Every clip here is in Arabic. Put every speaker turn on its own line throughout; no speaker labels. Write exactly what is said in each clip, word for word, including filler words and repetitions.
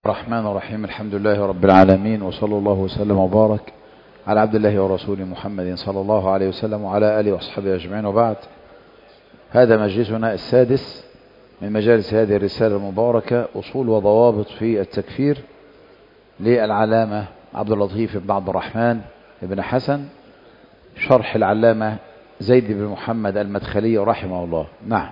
الرحمن الرحيم. الحمد لله رب العالمين، وصلى الله وسلم وبارك على عبد الله ورسوله محمد صلى الله عليه وسلم وعلى آله وصحبه أجمعين، وبعد. هذا مجلسنا السادس من مجالس هذه الرسالة المباركة، أصول وضوابط في التكفير للعلامة عبد اللطيف بن عبد الرحمن بن حسن، شرح العلامة زيد بن محمد المدخلي رحمه الله. نعم.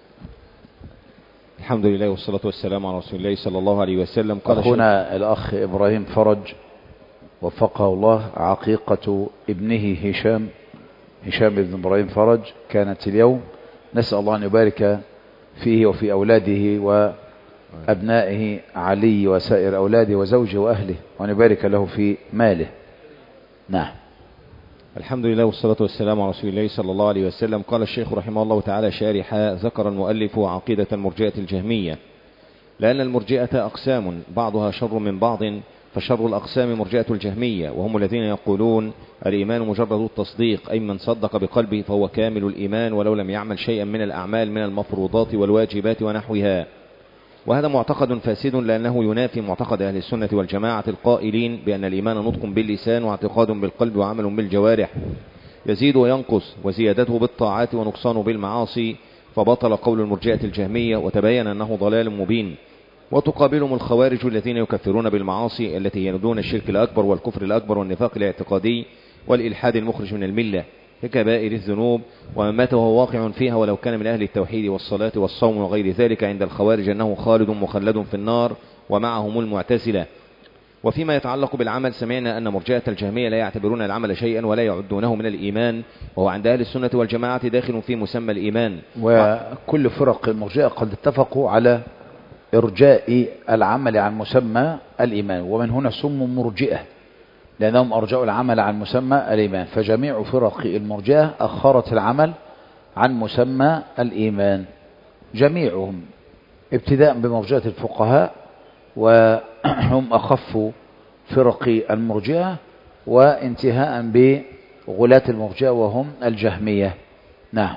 الحمد لله والصلاة والسلام على رسول الله صلى الله عليه وسلم. قال
أخونا الأخ إبراهيم فرج وفقه الله، عقيقة ابنه هشام هشام بن إبراهيم فرج كانت اليوم، نسأل الله أن يبارك فيه وفي أولاده وأبنائه علي وسائر أولاده وزوجه وأهله، وأن يبارك له في ماله. نعم.
الحمد لله والصلاة والسلام على رسول الله صلى الله عليه وسلم. قال الشيخ رحمه الله تعالى شارحا: ذكر المؤلف عقيدة المرجئة الجهمية، لأن المرجئة أقسام بعضها شر من بعض، فشر الأقسام مرجئة الجهمية، وهم الذين يقولون الإيمان مجرد التصديق، أي من صدق بقلبه فهو كامل الإيمان ولو لم يعمل شيئا من الأعمال من المفروضات والواجبات ونحوها. وهذا معتقد فاسد، لأنه ينافي معتقد أهل السنة والجماعة القائلين بأن الإيمان نطق باللسان واعتقاد بالقلب وعمل بالجوارح، يزيد وينقص، وزيادته بالطاعات ونقصانه بالمعاصي. فبطل قول المرجئة الجهمية وتبين أنه ضلال مبين. وتقابلهم الخوارج الذين يكفرون بالمعاصي التي يندون الشرك الأكبر والكفر الأكبر والنفاق الاعتقادي والإلحاد المخرج من الملة ككبائر الذنوب، ومن مات وهو واقع فيها ولو كان من أهل التوحيد والصلاة والصوم وغير ذلك عند الخوارج أنه خالد مخلد في النار، ومعهم المعتزلة. وفيما يتعلق بالعمل، سمعنا أن مرجئة الجهمية لا يعتبرون العمل شيئا ولا يعدونه من الإيمان، وهو عند أهل السنة والجماعة داخل في مسمى الإيمان.
وكل فرق المرجئة قد اتفقوا على إرجاء العمل عن مسمى الإيمان، ومن هنا سموا مرجئة لأنهم أرجعوا العمل عن مسمى الإيمان. فجميع فرق المرجئة أخرت العمل عن مسمى الإيمان جميعهم، ابتداء بمرجئة الفقهاء وهم أخف فرق المرجئة، وانتهاء بغلاة المرجئة وهم الجهمية. نعم.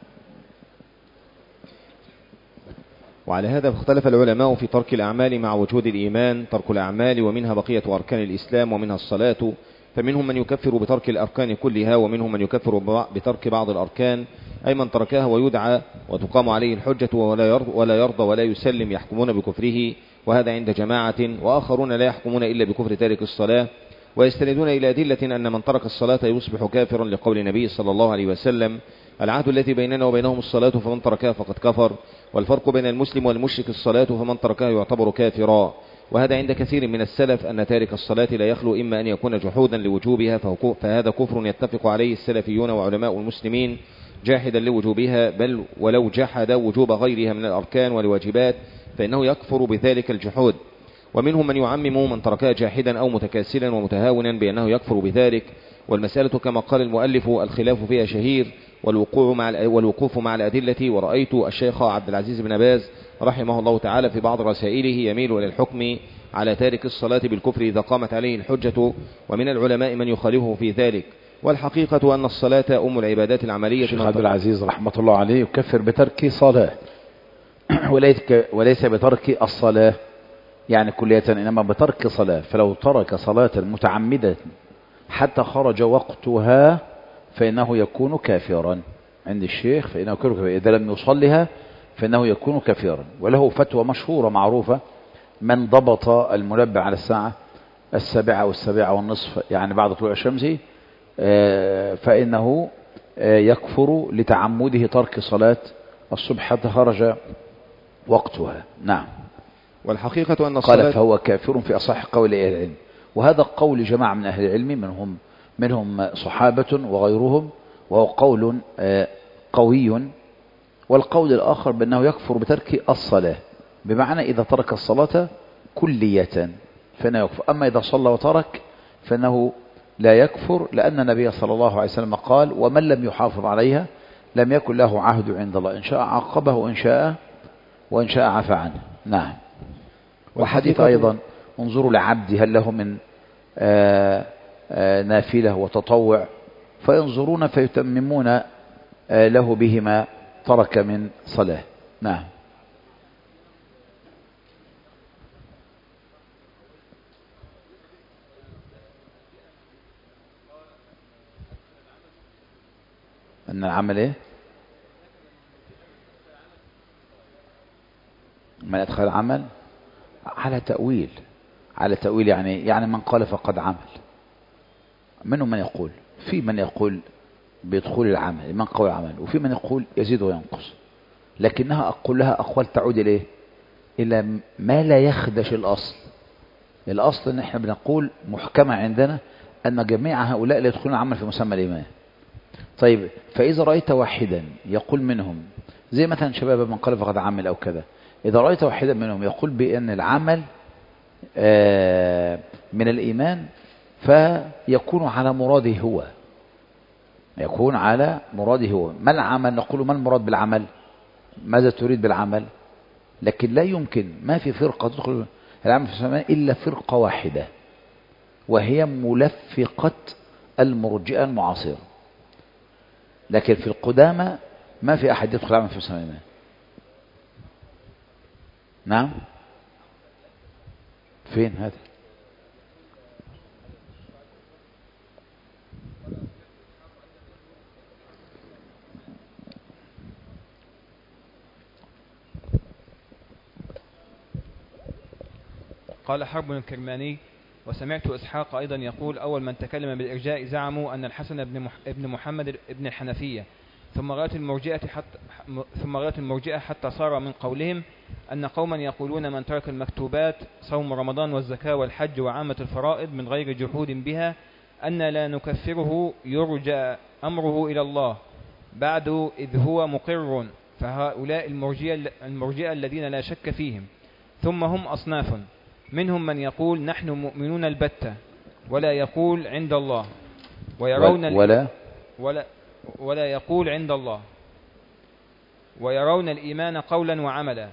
وعلى هذا اختلف العلماء في ترك الأعمال مع وجود الإيمان. ترك الأعمال ومنها بقية أركان الإسلام ومنها الصلاة، فمنهم من يكفر بترك الأركان كلها، ومنهم من يكفر بترك بعض الأركان، أي من تركها ويدعى وتقام عليه الحجة ولا يرضى ولا, يرضى ولا يسلم يحكمون بكفره، وهذا عند جماعة. وآخرون لا يحكمون إلا بكفر تارك الصلاة، ويستندون إلى أدلة أن من ترك الصلاة يصبح كافرا، لقول النبي صلى الله عليه وسلم: العهد الذي بيننا وبينهم الصلاة فمن تركها فقد كفر، والفرق بين المسلم والمشرك الصلاة فمن تركها يعتبر كافرا. وهذا عند كثير من السلف أن تارك الصلاة لا يخلو إما أن يكون جحودا لوجوبها فهذا كفر يتفق عليه السلفيون وعلماء المسلمين، جاحدا لوجوبها، بل ولو جحد وجوب غيرها من الأركان والواجبات فإنه يكفر بذلك الجحود. ومنهم من يعمم من تركها جاحدا أو متكاسلا ومتهاونا بأنه يكفر بذلك. والمسألة كما قال المؤلف الخلاف فيها شهير، والوقوع مع والوقوف مع الأدلة. ورأيت الشيخ عبد العزيز بن باز رحمه الله تعالى في بعض رسائله يميل إلى الحكم على تارك الصلاة بالكفر إذا قامت عليه الحجة، ومن العلماء من يخالفه في ذلك. والحقيقة أن الصلاة أم العبادات العملية.
الشيخ عبد العزيز رحمة الله عليه يكفر بترك صلاة وليس بترك الصلاة يعني كلية، إنما بترك صلاة. فلو ترك صلاة متعمدة حتى خرج وقتها فإنه يكون كافرا عند الشيخ، فإنه يكون كافرا. إذا لم يصلها فإنه يكون كافرا. وله فتوى مشهورة معروفة: من ضبط المنبه على الساعة السابعة والسابعة والنصف يعني بعد طلوع الشمس فإنه يكفر لتعمده ترك صلاة الصبح حتى خرج وقتها. نعم.
والحقيقة أن الصلاة
قال فهو كافر في أصح قول أهل العلم، وهذا قول جماعة من أهل العلم منهم منهم صحابة وغيرهم، وهو قول قوي. والقول الآخر بأنه يكفر بترك الصلاة، بمعنى إذا ترك الصلاة كلية فإنه يكفر. أما إذا صلى وترك فإنه لا يكفر، لأن النبي صلى الله عليه وسلم قال: ومن لم يحافظ عليها لم يكن له عهد عند الله، إن شاء عاقبه وإن شاء وإن شاء عفى عنه. نعم. وحديث أيضا: انظروا لعبدي هل له من آآ آآ نافلة وتطوع فينظرون فيتممون له بهما ترك من صلاة. نعم. أن العمل إيه؟ من أدخل عمل على تأويل، على تأويل يعني يعني من قال فقد عمل. منهم من يقول، في من يقول بدخول العمل من قول العمل، وفي من يقول يزيد وينقص، لكنها أقول لها أقوال تعود إليه إلى ما لا يخدش الأصل. الأصل إن إحنا بنقول محكمة عندنا أن جميع هؤلاء لا يدخلون العمل في مسمى الإيمان. طيب فإذا رأيت واحدا يقول منهم زي مثلا شباب من قال فقد عمل أو كذا، إذا رأيت واحدا منهم يقول بأن العمل من الإيمان فيكون على مراده هو، يكون على مراده هو. ما العمل؟ نقول ما المراد بالعمل؟ ماذا تريد بالعمل؟ لكن لا يمكن، ما في فرقة تدخل العمل في السماء إلا فرقة واحدة، وهي ملفقة المرجئة المعاصرة. لكن في القدامى ما في أحد يدخل العمل في السماء. نعم، فين هذا؟
قال حرب الكرماني: وسمعت إسحاق أيضا يقول: أول من تكلم بالإرجاء زعموا أن الحسن بن ابن محمد ابن الحنفية، ثم غلت المرجئة حتى ثم غلت المرجئة حتى صار من قولهم أن قوما يقولون من ترك المكتوبات صوم رمضان والزكاة والحج وعامة الفرائض من غير جحود بها أن لا نكفره يرجى أمره إلى الله بعد إذ هو مقر، فهؤلاء المرجئة الذين لا شك فيهم. ثم هم أصناف، منهم من يقول نحن مؤمنون البتة ولا يقول عند الله، ويرون
ولا
ولا ولا يقول عند الله، ويرون الإيمان قولا وعملا،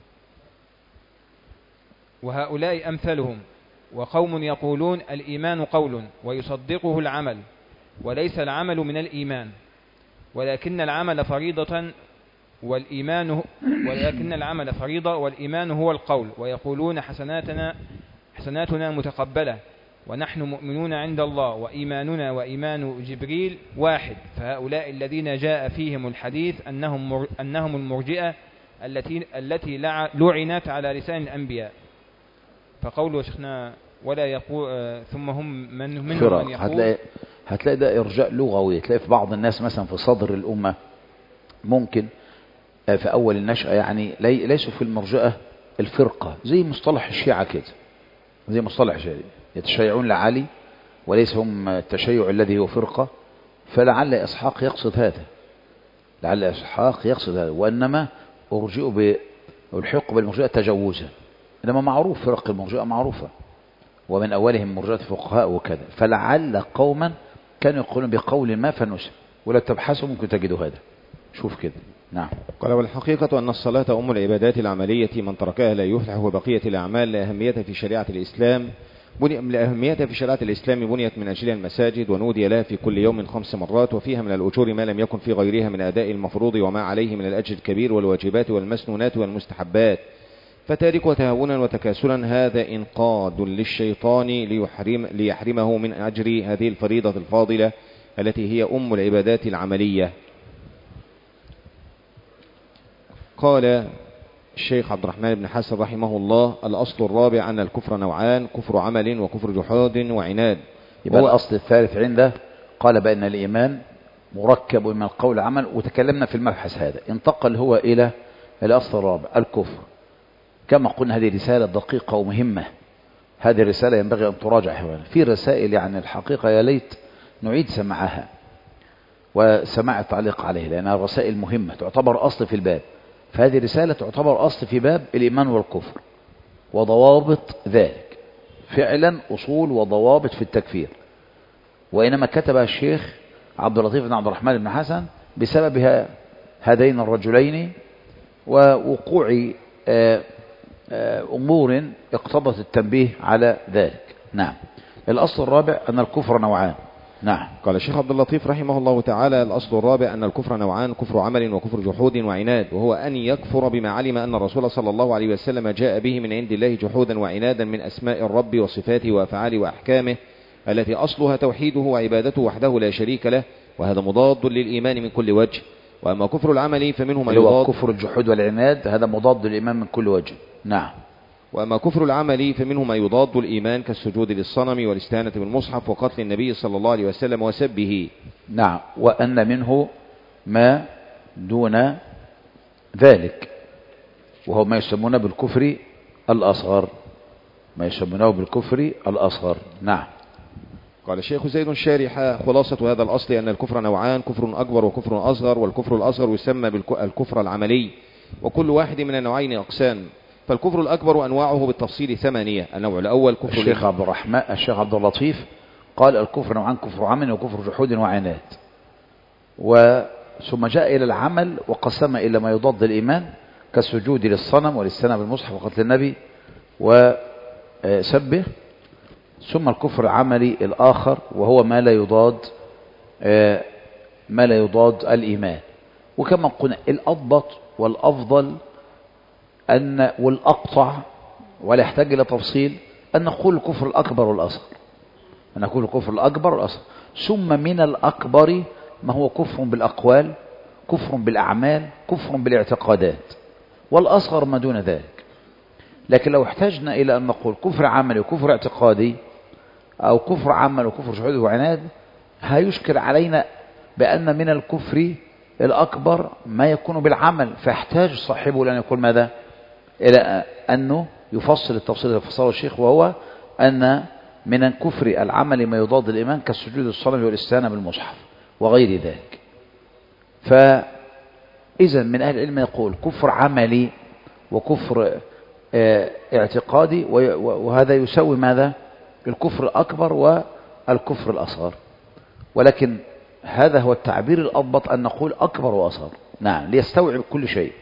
وهؤلاء أمثلهم. وقوم يقولون الإيمان قول ويصدقه العمل، وليس العمل من الإيمان، ولكن العمل فريضة والإيمان ولكن العمل فريضة والإيمان هو القول، ويقولون حسناتنا حسناتنا متقبلة ونحن مؤمنون عند الله وإيماننا وإيمان جبريل واحد. فهؤلاء الذين جاء فيهم الحديث أنهم مر أنهم المرجئة التي التي لعنت على لسان الأنبياء. فقولوا شيخنا ولا يقول ثم هم من منهم من يقول،
هتلاقي هتلاقي ده إرجاء لغوي. تلاقي في بعض الناس مثلا في صدر الأمة ممكن في أول النشأة يعني ليسوا في المرجئة الفرقة، زي مصطلح الشيعة كده، زي مصطلح الشيعة يتشيعون لعلي وليس هم التشيع الذي هو فرقة. فلعل إسحاق يقصد هذا، لعل إسحاق يقصد هذا، وإنما أرجئوا بالحق بالمرجئة تجوزا، إنما معروف فرق المرجئة معروفة، ومن أولهم مرجئة الفقهاء وكذا. فلعل قوما كانوا يقولون بقول ما فنسب، ولا تبحثوا ممكن تجدوا هذا. شوف كده. نعم.
قال: والحقيقة أن الصلاة أم العبادات العملية، من تركها لا يفلح، وبقية الأعمال لأهميتها في شريعة الإسلام لأهميتها في شريعة الإسلام بنيت من أجلها المساجد، ونودي لها في كل يوم خمس مرات، وفيها من الأجور ما لم يكن في غيرها من أداء المفروض وما عليه من الأجر الكبير والواجبات والمسنونات والمستحبات. فتارك تهاونا وتكاسلا هذا إنقاذ للشيطان ليحرم ليحرمه من أجر هذه الفريضة الفاضلة التي هي أم العبادات العملية. قال الشيخ عبد الرحمن بن حسن رحمه الله: الأصل الرابع أن الكفر نوعان: كفر عمل وكفر جحود وعناد.
يبقى الأصل الثالث عنده قال بأن الإيمان مركب من القول عمل، وتكلمنا في المبحث هذا. انتقل هو إلى الأصل الرابع الكفر. كما قلنا هذه رسالة دقيقة ومهمة، هذه الرسالة ينبغي أن تراجع هنا. في رسائل يعني الحقيقة يا ليت نعيد سماعها وسماع التعليق عليه، لأنها رسائل مهمة تعتبر أصل في الباب. فهذه رسالة تعتبر أصل في باب الإيمان والكفر وضوابط ذلك، فعلا أصول وضوابط في التكفير. وإنما كتبها الشيخ عبد اللطيف بن عبد الرحمن بن حسن بسبب هذين الرجلين ووقوع أمور اقتضت التنبيه على ذلك. نعم. الأصل الرابع أن الكفر نوعان. نعم.
قال الشيخ عبد اللطيف رحمه الله تعالى: الأصل الرابع أن الكفر نوعان: كفر عمل وكفر جحود وعناد، وهو أن يكفر بما علم أن الرسول صلى الله عليه وسلم جاء به من عند الله جحودا وعنادا من أسماء الرب وصفاته وأفعاله وأحكامه التي أصلها توحيده وعبادته وحده لا شريك له، وهذا مضاد للإيمان من كل وجه. وأما كفر العمل فمنه ما
اللي هو
يضاد
كفر الجحود والعناد، هذا مضاد للإيمان من كل وجه. نعم.
وأما كفر العمل فمنه ما يضاد الإيمان كالسجود للصنم والاستهانة بالمصحف وقتل النبي صلى الله عليه وسلم وسبه.
نعم. وأن منه ما دون ذلك، وهو ما يسمونه بالكفر الأصغر، ما يسمونه بالكفر الأصغر. نعم.
قال الشيخ زيد الشارح: خلاصة هذا الأصل أن الكفر نوعان: كفر أكبر وكفر أصغر، والكفر الأصغر يسمى بالكفر العملي، وكل واحد من النوعين أقسام. فالكفر الأكبر أنواعه بالتفصيل ثمانية. النوع الأول كفر
الشيخ عبد الرحمن الشيخ عبد اللطيف قال الكفر نوعان: كفر عمل وكفر جحود وعناد. وثم جاء إلى العمل وقسم إلى ما يضاد الإيمان كالسجود للصنم والاستهانة بالمصحف وقتل النبي وسبه. ثم الكفر العملي الآخر وهو ما لا يضاد ما لا يضاد الإيمان. وكما قلنا الأضبط والأفضل أن والأقطع ولا يحتاج إلى تفصيل أن نقول الكفر الأكبر والأصغر، أن نقول الكفر الأكبر والأصغر. ثم من الأكبر ما هو كفر بالأقوال، كفر بالأعمال، كفر بالاعتقادات، والأصغر ما دون ذلك. لكن لو احتاجنا إلى أن نقول كفر عملي وكفر اعتقادي أو كفر عمل وكفر جحود وعناد، هيشكل علينا بأن من الكفر الأكبر ما يكون بالعمل، فيحتاج صاحبه لأن يقول ماذا؟ إلى أنه يفصل التفصيل اللي فصله الشيخ، وهو أن من الكفر العمل ما يضاد الإيمان كالسجود للصنم والاستهانة بالمصحف وغير ذلك. فإذا من أهل العلم يقول كفر عملي وكفر اه اعتقادي، وهذا يسوي ماذا؟ الكفر الأكبر والكفر الأصغر. ولكن هذا هو التعبير الأضبط أن نقول أكبر وأصغر، نعم، ليستوعب كل شيء.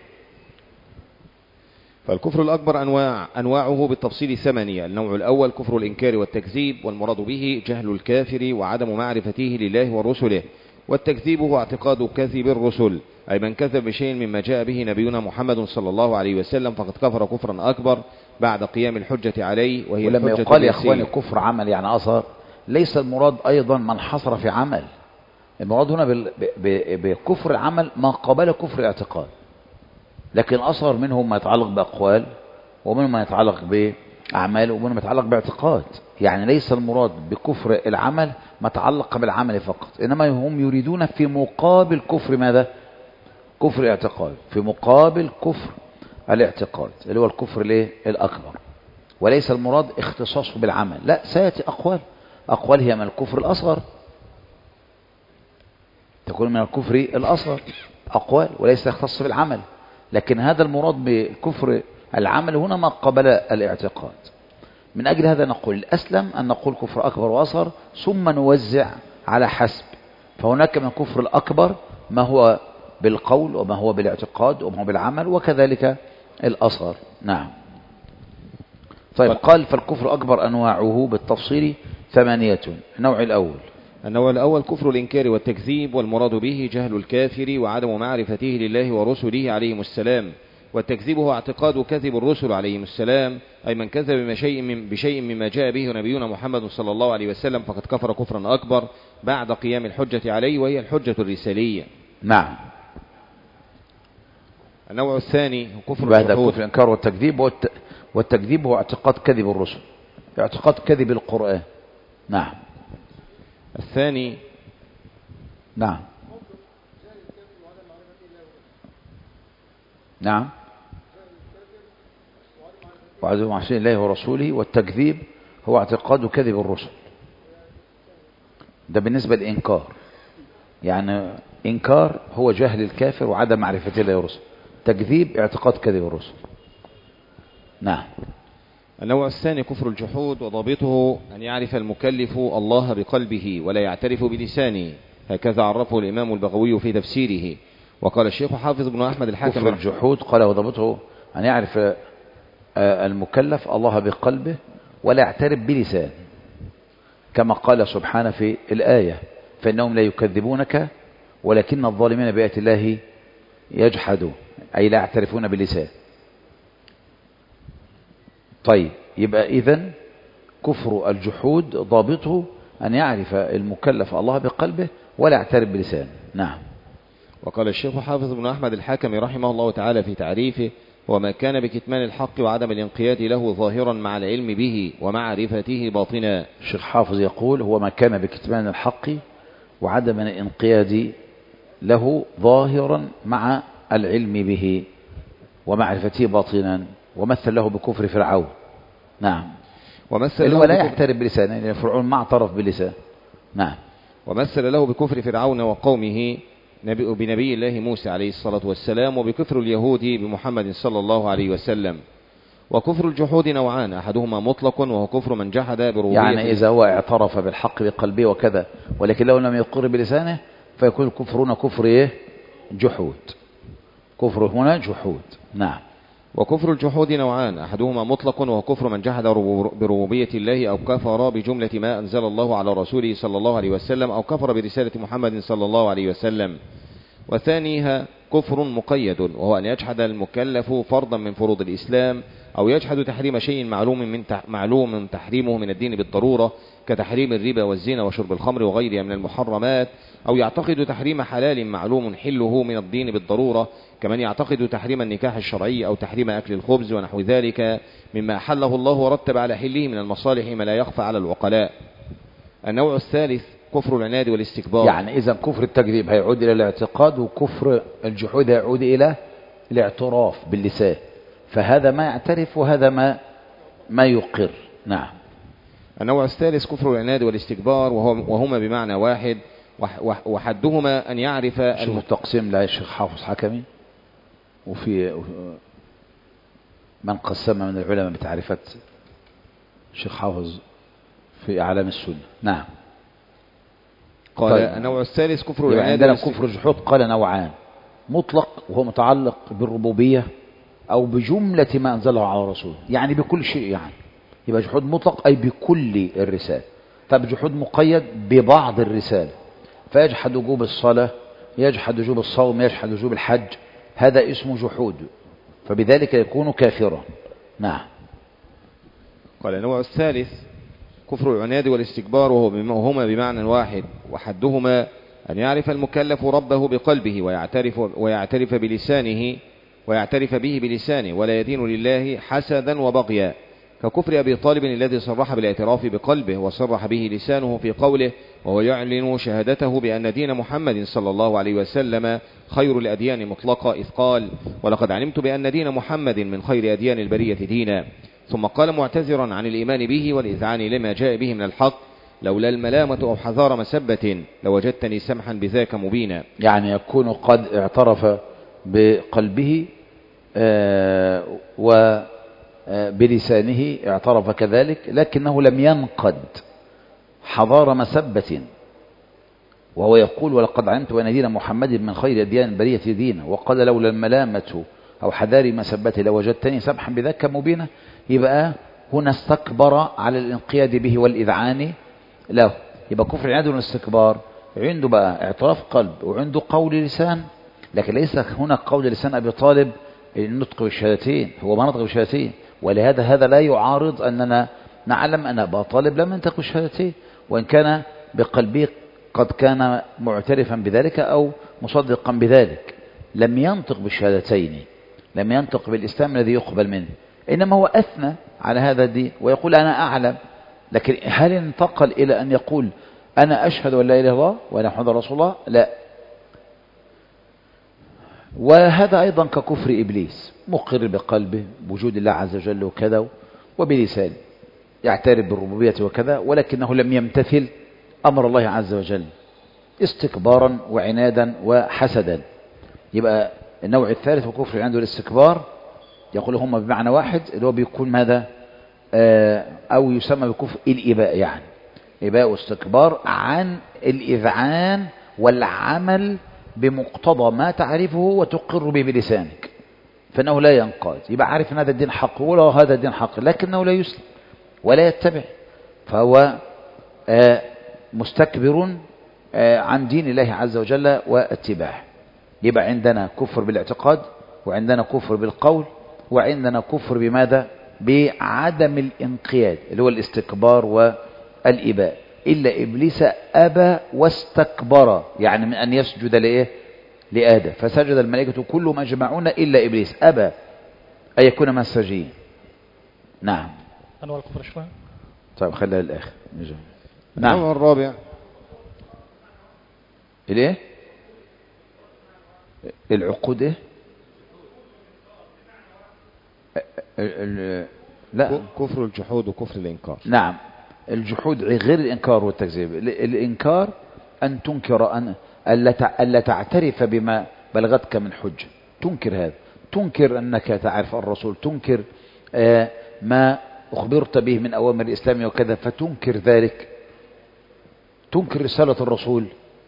فالكفر الأكبر أنواع أنواعه بالتفصيل ثمانية. النوع الأول كفر الإنكار والتكذيب، والمراد به جهل الكافر وعدم معرفته لله ورسله. والتكذيب هو اعتقاد كذب الرسل، أي من كذب بشيء مما جاء به نبينا محمد صلى الله عليه وسلم فقد كفر كفرا أكبر بعد قيام الحجة عليه، وهي
ولما
الحجة
يقال يا
اليسير.
أخواني كفر عمل يعني أصغر، ليس المراد أيضا من حصر في عمل. المراد هنا بكفر العمل ما قبل كفر الاعتقاد، لكن أصغر منه ما يتعلق بأقوال، ومنه ما يتعلق بأعمال، ومنه ما يتعلق باعتقاد. يعني ليس المراد بكفر العمل ما تعلق بالعمل فقط، إنما هم يريدون في مقابل كفر ماذا؟ كفر الاعتقاد، في مقابل كفر الاعتقاد اللي هو الكفر الايه؟ الأكبر. وليس المراد اختصاصه بالعمل، لا، سيأتي أقوال أقوال هي من الكفر الأصغر، تكون من الكفر الأصغر أقوال وليس يختص بالعمل. لكن هذا المراد بكفر العمل هنا ما قبل الاعتقاد. من أجل هذا نقول الأسلم أن نقول كفر أكبر وأصغر ثم نوزع على حسب. فهناك من كفر الأكبر ما هو بالقول وما هو بالاعتقاد وما هو بالعمل، وكذلك الأصغر. نعم. طيب، قال فالكفر الأكبر أنواعه بالتفصيل ثمانية. النوع الأول
النوع الأول كفر الإنكار والتكذيب، والمراد به جهل الكافر وعدم معرفته لله ورسله عليهم السلام. والتكذيب هو اعتقاد كذب الرسل عليهم السلام، أي من كذب بشيء, من بشيء مما جاء به نبينا محمد صلى الله عليه وسلم فقد كفر كفرا أكبر بعد قيام الحجة عليه، وهي الحجة الرسالية.
نعم.
النوع الثاني كفر
بعد
الجحود.
كفر الإنكار والتكذيب، والت... والتكذيب هو اعتقاد كذب الرسل، اعتقاد كذب القرآن. نعم.
الثاني
نعم نعم وعدم معرفة الله ورسوله. والتكذيب هو اعتقاد كذب الرسل، ده بالنسبة للإنكار. يعني إنكار هو جهل الكافر وعدم معرفة الله ورسوله، تكذيب اعتقاد كذب الرسل. نعم.
النوع الثاني كفر الجحود، وضابطه أن يعرف المكلف الله بقلبه ولا يعترف بلسانه، هكذا عرفه الإمام البغوي في تفسيره. وقال الشيخ حافظ بن أحمد الحاكم
كفر الجحود قال وضابطه أن يعرف المكلف الله بقلبه ولا يعترف بلسانه، كما قال سبحانه في الآية فإنهم لا يكذبونك ولكن الظالمين بآيات الله يجحدون، أي لا يعترفون بلسان. طيب، يبقى إذن كفر الجحود ضابطه أن يعرف المكلف الله بقلبه ولا يعترف بلسانه. نعم.
وقال الشيخ حافظ بن أحمد الحكمي رحمه الله تعالى في تعريفه: وما كان بكتمان الحق وعدم الانقياد له ظاهرا مع العلم به ومعرفته باطنا.
الشيخ حافظ يقول: هو ما كان بكتمان الحق وعدم الانقياد له ظاهرا مع العلم به ومعرفته باطنا، ومثل له بكفر فرعون. نعم.
ومثل
هو
له
لا
بكفر
يعترف بلسانه، لأن فرعون ما اعترف بلسانه. نعم.
ومثل له بكفر فرعون وقومه بنبي الله موسى عليه الصلاة والسلام، وبكفر اليهود بمحمد صلى الله عليه وسلم. وكفر الجحود نوعان: أحدهما مطلق وهو كفر من جحد بربوبية.
يعني إذا هو اعترف بالحق بقلبه وكذا، ولكن لو لم يقر بلسانه فيكون الكفر هنا كفر إيه؟ جحود. كفر هنا جحود. نعم.
وكفر الجحود نوعان: أحدهما مطلق وهو كفر من جحد بربوبية الله أو كفر بجملة ما أنزل الله على رسوله صلى الله عليه وسلم أو كفر برسالة محمد صلى الله عليه وسلم. وثانيها كفر مقيد، وهو أن يجحد المكلف فرضا من فروض الإسلام، أو يجحد تحريم شيء معلوم من معلوم تحريمه من الدين بالضرورة، كتحريم الربا والزنا وشرب الخمر وغيرها من المحرمات، أو يعتقد تحريم حلال معلوم حله من الدين بالضرورة، كمن يعتقد تحريم النكاح الشرعي أو تحريم أكل الخبز ونحو ذلك مما حله الله ورتب على حله من المصالح ما لا يخفى على العقلاء. النوع الثالث كفر العناد والاستكبار.
يعني إذا كفر التكذيب هيعود إلى الاعتقاد، وكفر الجحود هيعود إلى الاعتراف باللسان، فهذا ما يعترف وهذا ما ما يقر. نعم.
النوع الثالث كفر العناد والاستكبار، وهما بمعنى واحد، وحدهما أن يعرف.
شوف التقسيم لا الشيخ حافظ حكمي، وفي من قسم من العلماء بتعريفات الشيخ حافظ في أعلام السنة. نعم.
قال طيب. النوع الثالث كفر العناد.
عندنا كفر الجحود قال نوعان: مطلق وهو متعلق بالربوبية أو بجملة ما أنزله على رسوله، يعني بكل شيء. يعني يبقى جحود مطلق أي بكل الرسالة. طب جحود مقيد ببعض الرسالة، فيجحد وجوب الصلاة، يجحد وجوب الصوم، يجحد وجوب الحج، هذا اسمه جحود، فبذلك يكون كافرا. نعم.
قال النوع الثالث كفر العناد والاستكبار، وهما بمعنى واحد، وحدهما أن يعرف المكلف ربه بقلبه ويعترف, ويعترف بلسانه ويعترف به بلسانه، ولا يدين لله حسدا وبغيا، ككفر أبي طالب الذي صرح بالاعتراف بقلبه وصرح به لسانه في قوله: وهو يعلن شهادته بأن دين محمد صلى الله عليه وسلم خير الأديان مطلقا، إذ قال: ولقد علمت بأن دين محمد من خير أديان البرية دينا. ثم قال معتذرا عن الإيمان به والإذعان لما جاء به من الحق: لولا الملامة أو حذار مسبة لوجدتني سمحا بذاك مبينا.
يعني يكون قد اعترف بقلبه آه وبلسانه اعترف كذلك، لكنه لم ينقد حذار مسبة، وهو يقول: ولقد علمت بأن دين محمد من خير أديان البرية دينا، وقال: لولا الملامة أو حذار مسبة لوجدتني سمحا بذاك مبينا. يبقى هنا استكبر على الانقياد به والإذعان له. يبقى كفر العناد والاستكبار عنده بقى اعتراف قلب وعنده قول لسان، لكن ليس هنا قول لسان أبي طالب النطق بالشهادتين، هو ما نطق بالشهادتين، ولهذا هذا لا يعارض أننا نعلم أن أبا طالب لم ينطق بالشهادتين، وإن كان بقلبه قد كان معترفا بذلك أو مصدقا بذلك، لم ينطق بالشهادتين، لم ينطق بالإسلام الذي يقبل منه، إنما هو أثنى على هذا الدين ويقول: أنا أعلم. لكن هل انتقل إلى أن يقول: أنا أشهد أن لا إله إلا الله وأنا محمد رسول الله؟ لا. وهذا أيضا ككفر إبليس، مقر بقلبه بوجود الله عز وجل وكذا، وبلسانه يعترف بالربوبية وكذا، ولكنه لم يمتثل أمر الله عز وجل استكبارا وعنادا وحسدا. يبقى النوع الثالث وكفر عنده الاستكبار، يقول هم بمعنى واحد، اللي هو بيكون ماذا آه أو يسمى بكفر الإباء، يعني إباء واستكبار عن الإذعان والعمل بمقتضى ما تعرفه وتقر به بلسانك، فإنه لا ينقاد. يبقى عارف أن هذا الدين حق، ولا هذا الدين حق، لكنه لا يسلم ولا يتبع، فهو آه مستكبر آه عن دين الله عز وجل واتباعه. يبقى عندنا كفر بالاعتقاد، وعندنا كفر بالقول، وعندنا كفر بماذا؟ بعدم الانقياد اللي هو الاستكبار والإباء. إلا إبليس أبى واستكبر، يعني من أن يسجد لإيه؟ لآدم، فسجد الملائكة كلهم أجمعون إلا إبليس أبى أن يكون من الساجدين. نعم.
أنواع الكفر شوية.
طيب خليها للآخر.
نعم. النوع الرابع
الإيه؟ العقود إيه؟ لا،
كفر الجحود وكفر الإنكار.
نعم، الجحود غير الإنكار والتكذيب. الإنكار أن تنكر، أن ألا تعترف بما بلغتك من حجة، تنكر هذا، تنكر أنك تعرف الرسول، تنكر ما أخبرت به من أوامر الإسلام وكذا، فتنكر ذلك، تنكر رسالة الرسول.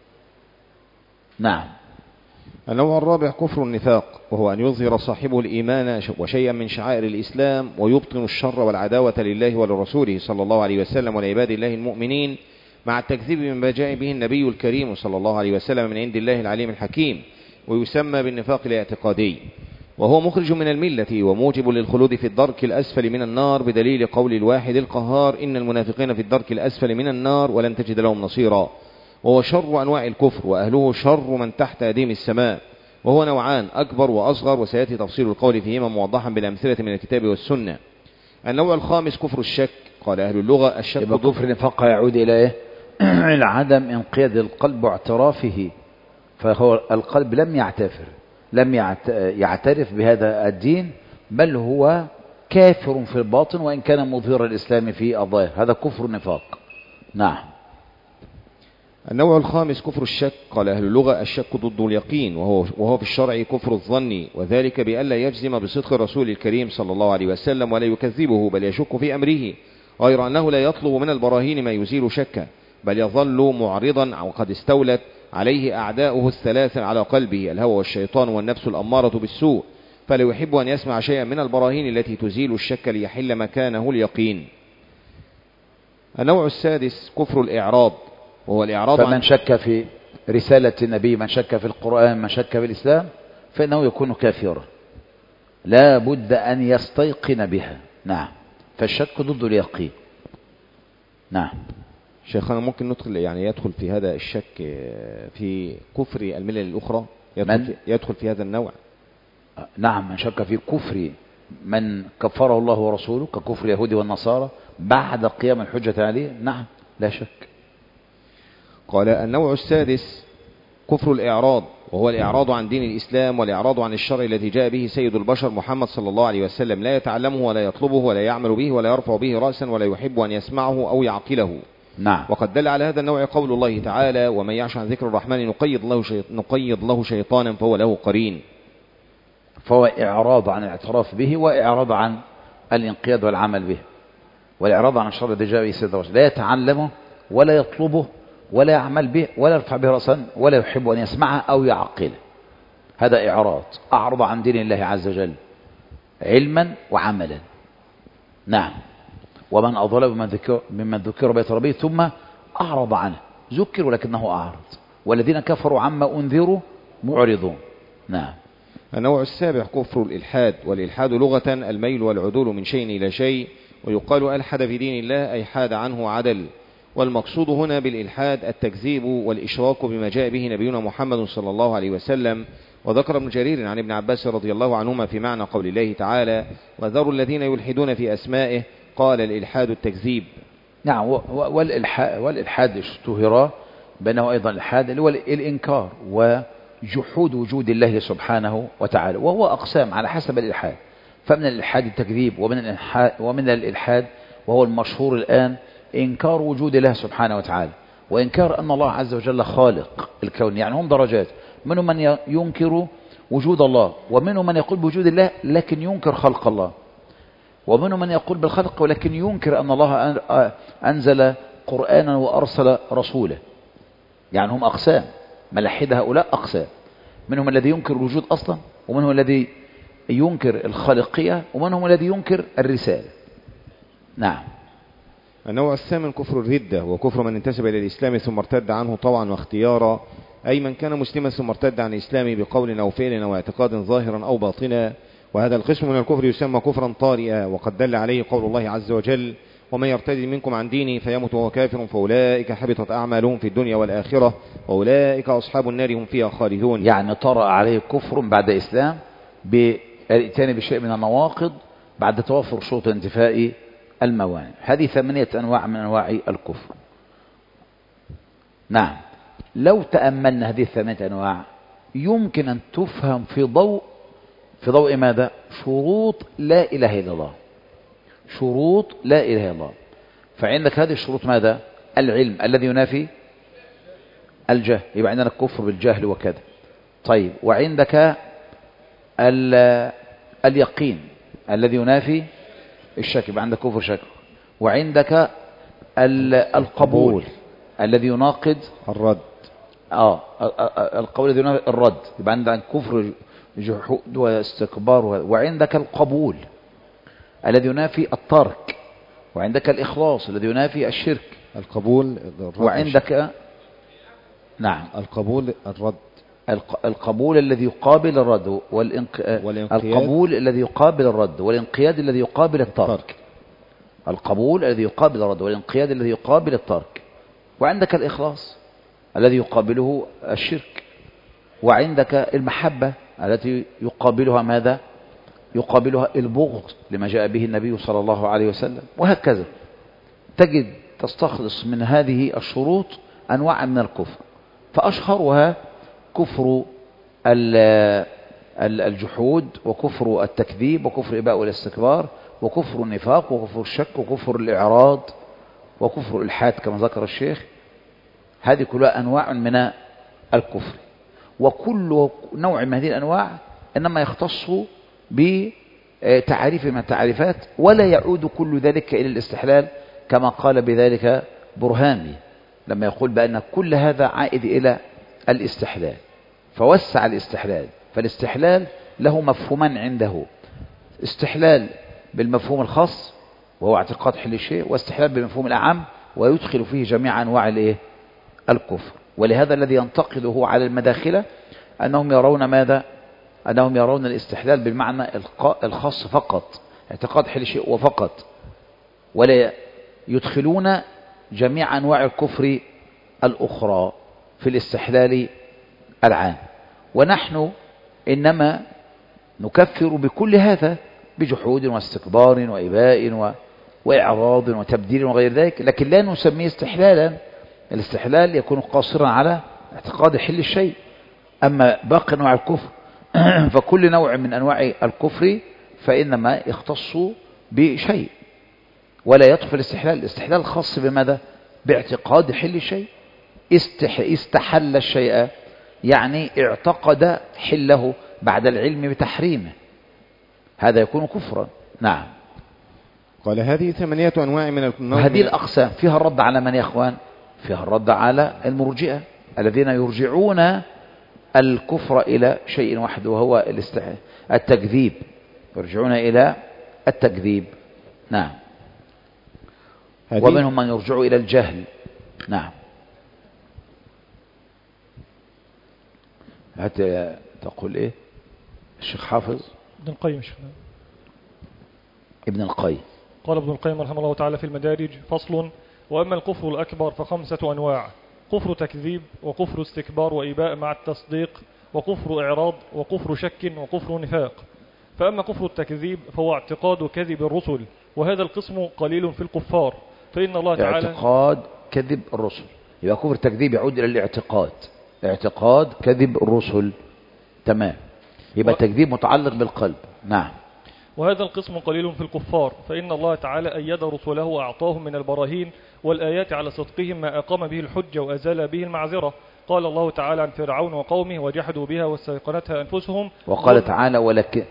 نعم.
النوع الرابع كفر النفاق، وهو أن يظهر صاحبه الإيمان وشيئا من شعائر الإسلام ويبطن الشر والعداوة لله ولرسوله صلى الله عليه وسلم ولعباد الله المؤمنين، مع التكذيب مما جاء به النبي الكريم صلى الله عليه وسلم من عند الله العليم الحكيم، ويسمى بالنفاق الاعتقادي، وهو مخرج من الملة وموجب للخلود في الدرك الأسفل من النار، بدليل قول الواحد القهار إن المنافقين في الدرك الأسفل من النار ولن تجد لهم نصيرا. وهو شر أنواع الكفر، وأهله شر من تحت أديم السماء، وهو نوعان أكبر وأصغر، وسيأتي تفصيل القول فيهما موضحا بالأمثلة من الكتاب والسنة. النوع الخامس كفر الشك، قال أهل اللغة الشك
يبقى كفر النفاق يعود إلى إيه؟ إلى عدم انقياد القلب واعترافه، فهو القلب لم يعترف لم يعترف بهذا الدين، بل هو كافر في الباطن وإن كان مظهر الإسلام في الظاهر، هذا كفر النفاق. نعم.
النوع الخامس كفر الشك، قال أهل اللغة الشك ضد اليقين، وهو, وهو في الشرع كفر الظن، وذلك بألا يجزم بصدق الرسول الكريم صلى الله عليه وسلم ولا يكذبه، بل يشك في أمره، غير أنه لا يطلب من البراهين ما يزيل شكه، بل يظل معرضا وقد استولت عليه أعداؤه الثلاثة على قلبه، الهوى والشيطان والنفس الأمارة بالسوء، فلا يحب أن يسمع شيئا من البراهين التي تزيل الشك ليحل مكانه اليقين. النوع السادس كفر الإعراض، وهو الإعراض
فمن
عن
شك في رسالة النبي، من شك في القرآن، من شك في الإسلام، فإنه يكون كافرا، لا بد أن يستيقن بها. نعم. فالشك ضد اليقين. نعم.
شيخنا ممكن ندخل يعني يدخل في هذا الشك في كفر الملل الأخرى، يدخل,
من؟
في يدخل في هذا النوع.
نعم، من شك في كفر من كفره الله ورسوله ككفر اليهود والنصارى بعد قيام الحجة عليه، نعم لا شك.
قال النوع السادس كفر الإعراض، وهو الإعراض عن دين الإسلام والإعراض عن الشرع الذي جاء به سيد البشر محمد صلى الله عليه وسلم، لا يتعلمه ولا يطلبه ولا يعمل به ولا يرفع به رأسا ولا يحب أن يسمعه أو يعقله.
نعم.
وقد دل على هذا النوع قول الله تعالى ومن يعش عن ذكر الرحمن نقيض له, شيط... نقيض له شيطانا فهو له قرين.
فهو إعراض عن الاعتراف به، وإعراض عن الانقياد والعمل به، والإعراض عن الشر الذي جاء به سيد البشر، لا يتعلمه ولا يطلبه ولا يعمل به ولا يرفع به رأسا ولا يحب أن يسمعه أو يعقله، هذا إعراض، أعرض عن دين الله عز وجل علما وعملا. نعم. ومن أضل ممن ذكر, ممن ذكر بيت ربه ثم أعرض عنه، ذكر ولكنه أعرض، والذين كفروا عما أنذروا معرضون. نعم.
النوع السابع كفر الإلحاد، والإلحاد لغة الميل والعدول من شيء إلى شيء، ويقال ألحد في دين الله أي حاد عنه عدل، والمقصود هنا بالإلحاد التكذيب والإشراك بما جاء به نبينا محمد صلى الله عليه وسلم. وذكر ابن جرير عن ابن عباس رضي الله عنهما في معنى قول الله تعالى وذروا الذين يلحدون في أسمائه، قال الإلحاد التكذيب.
نعم. والإلحاد, والإلحاد اشتهر بأنه أيضا الإلحاد اللي هو الإنكار وجحود وجود الله سبحانه وتعالى، وهو أقسام على حسب الإلحاد، فمن الإلحاد التكذيب، ومن الإلحاد, ومن الإلحاد وهو المشهور الآن إنكار وجود الله سبحانه وتعالى، وإنكار أن الله عز وجل خالق الكون. يعني هم درجات، منهم من ينكر وجود الله، ومنهم من يقول بوجود الله لكن ينكر خلق الله، ومنهم من يقول بالخلق ولكن ينكر أن الله أنزل قرآنا وأرسل رسوله. يعني هم أقسام، ملحد هؤلاء أقسام، منهم الذي ينكر الوجود أصلا، ومنهم الذي ينكر الخالقية، ومنهم الذي ينكر الرسالة. نعم.
النوع الثامن كفر الردة، وكفر من انتسب إلى الإسلام ثم ارتد عنه طوعا واختيارا، أي من كان مسلما ثم ارتد عن الإسلام بقول أو فعل أو اعتقاد ظاهرا أو باطنا، وهذا القسم من الكفر يسمى كفرا طارئا، وقد دل عليه قول الله عز وجل ومن يرتد منكم عن دينه فيمت وهو كافر فأولئك حبطت أعمالهم في الدنيا والآخرة وأولئك أصحاب النار هم فيها خالدون.
يعني طرأ عليه كفر بعد إسلام بالإتيان بشيء من النواقض بعد توفر شروط انتفاء الموانع. هذه ثمانية أنواع من أنواع الكفر. نعم، لو تأملنا هذه الثمانية أنواع يمكن أن تفهم في ضوء في ضوء ماذا؟ شروط لا إله إلا الله. شروط لا إله إلا الله. فعندك هذه الشروط ماذا؟ العلم الذي ينافي الجهل، يبقى عندنا الكفر بالجهل وكذا. طيب، وعندك اليقين الذي ينافي الشك، يبقى عندك كفر شك. وعندك القبول الذي يناقض
الرد.
اه القول الذي يناقض الرد، يبقى عندك كفر جحود واستكبار. وعندك القبول الذي ينافي الترك. وعندك الإخلاص الذي ينافي الشرك.
القبول
وعندك نعم
القبول الرد.
القبول الذي يقابل الرد والانق... القبول الذي يقابل الرد والانقياد الذي يقابل الترك. القبول الذي يقابل الرد والانقياد الذي يقابل الترك. وعندك الإخلاص الذي يقابله الشرك. وعندك المحبة التي يقابلها ماذا؟ يقابلها البغض لما جاء به النبي صلى الله عليه وسلم. وهكذا تجد تستخلص من هذه الشروط أنواع من الكفر، فأشهرها كفر الجحود وكفر التكذيب وكفر الإباء والاستكبار وكفر النفاق وكفر الشك وكفر الإعراض وكفر الإلحاد كما ذكر الشيخ. هذه كلها أنواع من الكفر، وكل نوع من هذه الأنواع إنما يختص بتعريف من التعريفات، ولا يعود كل ذلك إلى الاستحلال كما قال بذلك برهامي لما يقول بأن كل هذا عائد إلى الاستحلال، فوسع الاستحلال. فالاستحلال له مفهومان عنده: استحلال بالمفهوم الخاص وهو اعتقاد حل الشيء، واستحلال بالمفهوم الأعم ويدخل فيه جميع أنواع الايه الكفر. ولهذا الذي ينتقده على المداخلة أنهم يرون ماذا؟ أنهم يرون الاستحلال بالمعنى الخاص فقط، اعتقاد حل الشيء وفقط، ولا يدخلون جميع أنواع الكفر الأخرى في الاستحلال العام. ونحن إنما نكفر بكل هذا بجحود واستكبار وإباء و... وإعراض وتبديل وغير ذلك، لكن لا نسميه استحلالا. الاستحلال يكون قاصرا على اعتقاد حل الشيء. أما باقي أنواع الكفر فكل نوع من أنواع الكفر فإنما يختص بشيء ولا يطفل الاستحلال. الاستحلال الخاص بماذا؟ باعتقاد حل الشيء. استح... استحل الشيء يعني اعتقد حله بعد العلم بتحريمه، هذا يكون كفرا. نعم.
قال هذه ثمانية أنواع من الكفر.
هذه الأقسام فيها الرد على من يا أخوان؟ فيها الرد على المرجئة الذين يرجعون الكفر إلى شيء واحد وهو الاستح... التكذيب، يرجعون إلى التكذيب. نعم. ومنهم من يرجع إلى الجهل. نعم. حتى تقول إيه الشيخ حافظ؟
ابن القيم شيخنا.
ابن القيم
قال ابن القيم رحمه الله تعالى في المدارج: فصل: وأما الكفر الأكبر فخمسة أنواع: كفر تكذيب وكفر استكبار وإباء مع التصديق وكفر إعراض وكفر شك وكفر نفاق. فأما كفر التكذيب فهو اعتقاد كذب الرسل، وهذا القسم قليل في الكفار، فإن الله تعالى
اعتقاد كذب الرسل. يبقى كفر التكذيب يعود إلى الاعتقاد، اعتقاد كذب الرسل. تمام. يبقى التكذيب متعلق بالقلب. نعم.
وهذا القسم قليل في الكفار، فإن الله تعالى أيد رسله وأعطاهم من البراهين والآيات على صدقهم ما أقام به الحجة وأزال به المعذرة. قال الله تعالى عن فرعون وقومه: وجحدوا بها واستيقنتها أنفسهم.
وقال تعالى: ولكن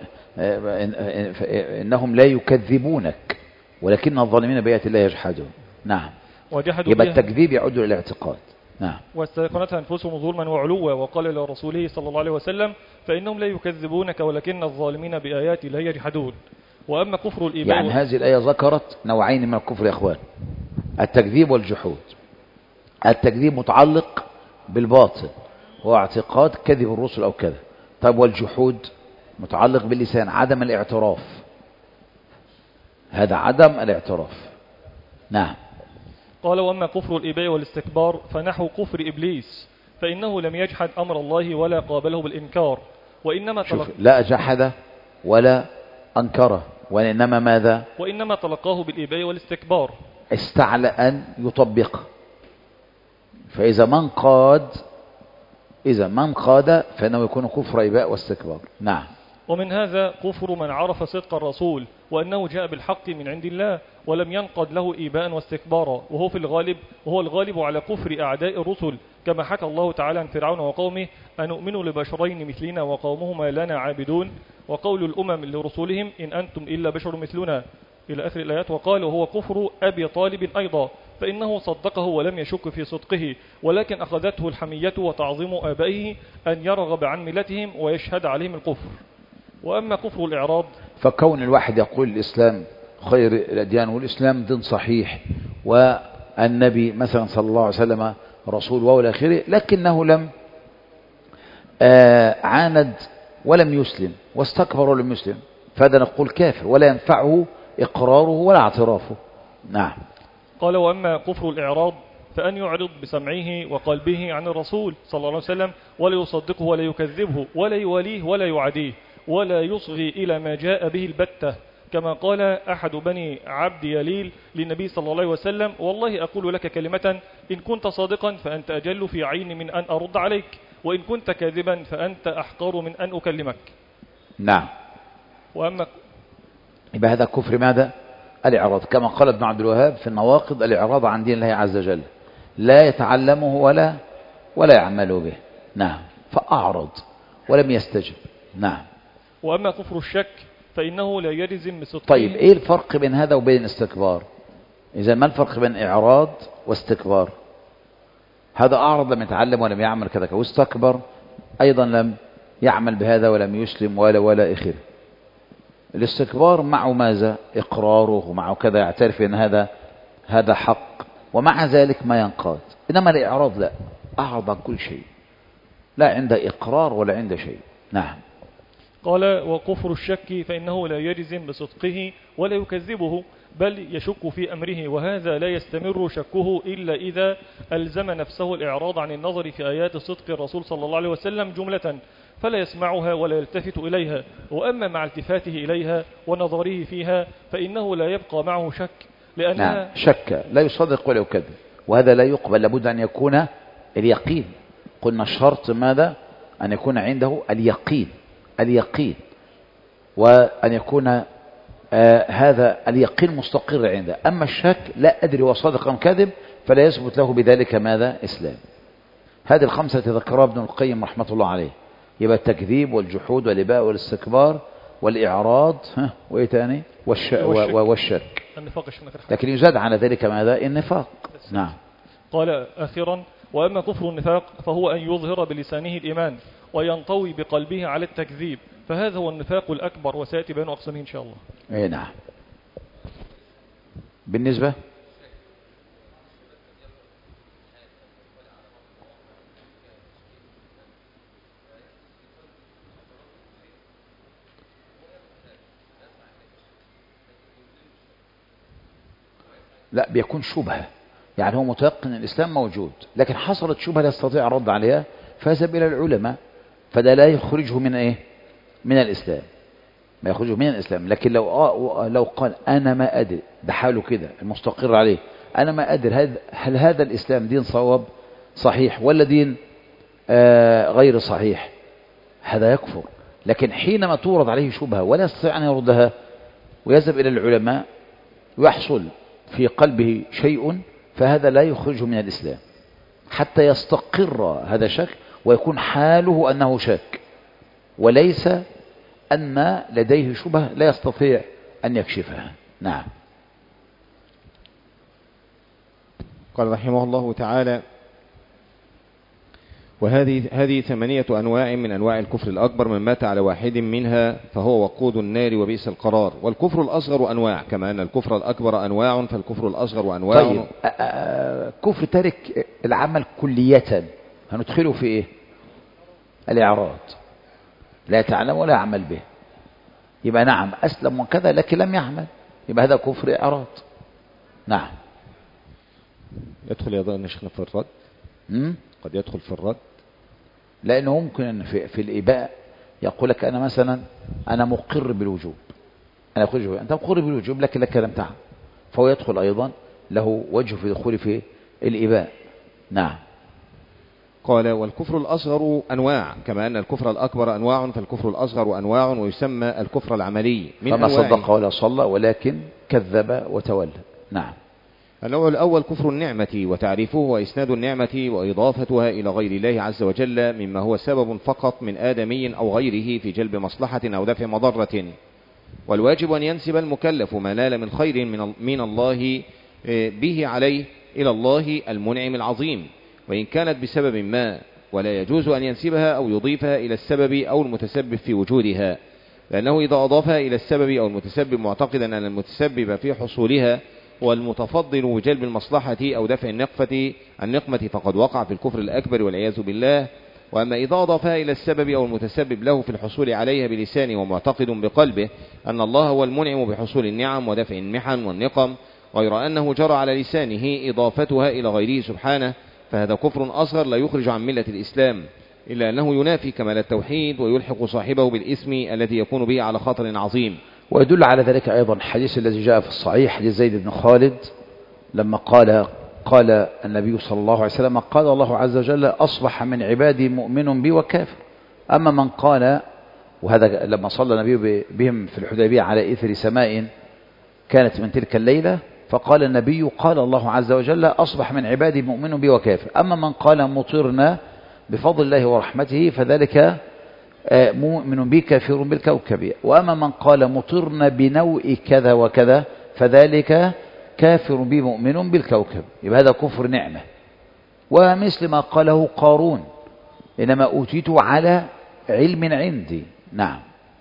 إنهم لا يكذبونك ولكن الظالمين بآيات الله يجحدون. نعم. يبقى التكذيب يعود إلى الاعتقاد. نعم.
واستيقنتها أنفسهم ظلما وعلوا. وقال لرسوله صلى الله عليه وسلم: فإنهم لا يكذبونك ولكن الظالمين بآيات الله يجحدون. وأما كفر الإيمان،
يعني هذه الآية ذكرت نوعين من الكفر يا أخوان: التكذيب والجحود. التكذيب متعلق بالباطل هو اعتقاد كذب الرسل أو كذا. طيب والجحود متعلق باللسان، عدم الاعتراف، هذا عدم الاعتراف. نعم.
قال وأما كفر الإباء والاستكبار فنحو كفر إبليس، فإنه لم يجحد أمر الله ولا قابله بالإنكار، وإنما
شوف
تلق...
لا جحد ولا أنكره، وإنما ماذا؟
وإنما تلقاه بالإباء والاستكبار،
استعلى أن يطبق. فإذا من قاد إذا من قاد فإنه يكون كفر إباء واستكبار. نعم.
ومن هذا كفر من عرف صدق الرسول وأنه جاء بالحق من عند الله ولم ينقد له إيباء واستكبارا، وهو في الغالب وهو الغالب على كفر أعداء الرسل، كما حكى الله تعالى عن فرعون وقومه أنؤمن لبشرين مثلنا وقومهما لنا عابدون، وقول الأمم لرسولهم إن أنتم إلا بشر مثلنا إلى آخر الآيات. وقال وهو كفر أبي طالب أيضا، فإنه صدقه ولم يشك في صدقه، ولكن أخذته الحمية وتعظيم آبائه أن يرغب عن ملتهم ويشهد عليهم الكفر. وأما كفر الإعراض،
فكون الواحد يقول الإسلام خير الأديان والإسلام دين صحيح والنبي مثلا صلى الله عليه وسلم رسول وإلى آخره، لكنه لم آه عاند ولم يسلم واستكبر ولم يسلم، فهذا نقول كافر ولا ينفعه إقراره ولا اعترافه. نعم.
قال وأما كفر الإعراض فأن يعرض بسمعه وقلبه عن الرسول صلى الله عليه وسلم ولا يصدقه ولا يكذبه ولا يوليه ولا يعاديه ولا يصغي إلى ما جاء به البتة، كما قال أحد بني عبد يليل للنبي صلى الله عليه وسلم والله أقول لك كلمة إن كنت صادقا فأنت أجل في عيني من أن أرد عليك، وإن كنت كاذبا فأنت أحقر من أن أكلمك.
نعم.
وأما
يبقى هذا كفر ماذا؟ الإعراض، كما قال ابن عبد الوهاب في النواقض الإعراض عن دين الله عز وجل، لا يتعلمه ولا ولا يعمل به. نعم. فأعرض ولم يستجب. نعم.
وأما كفر الشك فإنه لا يلزم بصدقه.
طيب إيه الفرق بين هذا وبين استكبار؟ إذا ما الفرق بين إعراض واستكبار؟ هذا أعرض لم يتعلم ولم يعمل كذا، واستكبر أيضا لم يعمل بهذا ولم يسلم ولا ولا إخره. الاستكبار معه ماذا؟ إقراره ومعه كذا، يعترف أن هذا هذا حق ومع ذلك ما ينقاد. إنما الإعراض لا، أعرض عن كل شيء، لا عنده إقرار ولا عنده شيء. نعم.
قال وكفر الشك فإنه لا يجزم بصدقه ولا يكذبه بل يشك في أمره، وهذا لا يستمر شكه إلا إذا ألزم نفسه الإعراض عن النظر في آيات صدق الرسول صلى الله عليه وسلم جملة فلا يسمعها ولا يلتفت إليها، وأما مع التفاته إليها ونظره فيها فإنه لا يبقى معه شك لأنها
نعم. شك لا يصدق ولا يكذب، وهذا لا يقبل، لابد أن يكون اليقين. قلنا الشرط ماذا؟ أن يكون عنده اليقين اليقين وأن يكون آه هذا اليقين مستقر عنده. أما الشك لا أدري وصادق أم كذب فلا يثبت له بذلك ماذا؟ إسلام. هذه الخمسة ذكرها ابن القيم رحمة الله عليه، يبقى التكذيب والجحود والإباء والاستكبار والإعراض وإيه تاني؟ والش...
والشك,
والشك. لكن يزاد على ذلك ماذا؟ النفاق. نعم.
قال آخرا وأما كفر النفاق فهو أن يظهر بلسانه الإيمان وينطوي بقلبه على التكذيب، فهذا هو النفاق الأكبر وسيأتي بيان أقسامه إن شاء الله.
أي نعم. بالنسبة لا بيكون شبهة، يعني هو متيقن الإسلام موجود لكن حصلت شبهة لا يستطيع الرد عليها فذهب إلى العلماء، فده لا يخرجه من إيه؟ من الإسلام، ما يخرجه من الإسلام. لكن لو آه لو قال أنا ما أدري، ده حاله كده المستقر عليه، أنا ما أدري هل, هل هذا الإسلام دين صواب صحيح ولا دين آه غير صحيح، هذا يكفر. لكن حينما تورد عليه شبهة ولا يستطيع أن يردها ويذهب إلى العلماء ويحصل في قلبه شيء، فهذا لا يخرجه من الإسلام حتى يستقر هذا شك ويكون حاله أنه شك وليس أن لديه شبهة لا يستطيع أن يكشفها. نعم.
قال رحمه الله تعالى وهذه هذه ثمانية أنواع من أنواع الكفر الأكبر، من مات على واحد منها فهو وقود النار وبئس القرار. والكفر الأصغر أنواع، كما أن الكفر الأكبر أنواع فالكفر الأصغر أنواع.
طيب كفر ترك العمل كلية هندخله في إيه؟ الإعراض، لا يتعلم ولا يعمل به، يبقى نعم أسلم وكذا لكن لم يعمل، يبقى هذا كفر إعراض. نعم.
يدخل يا شيخنا في الرد؟
م?
قد يدخل في الرد،
لأنه ممكن أن في, في الإباء يقول لك أنا مثلا أنا مقر بالوجوب، أنا أقول بالوجوب. أنت مقر بالوجوب لكن لك لم تعمل، فهو يدخل أيضا له وجه في دخول في الإباء. نعم.
قال والكفر الأصغر أنواع كما أن الكفر الأكبر أنواع، فالكفر الأصغر أنواع ويسمى الكفر العملي من
فما
أنواع
صدق ولا صلى ولكن كذب وتولى. نعم.
النوع الأول كفر النعمة وتعريفه وإسناد النعمة وإضافتها إلى غير الله عز وجل مما هو سبب فقط من آدمي أو غيره في جلب مصلحة أو دفع مضرة، والواجب أن ينسب المكلف ما نال من خير من الله به عليه إلى الله المنعم العظيم، وإن كانت بسبب ما، ولا يجوز أن ينسبها أو يضيفها إلى السبب أو المتسبب في وجودها، لأنه إذا أضافها إلى السبب أو المتسبب معتقدا أن المتسبب في حصولها والمتفضل بجلب المصلحة أو دفع النقفة النقمة فقد وقع في الكفر الأكبر والعياذ بالله. وأما إذا أضافها إلى السبب أو المتسبب له في الحصول عليها بلسانه ومعتقد بقلبه أن الله هو المنعم بحصول النعم ودفع المحن والنقم، غير أنه جرى على لسانه إضافتها إلى غيره سبحانه، فهذا كفر أصغر لا يخرج عن ملة الإسلام، إلا أنه ينافي كمال التوحيد ويلحق صاحبه بالإثم الذي يكون به على خطر عظيم.
ويدل على ذلك أيضا الحديث الذي جاء في الصحيح حديث زيد بن خالد لما قال قال النبي صلى الله عليه وسلم قال الله عز وجل أصبح من عبادي مؤمن بي وكافر. أما من قال، وهذا لما صلى النبي بهم في الحديبية على إثر سماء كانت من تلك الليلة، فقال النبي قال الله عز وجل أصبح من عبادي مؤمن بي وكافر. أما من قال مطرنا بفضل الله ورحمته فذلك مؤمن بي كافر بالكوكب. وأما من قال مطرنا بنوء كذا وكذا فذلك كافر بي مؤمن بالكوكب، يبقى هذا كفر نعمة. ومثل ما قاله قارون إنما أوتيت على علم عندي. نعم.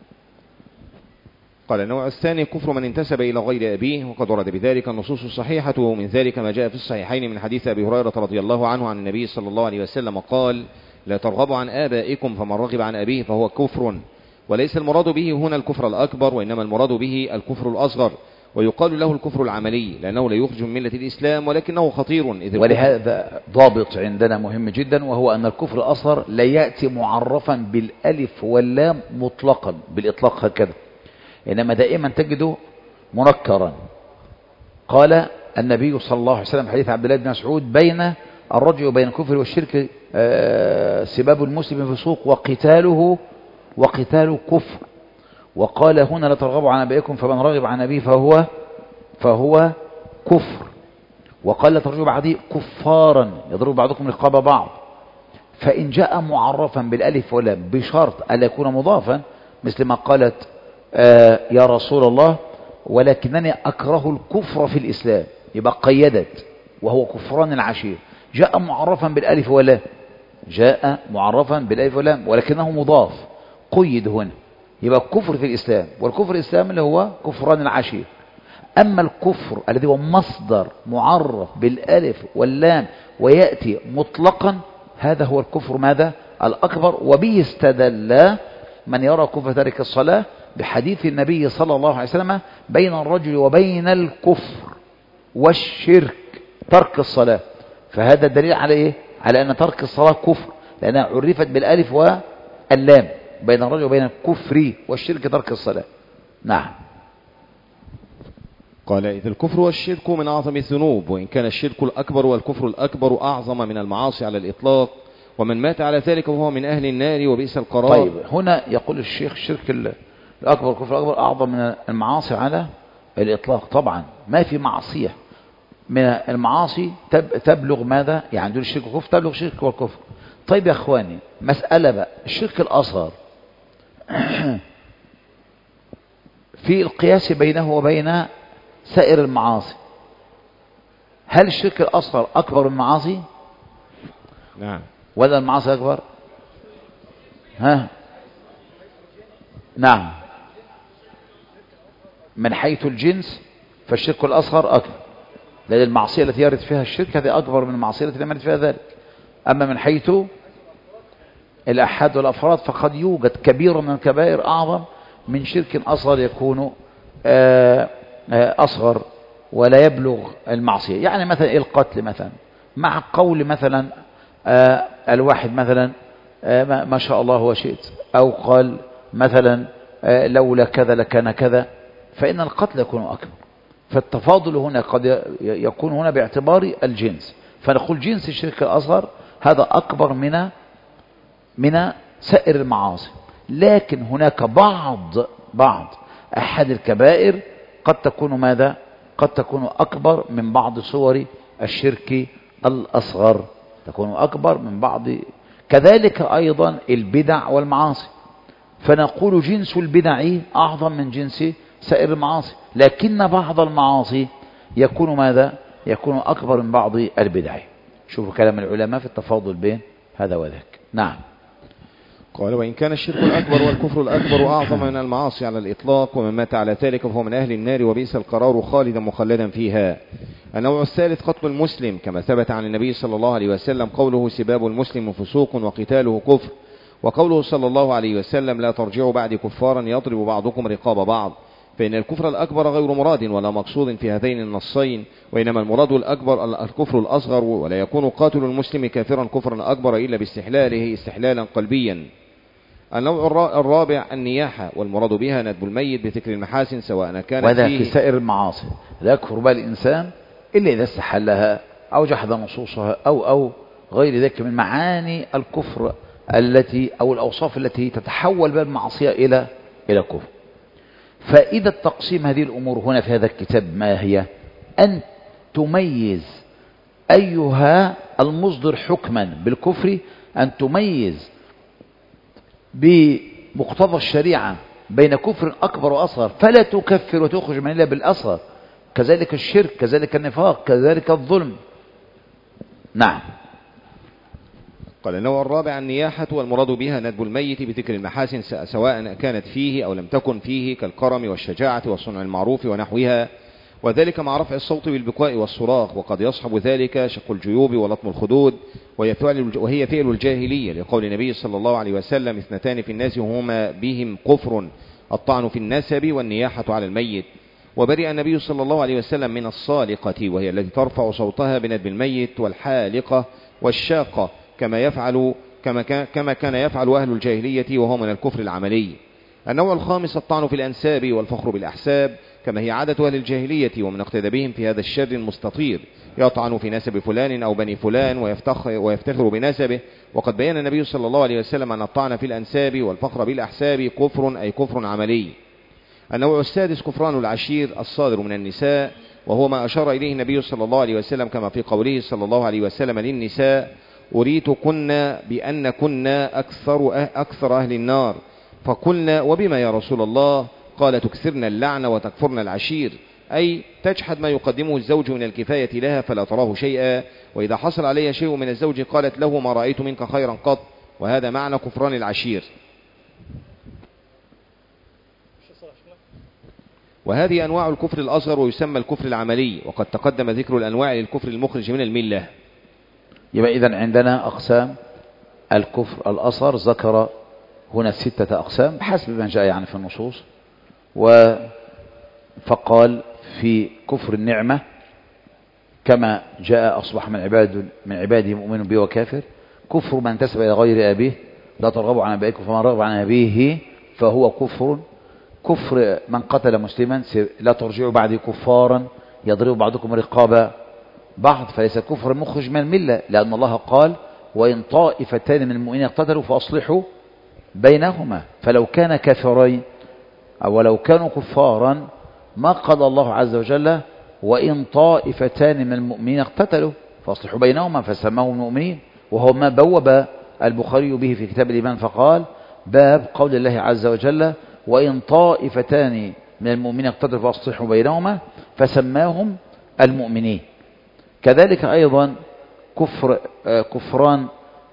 قال النوع الثاني كفر من انتسب إلى غير أبيه، وقد ورد بذلك النصوص الصحيحة، ومن ذلك ما جاء في الصحيحين من حديث أبي هريرة رضي الله عنه عن النبي صلى الله عليه وسلم قال لا ترغبوا عن آبائكم فمن رغب عن أبيه فهو كفر، وليس المراد به هنا الكفر الأكبر وإنما المراد به الكفر الأصغر، ويقال له الكفر العملي لأنه لا يخرج من ملة الإسلام ولكنه خطير. إذ
ولهذا ضابط عندنا مهم جدا، وهو أن الكفر الأصغر لا يأتي معرفا بالألف واللام مطلقا بالإطلاق هكذا، إنما دائما تجده منكرا. قال النبي صلى الله عليه وسلم حديث عبد الله بن مسعود بين الرجل وبين الكفر والشرك سباب المسلم فسوق وقتاله وقتال كفر. وقال هنا لا ترغبوا عن أبائكم فمن رغب عن أبيه فهو فهو كفر. وقال لا ترجعوا بعدي كفارا يضرب بعضكم رقاب بعض. فإن جاء معرفا بالألف واللام بشرط ألا يكون مضافا، مثل ما قالت آه يا رسول الله ولكنني أكره الكفر في الإسلام، يبقى قيدت وهو كفران العشير. جاء معرفا بالألف واللام جاء معرفا بالألف واللام ولكنه مضاف قيد هنا، يبقى الكفر في الإسلام، والكفر الإسلام اللي هو كفران العشير. أما الكفر الذي هو مصدر معرف بالألف واللام ويأتي مطلقا، هذا هو الكفر ماذا؟ الأكبر. وبه استدل من يرى كفر تارك الصلاة بحديث النبي صلى الله عليه وسلم بين الرجل وبين الكفر والشرك ترك الصلاة. فهذا الدليل على إيه؟ على أن ترك الصلاة كفر، لأنها عرفت بالألف واللام بين الرجل وبين الكفر والشرك ترك الصلاة. نعم.
قال إذ الكفر والشرك من أعظم الذنوب، وإن كان الشرك الأكبر والكفر الأكبر أعظم من المعاصي على الإطلاق، ومن مات على ذلك فهو من أهل النار وبئس القرار.
طيب هنا يقول الشيخ الشرك الأكبر والكفر الأكبر أعظم من المعاصي على الإطلاق. طبعا ما في معصية من المعاصي تبلغ ماذا؟ يعني دون الشرك والكفر تبلغ الشرك والكفر. طيب يا أخواني مسألة بقى، الشرك الأصغر في القياس بينه وبين سائر المعاصي، هل الشرك الأصغر أكبر من المعاصي؟
نعم.
ولا المعاصي أكبر؟ ها؟ نعم. من حيث الجنس فالشرك الأصغر أكبر، لأن المعصية التي يرد فيها الشرك هذه أكبر من المعصية التي لم يرد فيها ذلك. أما من حيث الأحاد والأفراد فقد يوجد كبير من الكبائر أعظم من شرك أصغر يكون أصغر ولا يبلغ المعصية. يعني مثلا القتل مثلا مع قول مثلا آه الواحد مثلا آه ما شاء الله وشئت، أو قال مثلا آه لولا كذا لكان كذا، فإن القتل يكون أكبر. فالتفاضل هنا قد يكون هنا باعتبار الجنس، فنقول جنس الشرك الأصغر هذا أكبر من من سائر المعاصي. لكن هناك بعض بعض أحد الكبائر قد تكون ماذا؟ قد تكون أكبر من بعض صور الشرك الأصغر، تكون أكبر من بعض. كذلك أيضا البدع والمعاصي، فنقول جنس البدع أعظم من جنس سائر المعاصي، لكن بعض المعاصي يكون ماذا؟ يكون أكبر من بعض البدع. شوفوا كلام العلماء في التفاضل بين هذا وذاك. نعم.
قال: وإن كان الشرك الأكبر والكفر الأكبر أعظم من المعاصي على الإطلاق، ومن مات على ذلك فهو من أهل النار وبئس القرار خالدا مخلدا فيها. النوع الثالث قتل المسلم، كما ثبت عن النبي صلى الله عليه وسلم قوله: سباب المسلم فسوق وقتاله كفر، وقوله صلى الله عليه وسلم: لا ترجعوا بعد كفارا يضرب بعضكم رقاب بعض. فإن الكفر الأكبر غير مراد ولا مقصود في هذين النصين، وإنما المراد الأكبر الكفر الأصغر، ولا يكون قاتل المسلم كافرا كفرا أكبر إلا باستحلاله استحلالا قلبيا. النوع الرابع النياحة، والمراد بها ندب الميت بذكر المحاسن سواء كانت
وذا
فيه
في سائر المعاصي لا يكفر بها الإنسان إلا إذا استحلها أو جحد نصوصها أو أو غير ذلك من معاني الكفر التي أو الأوصاف التي تتحول بها المعصية إلى إلى كفر. فإذا التقسيم هذه الأمور هنا في هذا الكتاب ما هي؟ أن تميز أيها المصدر حكما بالكفر، أن تميز بمقتضى الشريعة بين كفر أكبر وأصغر، فلا تكفر وتخرج من الله بالأصغر، كذلك الشرك، كذلك النفاق، كذلك الظلم. نعم.
قال: النوع الرابع النياحة، والمراد بها ندب الميت بذكر المحاسن سواء كانت فيه أو لم تكن فيه، كالكرم والشجاعة والصنع المعروف ونحوها، وذلك مع رفع الصوت بالبكاء والصراخ. وقد يصحب ذلك شق الجيوب ولطم الخدود، وهي فعل الجاهلية، لقول النبي صلى الله عليه وسلم: اثنتان في الناس هما بهم كفر، الطعن في النسب والنياحة على الميت. وبرئ النبي صلى الله عليه وسلم من الصالقة، وهي التي ترفع صوتها بندب الميت، والحالقة والشاقة، كما يفعل كما كان, كما كان يفعل أهل الجاهلية، وهو من الكفر العملي. النوع الخامس الطعن في الأنساب والفخر بالأحساب، كما هي عادة أهل الجاهلية، ومن اقتدى بهم في هذا الشر المستطير، يطعن في نسب فلان أو بني فلان ويفتخر, ويفتخر بنسبه. وقد بيان النبي صلى الله عليه وسلم أن الطعن في الأنساب والفخر بالأحساب كفر، أي كفر عملي. النوع السادس كفران العشير الصادر من النساء، وهو ما أشار إليه النبي صلى الله عليه وسلم كما في قوله صلى الله عليه وسلم للنساء: أريتكن بأنكن أكثر, أكثر أهل النار، فقلنا: وبما يا رسول الله؟ قال: تكثرن اللعنة وتكفرن العشير، أي تجحد ما يقدمه الزوج من الكفاية لها فلا تراه شيئا، وإذا حصل عليها شيء من الزوج قالت له: ما رأيت منك خيرا قط. وهذا معنى كفران العشير. وهذه أنواع الكفر الأصغر، ويسمى الكفر العملي، وقد تقدم ذكر الأنواع للكفر المخرج من الملة.
يبقى إذن عندنا أقسام الكفر الأصغر، ذكر هنا ستة أقسام بحسب ما جاء يعني في النصوص. و فقال في كفر النعمة كما جاء: أصبح من عباد من عباده مؤمن به وكافر. كفر من انتسب إلى غير أبيه، لا ترغبوا عن أبائكم، فمن رغب عن أبيه فهو كفر. كفر من قتل مسلما، لا ترجعوا بعد كفارا يضرب بعضكم رقاب بعض، فليس كفر مخرج من الملة، لأن الله قال: وإن طائفتان من المؤمنين اقتتلوا فأصلحوا بينهما. فلو كان كافرين أو لو كانوا كفارا ما قال الله عز وجل: وإن طائفتان من المؤمنين اقتتلوا فأصلحوا بينهما، فسماهم المؤمنين، وهو ما بوب البخاري به في كتاب الإيمان، فقال: باب قول الله عز وجل: وإن طائفتان من المؤمنين اقتتلوا فأصلحوا بينهما، فسماهم المؤمنين. كذلك أيضا كفر كفران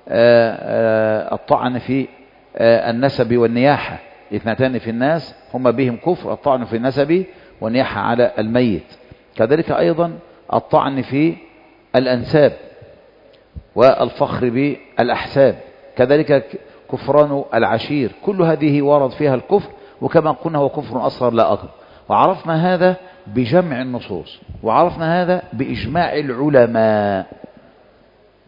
الطعن في النسب والنياحة، اثنتان في الناس هما بهم كفر، الطعن في النسب والنياحة على الميت. كذلك أيضا الطعن في الأنساب والفخر بالأحساب، كذلك كفران العشير. كل هذه ورد فيها الكفر، وكما قلنا هو كفر أصغر لا أكبر. وعرفنا هذا بجمع النصوص، وعرفنا هذا بإجماع العلماء.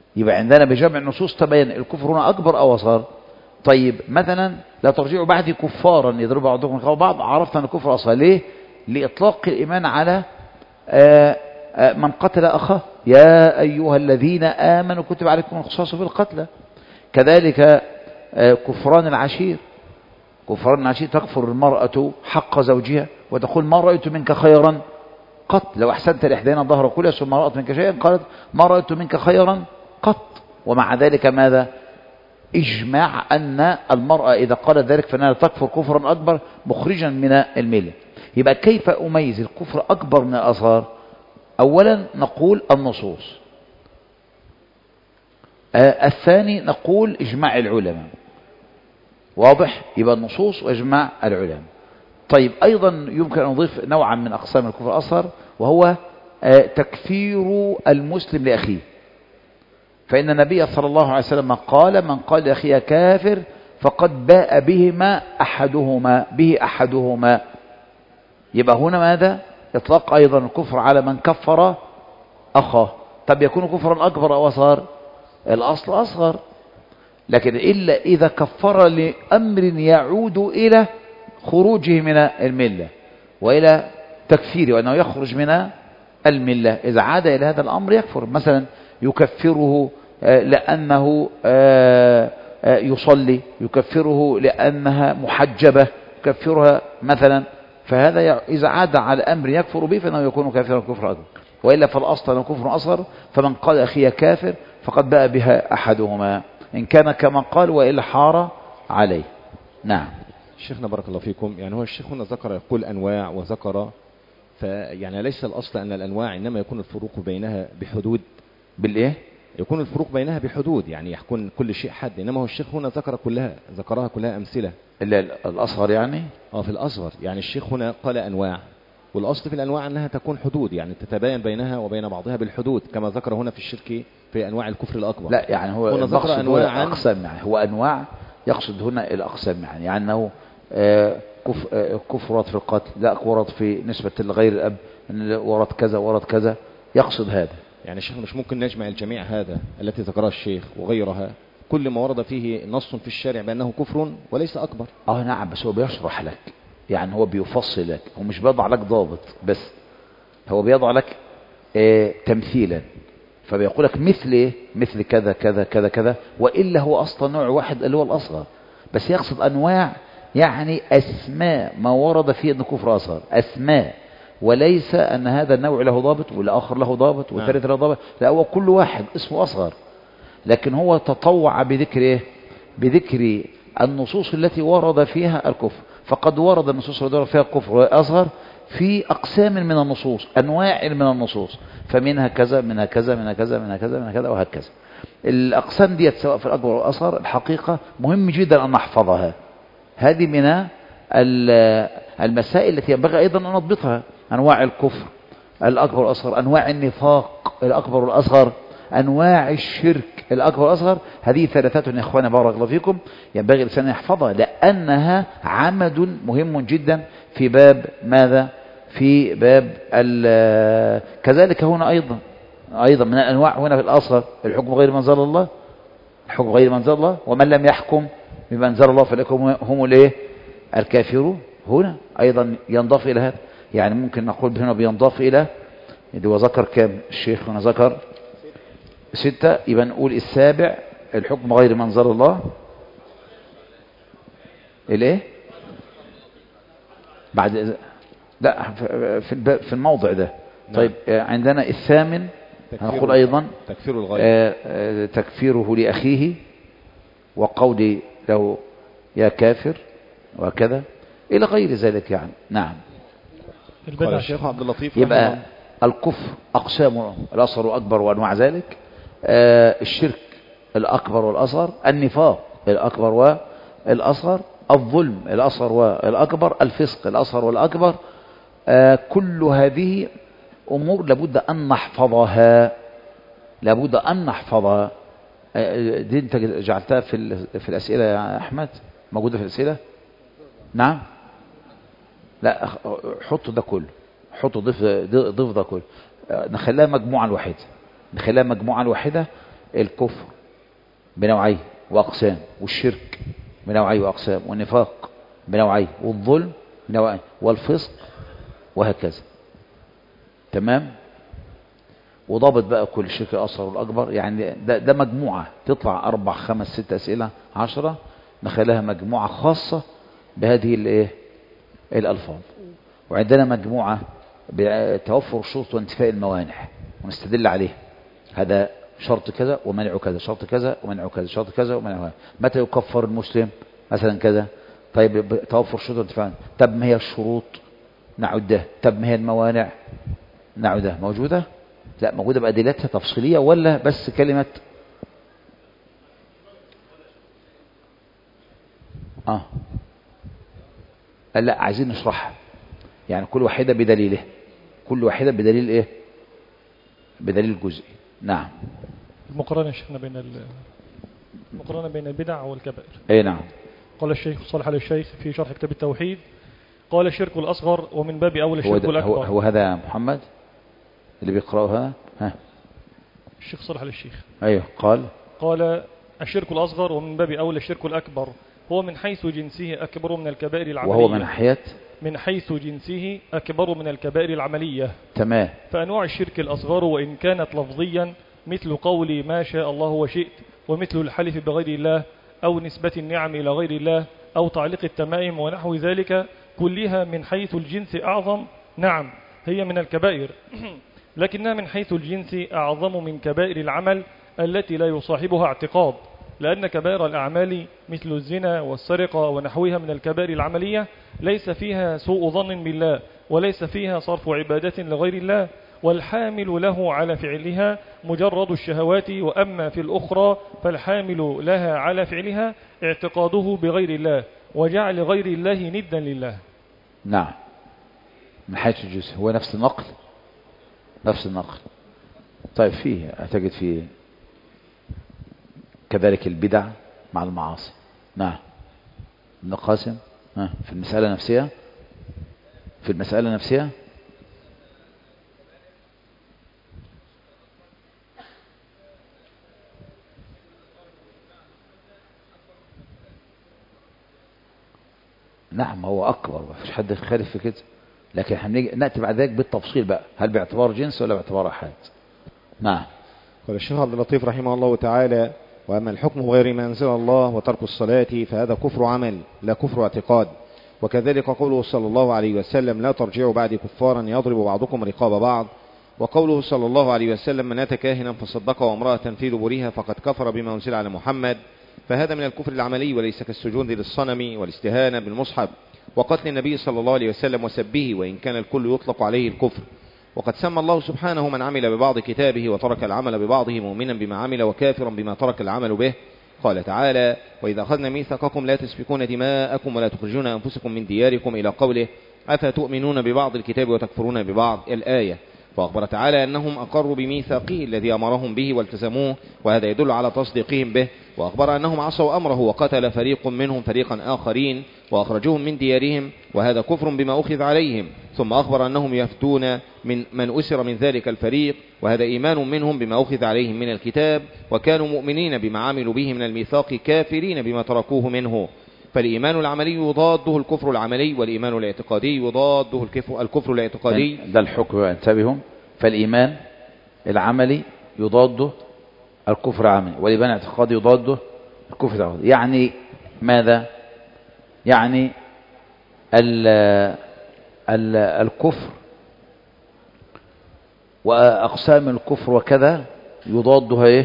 يبقى عندنا بجمع النصوص تبين الكفر هنا أكبر أو أصغر. طيب مثلا لا ترجعوا بعدي كفارا يضرب بعضكم رقاب بعض، عرفنا أن الكفر أصغر. ليه؟ لإطلاق الإيمان على آآ آآ من قتل أخاه، يا أيها الذين آمنوا كتب عليكم القصاص في القتلى. كذلك كفران العشير، كفران العشير تكفر المرأة حق زوجها وتقول ما رأيت منك خيرا قط، لو أحسنت لإحدانا ظهر كلها ثم رأت منك شيئا قالت ما رأيت منك خيرا قط. ومع ذلك ماذا؟ إجماع أن المرأة إذا قالت ذلك فإنها تكفر كفرا أكبر مخرجا من الملة. يبقى كيف أميز الكفر أكبر من الأصغر؟ أولا نقول النصوص، آه الثاني نقول إجماع العلماء. واضح؟ يبقى النصوص وإجماع العلماء. طيب أيضا يمكن أن نضيف نوعا من أقسام الكفر الأصغر، وهو آه تكفير المسلم لأخيه. فإن النبي صلى الله عليه وسلم قال من قال لأخيه كافر فقد باء بهما أحدهما به أحدهما. يبقى هنا ماذا؟ إطلاق أيضا الكفر على من كفر أخاه. طب يكون كفرا أكبر أو أصغر؟ الأصل أصغر، لكن إلا إذا كفر لأمر يعود إلى خروجه من الملة وإلى تكفيره وأنه يخرج من الملة. إذا عاد إلى هذا الأمر يكفر. مثلا يكفره لأنه يصلي، يكفره لأنها محجبة، يكفرها مثلا، فهذا إذا عاد على أمر يكفر به فإنه يكون كافرا كفر أكبر. وإلا فالأصل أنه كفر أصغر. فمن قال أخي كافر فقد باء بها أحدهما إن كان كما قال وإلا حار عليه. نعم.
شيخنا بارك الله فيكم، يعني هو الشيخ هنا ذكر يقول أنواع وذكر، فيعني ليس الأصل أن الأنواع إنما يكون الفروق بينها بحدود.
بالإيه؟
يكون الفروق بينها بحدود، يعني يكون كل شيء حد، إنما هو الشيخ هنا ذكر كلها ذكرها كلها أمثلة.
الأصغر يعني؟
آه في الأصغر، يعني الشيخ هنا قال أنواع، والأصل في الأنواع أنها تكون حدود، يعني تتباين بينها وبين بعضها بالحدود كما ذكر هنا في الشرك في أنواع الكفر الأكبر.
لا يعني هو
هنا ذكر أنواع
أقسام، يعني هو أنواع يقصد هنا الأقسام، يعني, يعني أنه آه كف آه كفر ورد في القتل، لا ورد في نسبة لغير الأب، ورد كذا ورد كذا، يقصد هذا.
يعني الشيخ مش ممكن نجمع الجميع هذا التي ذكرها الشيخ وغيرها، كل ما ورد فيه نص في الشارع بأنه كفر وليس أكبر.
اه نعم، بس هو بيشرح لك، يعني هو بيفصل لك، هو مش بيضع لك ضابط بس، هو بيضع لك آه تمثيلا، فبيقول لك مثل ايه؟ مثل كذا كذا كذا كذا، وإلا هو أصلا نوع واحد اللي هو الأصغر، بس يقصد أنواع، يعني أسماء ما ورد فيه أنه كفر أصغر، أسماء، وليس أن هذا النوع له ضابط والآخر له ضابط والثالث له ضابط، لا هو كل واحد اسمه أصغر، لكن هو تطوع بذكر ايه؟ بذكر النصوص التي ورد فيها الكفر. فقد ورد النصوص التي ورد فيها الكفر أصغر في أقسام من النصوص، أنواع من النصوص، فمنها كذا منها كذا منها كذا منها كذا منها كذا وهكذا. الأقسام ديت سواء في الأكبر والأصغر الحقيقة مهم جدا أن نحفظها. هذه من المسائل التي ينبغي أيضا أن نضبطها. أنواع الكفر الأكبر والأصغر، أنواع النفاق الأكبر والأصغر، أنواع الشرك الأكبر والأصغر، هذه ثلاثات يا إخوانا بارك الله فيكم ينبغي الإنسان يحفظها، لأنها عمد مهم جدا في باب ماذا؟ في باب كذلك هنا أيضا أيضا من الأنواع هنا في الأصغر الحكم غير منزل الله، الحكم غير منزل الله، ومن لم يحكم بما أنزل الله فلك هم الايه؟ الكافرون. هنا أيضا ينضاف إلى هذا، يعني ممكن نقول هنا بينضاف إلى اللي هو ذكر كام الشيخ هنا؟ ذكر ستة، يبقى نقول السابع الحكم غير منزل الله. الايه؟ بعد لا في في الموضع ده. طيب عندنا الثامن هنقول أيضا
تكفير الغير،
تكفيره لأخيه وقول له يا كافر وكذا إلى غير ذلك يعني. نعم.
قال الشيخ عبد اللطيف
يبقى الكفر أقسام الأصغر والأكبر وأنواع ذلك، آه الشرك الأكبر والأصغر، النفاق الأكبر والأصغر، الظلم الأصغر والأكبر، الفسق الأصغر والأكبر، آه كل هذه أمور لابد أن نحفظها، لابد أن نحفظها. آه دي أنت جعلتها في في الأسئلة يا أحمد، موجودة في الأسئلة؟ نعم. لا حط ده كله، حط ضيف ضيف ده كله، نخليها مجموعة الواحدة، نخليها مجموعة الواحدة الكفر بنوعيه وأقسام، والشرك بنوعيه وأقسام، والنفاق بنوعيه، والظلم بنوعيه، والفسق، وهكذا. تمام. وضابط بقى كل شرك الأصغر والأكبر، يعني ده, ده مجموعة تطلع أربع خمس ست أسئلة عشرة، نخليها مجموعة خاصة بهذه الايه الألفاظ. وعندنا مجموعة بتوفر الشروط وانتفاء الموانع ونستدل عليه، هذا شرط كذا ومنع كذا، شرط كذا ومنع كذا، شرط كذا ومنع كذا. متى يكفر المسلم مثلا كذا؟ طيب توفر الشروط وانتفاء، طب ما هي الشروط نعدها، طب ما هي الموانع نعدها، موجودة؟ لا موجودة بأدلتها تفصيلية ولا بس كلمة اه لا عايزين نشرحها، يعني كل واحدة بدليله، كل واحدة بدليل ايه؟ بدليل جزئي. نعم.
المقارنة شيخنا بين ال... المقارنة بين البدع والكبائر.
اي نعم.
قال الشيخ صالح آل الشيخ في شرح كتاب التوحيد، قال الشرك الأصغر ومن باب أول الشرك
هو
الأكبر.
هو, هو هذا يا محمد اللي بيقرأها؟ ها
الشيخ صالح آل الشيخ
ايوه قال
قال الشرك الأصغر ومن باب أول الشرك الأكبر هو من حيث جنسه أكبر من الكبائر العملية.
وهو من حيث
من حيث جنسه أكبر من الكبائر العملية.
تمام.
فأنواع الشرك الأصغر وإن كانت لفظيا مثل قول ما شاء الله وشئت، ومثل الحلف بغير الله، أو نسبة النعم إلى غير الله، أو تعليق التمائم ونحو ذلك، كلها من حيث الجنس أعظم. نعم هي من الكبائر لكنها من حيث الجنس أعظم من كبائر العمل التي لا يصاحبها اعتقاد، لأن كبائر الأعمال مثل الزنا والسرقة ونحوها من الكبائر العملية ليس فيها سوء ظن بالله، وليس فيها صرف عبادة لغير الله، والحامل له على فعلها مجرد الشهوات. وأما في الأخرى فالحامل لها على فعلها اعتقاده بغير الله وجعل غير الله ندا لله.
نعم من حيث الجزء هو نفس النقل، نفس النقل. طيب فيه أعتقد فيه كذلك البدع مع المعاصي. نعم ابن قاسم ها في المسألة نفسها، في المسألة نفسها نعم هو أكبر، ما فيش حد يخالف في كده، لكن احنا نأتي بعد ذلك بالتفصيل بقى، هل باعتبار جنس ولا باعتبار أحد. نعم.
قال الشيخ عبد اللطيف رحمه الله تعالى: وأما الحكم غير ما أنزل الله وترك الصلاة فهذا كفر عمل لا كفر اعتقاد. وكذلك قوله صلى الله عليه وسلم: لا ترجعوا بعد كفارا يضرب بعضكم رقاب بعض. وقوله صلى الله عليه وسلم: من أتى كاهنا فصدقه وامرأة في دبرها فقد كفر بما أنزل على محمد. فهذا من الكفر العملي وليس كالسجود للصنم والاستهانة بالمصحف وقتل النبي صلى الله عليه وسلم وسبه، وإن كان الكل يطلق عليه الكفر. وقد سمى الله سبحانه من عمل ببعض كتابه وترك العمل ببعضه مؤمنا بما عمل وكافرا بما ترك العمل به. قال تعالى: وإذا أخذنا ميثاقكم لا تسفكون دماءكم ولا تخرجون أنفسكم من دياركم إلى قوله: أفتؤمنون ببعض الكتاب وتكفرون ببعض، الآية. فأخبر تعالى أنهم أقروا بميثاقه الذي أمرهم به والتزموه، وهذا يدل على تصديقهم به. وأخبر أنهم عصوا أمره وقتل فريق منهم فريقا آخرين وأخرجوهم من ديارهم، وهذا كفر بما أخذ عليهم. ثم أخبر أنهم يفتون من من أسر من ذلك الفريق، وهذا إيمان منهم بما أخذ عليهم من الكتاب، وكانوا مؤمنين بما عملوا به من الميثاق كافرين بما تركوه منه. فالإيمان العملي يضاده الكفر العملي، والإيمان الاعتقادي يضاده الكفر, الكفر الاعتقادي.
ده الحكم، انتبهوا. فالإيمان العملي يضاده الكفر العملي، والإيمان الاعتقادي يضاده الكفر الاعتقادي. يعني ماذا؟ يعني ال ال الكفر وأقسام الكفر وكذا يضادها إيه؟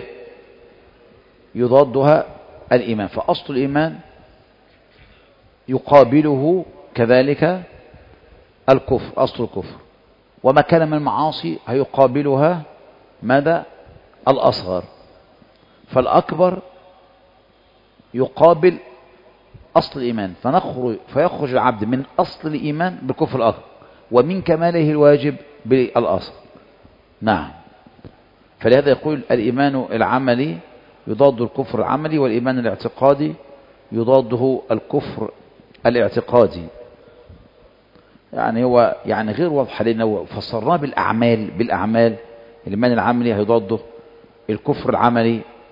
يضادها الإيمان. فأصل الإيمان يقابله كذلك الكفر، أصل الكفر. وما كان من المعاصي هيقابلها ماذا؟ الأصغر. فالأكبر يقابل أصل الإيمان، فنخرج فيخرج العبد من أصل الإيمان بالكفر الأكبر، ومن كماله الواجب بالأصغر. نعم. فلهذا يقول الإيمان العملي يضاد الكفر العملي، والإيمان الاعتقادي يضاده الكفر الاعتقادي. يعني هو يعني غير واضح لأنه فسرناه بالأعمال بالأعمال الإيمان العملي هيضاده الكفر العملي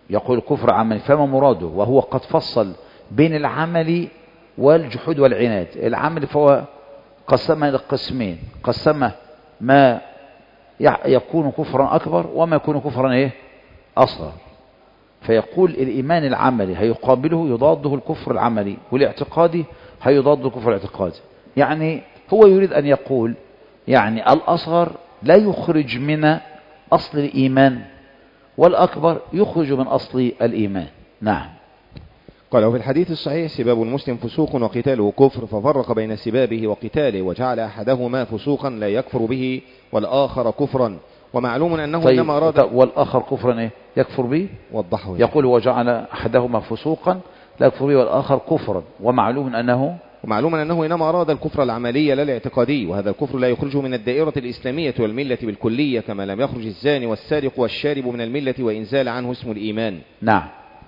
يقول كفر عملي، فما مراده؟ وهو قد فصل بين العمل والجحود والعناد. العمل فهو قسمه لقسمين، قسمه ما يكون كفرا أكبر وما يكون كفرا إيه؟ أصغر. فيقول الإيمان العملي هيقابله يضاده الكفر العملي، والاعتقادي هيضاد الكفر الاعتقادي. يعني هو يريد أن يقول يعني الأصغر لا يخرج من أصل الإيمان، والأكبر يخرج من أصل الإيمان. نعم.
قال وفي الحديث الصحيح سباب المسلم فسوق وقتاله كفر، ففرق بين سبابه وقتاله وجعل أحدهما فسوقا لا يكفر به والآخر كفرا، ومعلوم أنه
طيب
إنما أراد
والآخر كفرا إيه؟ يكفر به.
وضحه.
يقول وجعل أحدهما فسوقا لا يكفر به والآخر كفرا، ومعلوم أنه
ومعلوم أنه إنما أراد الكفر العملي لا الاعتقادي، وهذا الكفر لا يخرجه من الدائرة الإسلامية والملة بالكلية، كما لم يخرج الزاني والسارق والشارب من الملة وإن زال عنه اسم الإيمان.
نعم.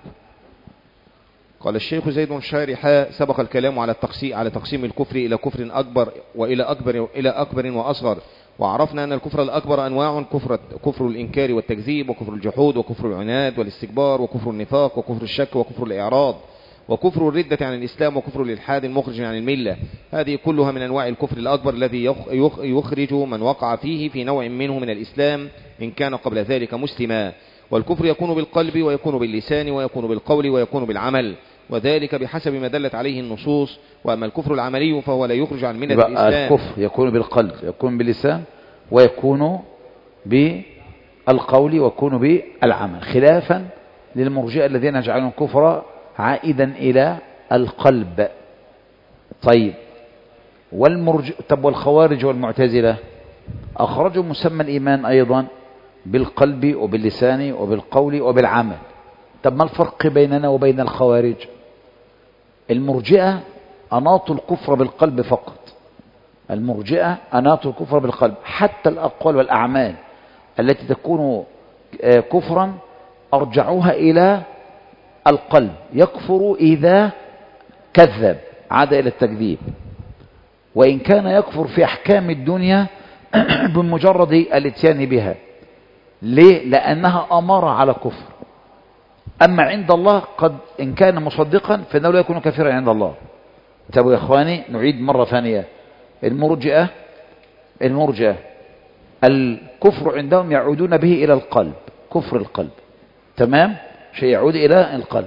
قال الشيخ زيد شارحا سبق الكلام على التقسيم على تقسيم الكفر إلى كفر أكبر وإلى أكبر إلى أكبر وأصغر، وعرفنا أن الكفر الأكبر أنواع: كفر كفر الإنكار والتكذيب، وكفر الجحود، وكفر العناد والاستكبار، وكفر النفاق، وكفر الشك، وكفر الإعراض، وكفر الردة عن الإسلام، وكفر الإلحاد المخرج عن الملة. هذه كلها من أنواع الكفر الأكبر الذي يخرج من وقع فيه في نوع منه من الإسلام إن كان قبل ذلك مسلما. والكفر يكون بالقلب ويكون باللسان ويكون بالقول ويكون بالعمل، وذلك بحسب ما دلت عليه النصوص. وأما الكفر العملي فهو لا يخرج عن ملة الإسلام.
الكفر يكون بالقلب، يكون باللسان، ويكون بالقول، ويكون بالعمل، خلافا للمرجئة الذين يجعلون الكفر عائدا إلى القلب. طيب والمرجئ طب والخوارج والمعتزلة أخرجوا مسمى الإيمان أيضا بالقلب وباللسان وبالقول وبالعمل. طب ما الفرق بيننا وبين الخوارج؟ المرجئة أناطوا الكفر بالقلب فقط، المرجئة أناطوا الكفر بالقلب، حتى الأقوال والأعمال التي تكون كفرا أرجعوها إلى القلب، يكفر إذا كذب، عاد إلى التكذيب، وإن كان يكفر في أحكام الدنيا بمجرد الاتيان بها. ليه؟ لأنها أمارة على كفر. أما عند الله قد إن كان مصدقا فإنه لا يكون كافرا عند الله. طب يا إخواني نعيد مرة ثانية، المرجئة المرجئة الكفر عندهم يعودون به إلى القلب، كفر القلب، تمام، شيء يعود إلى القلب.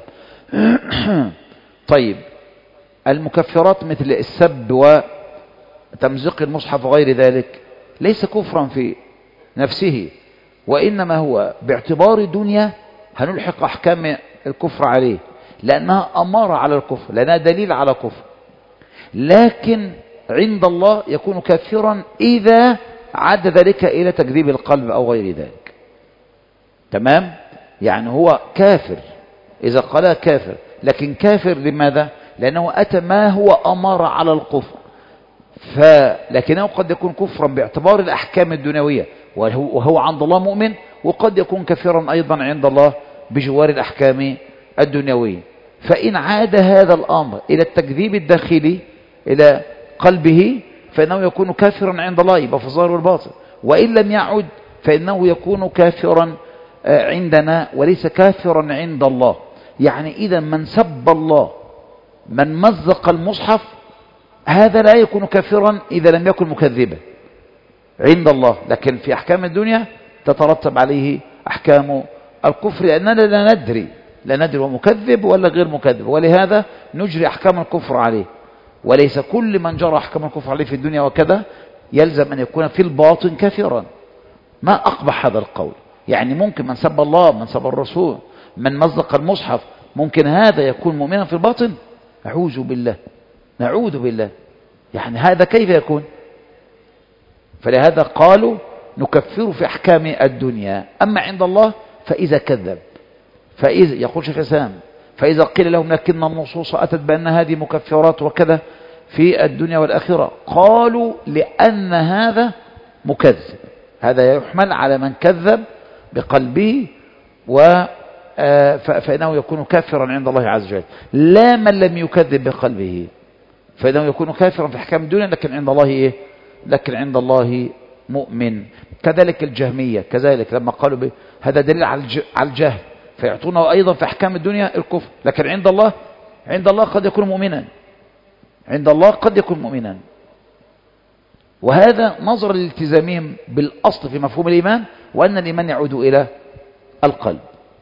طيب المكفرات مثل السب وتمزيق المصحف وغير ذلك ليس كفرا في نفسه، وإنما هو باعتبار دنيا هنلحق أحكام الكفر عليه، لأنها أمارة على الكفر، لأنها دليل على كفر. لكن عند الله يكون كافرا إذا عاد ذلك إلى تكذيب القلب أو غير ذلك، تمام. يعني هو كافر إذا قال كافر، لكن كافر لماذا؟ لأنه أتى ما هو أمارة على الكفر، فلكنه قد يكون كفرا باعتبار الأحكام الدنيوية وهو عند الله مؤمن، وقد يكون كافرا أيضا عند الله بجوار الأحكام الدنيوية. فإن عاد هذا الأمر إلى التكذيب الداخلي إلى قلبه فإنه يكون كافرا عند الله، يبقى في الظاهر والباطن. وإن لم يعد فإنه يكون كافرا عندنا وليس كافرا عند الله. يعني إذا من سب الله، من مزق المصحف، هذا لا يكون كافرا إذا لم يكن مكذبا عند الله، لكن في أحكام الدنيا تترتب عليه أحكام الكفر، لأننا لا ندري لا ندري هو مكذب ولا غير مكذب، ولهذا نجري أحكام الكفر عليه. وليس كل من جرى أحكام الكفر عليه في الدنيا وكذا يلزم أن يكون في الباطن كافرا. ما أقبح هذا القول. يعني ممكن من سب الله، من سب الرسول، من مزق المصحف، ممكن هذا يكون مؤمنا في الباطن؟ نعوذ بالله، نعوذ بالله. يعني هذا كيف يكون؟ فلهذا قالوا نكفر في أحكام الدنيا، أما عند الله فإذا كذب، فإذا يقول شيخ الإسلام فإذا قيل لهم لكن النصوص أتت بأن هذه مكفرات وكذا في الدنيا والآخرة، قالوا لأن هذا مكذب، هذا يحمل على من كذب بقلبه و فإنه يكون كافرا عند الله عز وجل، لا من لم يكذب بقلبه فإنه يكون كافرا في أحكام الدنيا لكن عند الله إيه؟ لكن عند الله مؤمن. كذلك الجهمية كذلك لما قالوا هذا دليل على الجهل، فيعطونه أيضا في أحكام الدنيا الكفر. لكن عند الله عند الله قد يكون مؤمنا، عند الله قد يكون مؤمنا. وهذا نظرا لالتزامهم بالأصل في مفهوم الإيمان، وأن الإيمان يعود إلى القلب.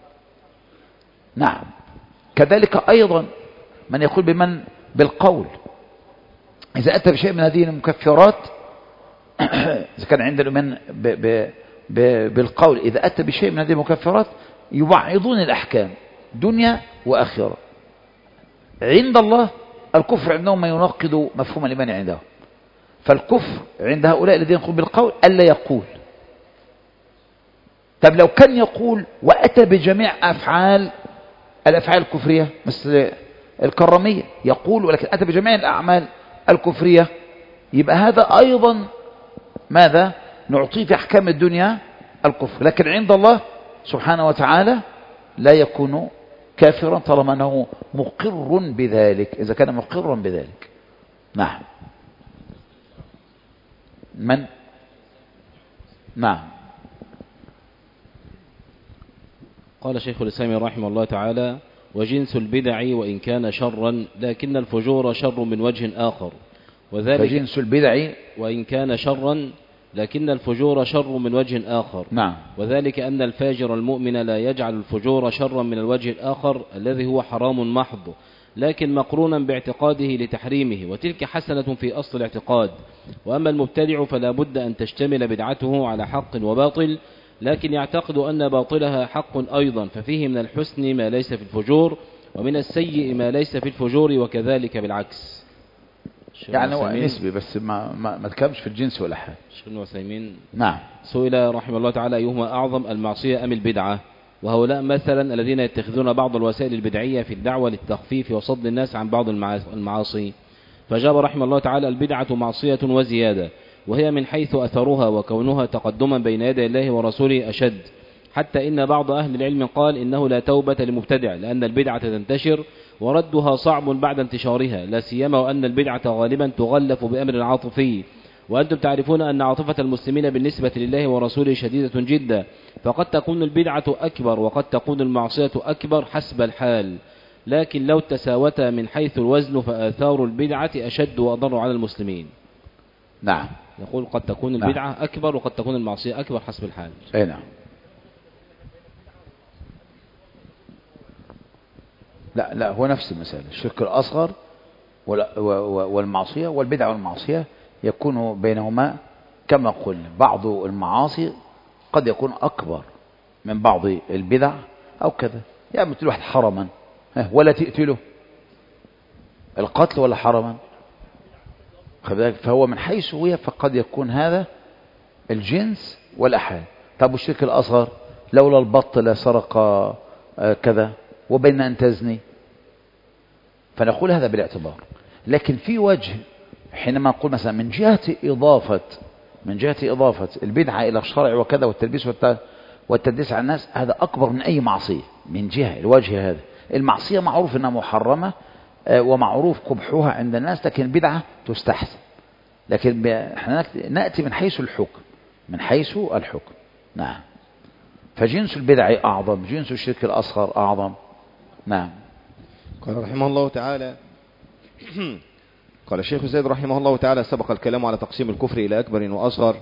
نعم. كذلك أيضا من يقول بمن بالقول، إذا أتى بشيء من هذه المكفرات إذا كان عند الإيمان ب ب ب بالقول، إذا أتى بشيء من هذه المكفرات يبعضون الأحكام دنيا وآخرة. عند الله الكفر عندهم ما ينقض مفهوم الإيمان عندهم. فالكفر عند هؤلاء الذين يقول بالقول ألا يقول. طب لو كان يقول وأتى بجميع أفعال الأفعال الكفرية مثل الكرامية، يقول ولكن أتى بجميع الأعمال الكفرية، يبقى هذا أيضا ماذا نعطيه في أحكام الدنيا الكفر. لكن عند الله سبحانه وتعالى لا يكون كافرا طالما أنه مقر بذلك، إذا كان مقرا بذلك. نعم. من نعم.
قال شيخ الإسلام رحمه الله تعالى: وجنس البدع وإن كان شرا لكن الفجور شر من وجه آخر، وذلك
فجنس البدع
وإن كان شرا لكن الفجور شر من وجه آخر.
نعم.
وذلك أن الفاجر المؤمن لا يجعل الفجور شرا من الوجه الآخر الذي هو حرام محض، لكن مقرونا باعتقاده لتحريمه، وتلك حسنة في أصل الاعتقاد. وأما المبتدع فلا بد أن تشتمل بدعته على حق وباطل، لكن يعتقد أن باطلها حق أيضا، ففيه من الحسن ما ليس في الفجور، ومن السيء ما ليس في الفجور، وكذلك بالعكس.
يعني هو نسبي بس ما ما, ما تكمش في الجنس ولا حاجة.
شيخ ابن عثيمين
نعم
سئل رحمه الله تعالى: أيهما أعظم، المعصية أم البدعة؟ وهؤلاء مثلا الذين يتخذون بعض الوسائل البدعية في الدعوة للتخفيف وصد الناس عن بعض المعاصي، فجاب رحمه الله تعالى: البدعة معصية وزيادة، وهي من حيث أثرها وكونها تقدما بين يدي الله ورسوله أشد، حتى إن بعض أهل العلم قال إنه لا توبة لمبتدع، لأن البدعة تنتشر وردها صعب بعد انتشارها، لا سيما وأن البدعة غالبا تغلف بأمر عاطفي، وأنتم تعرفون أن عاطفة المسلمين بالنسبة لله ورسوله شديدة جدا، فقد تكون البدعة أكبر وقد تكون المعصية أكبر حسب الحال، لكن لو تساوتا من حيث الوزن فآثار البدعة أشد وأضر على المسلمين.
نعم.
يقول قد تكون البدعة نعم. أكبر وقد تكون المعصية أكبر حسب الحال.
أي نعم. لا لا هو نفس المسألة، الشرك الأصغر والمعصية والبدعة والمعصية يكون بينهما كما قلنا، بعض المعاصي قد يكون أكبر من بعض البدع أو كذا. يعني مثل واحد حرما ولا تقتله، القتل ولا حرما، فهو من حيث هو فقد يكون هذا الجنس والأحال. طب والشرك الأصغر لولا البط لسرق كذا وبين أن تزني، فنقول هذا بالاعتبار. لكن في وجه حينما نقول مثلا من جهة إضافة من جهة إضافة البدعة إلى الشرع وكذا والتلبيس والتدليس على الناس، هذا أكبر من أي معصية. من جهة الوجه هذا المعصية معروف أنها محرمة ومعروف قبحها عند الناس، لكن البدعة تستحسن. لكن احنا نأتي من حيث الحكم من حيث الحكم. نعم. فجنس البدع أعظم، جنس الشرك الأصغر أعظم. نعم.
قال رحمه الله تعالى قال الشيخ زيد رحمه الله تعالى: سبق الكلام على تقسيم الكفر إلى أكبر وأصغر،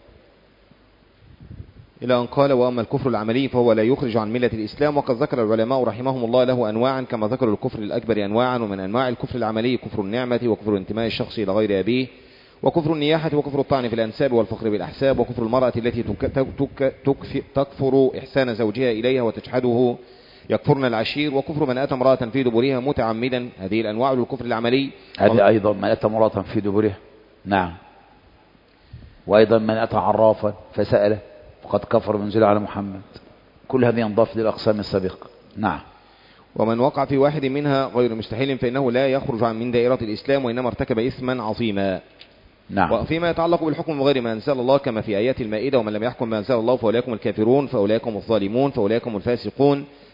إلى أن قال: وأما الكفر العملي فهو لا يخرج عن ملة الإسلام. وقد ذكر العلماء رحمهم الله له أنواعا، كما ذكروا الكفر الأكبر أنواعا. ومن أنواع الكفر العملي كفر النعمة، وكفر انتماء الشخص إلى غير أبيه، وكفر النياحة، وكفر الطعن في الأنساب والفخر بالأحساب، وكفر المرأة التي تكفر إحسان زوجها إليها وتجحده، يكفرن العشير، وكفر من أتى امرأة في دبرها متعمدا. هذه الأنواع للكفر العملي.
هذه أيضا من أتى امرأة في دبرها. نعم. وأيضا من أتى عرافا فسأله فقد كفر منزل على محمد. كل هذه ينضاف للأقسام السابقة. نعم.
ومن وقع في واحد منها غير مستحيل فإنه لا يخرج عن من دائرة الإسلام، وإنما ارتكب إثما عظيما.
نعم.
وفيما يتعلق بالحكم بغير ما أنزل الله كما في آيات المائدة: ومن لم يحكم ما أنزل الله فأولئك هم الكافرون، فأولئك هم الظالمون، فأولئك هم الفاسقون.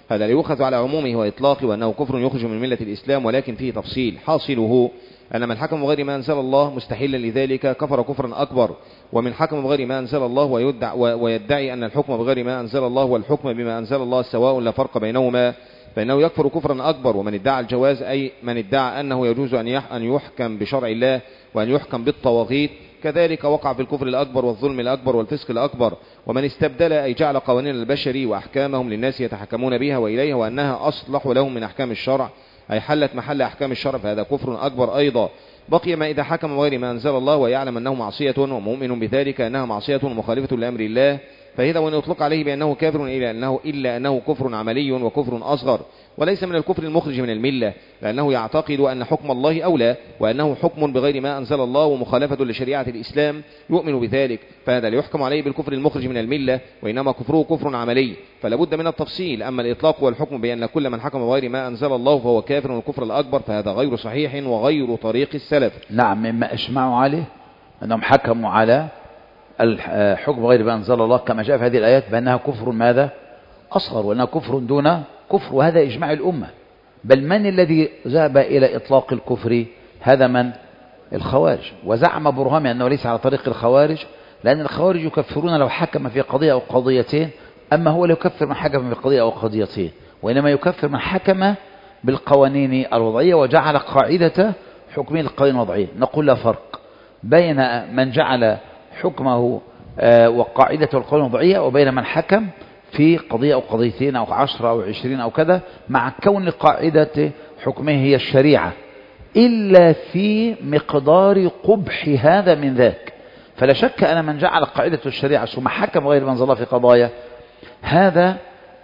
هذا لا يؤخذ على عمومه وإطلاقه وأنه كفر يخرج من ملة الإسلام، ولكن فيه تفصيل. حاصله أن من حكم بغير ما أنزل الله مستحيلا لذلك كفر كفرا أكبر، ومن حكم بغير ما أنزل الله ويدعي, ويدعي أن الحكم بغير ما أنزل الله والحكم بما أنزل الله سواء لا فرق بينهما فإنه يكفر كفرا أكبر. ومن ادعى الجواز أي من ادعى أنه يجوز أن يحكم بشرع الله وأن يحكم بالطواغيت كذلك وقع في الكفر الأكبر والظلم الأكبر والفسق الأكبر. ومن استبدل أي جعل قوانين البشر وأحكامهم للناس يتحكمون بها وإليها وأنها أصلح لهم من أحكام الشرع أي حلت محل أحكام الشرع فهذا كفر أكبر أيضا. بقي ما إذا حكم غير ما أنزل الله ويعلم أنه معصية ومؤمن بذلك أنها معصية مخالفة لأمر الله فإذا وإن يطلق عليه بأنه كافر إلا أنه, إلا أنه كفر عملي وكفر أصغر وليس من الكفر المخرج من الملة لأنه يعتقد أن حكم الله أولى وأنه حكم بغير ما أنزل الله ومخالفة لشريعة الإسلام يؤمن بذلك فهذا لا يحكم عليه بالكفر المخرج من الملة وإنما كفره كفر عملي فلا بد من التفصيل. أما الإطلاق والحكم بأن كل من حكم بغير ما أنزل الله فهو كافر والكفر الأكبر فهذا غير صحيح وغير طريق السلف.
نعم مما أجمعوا عليه أنهم حكموا على الحكم غير ما أنزل الله كما جاء في هذه الآيات بأنها كفر ماذا أصغر وأنها كفر دون كفر وهذا إجماع الأمة. بل من الذي ذهب إلى إطلاق الكفر هذا من الخوارج وزعم برهامي أنه ليس على طريق الخوارج لأن الخوارج يكفرون لو حكم في قضية أو قضيتين أما هو لا يكفر من حكم في قضية أو قضيتين وإنما يكفر من حكم بالقوانين الوضعية وجعل قاعدة حكمه القوانين الوضعية. نقول لا فرق بين من جعل حكمه وقاعدة القوانين الوضعية وبين من حكم في قضية أو قضيتين أو عشرة أو عشرين أو كذا مع كون قاعدة حكمه هي الشريعة إلا في مقدار قبح هذا من ذاك. فلا شك أن من جعل قاعدة الشريعة ثم حكم غير ما أنزل الله في قضايا هذا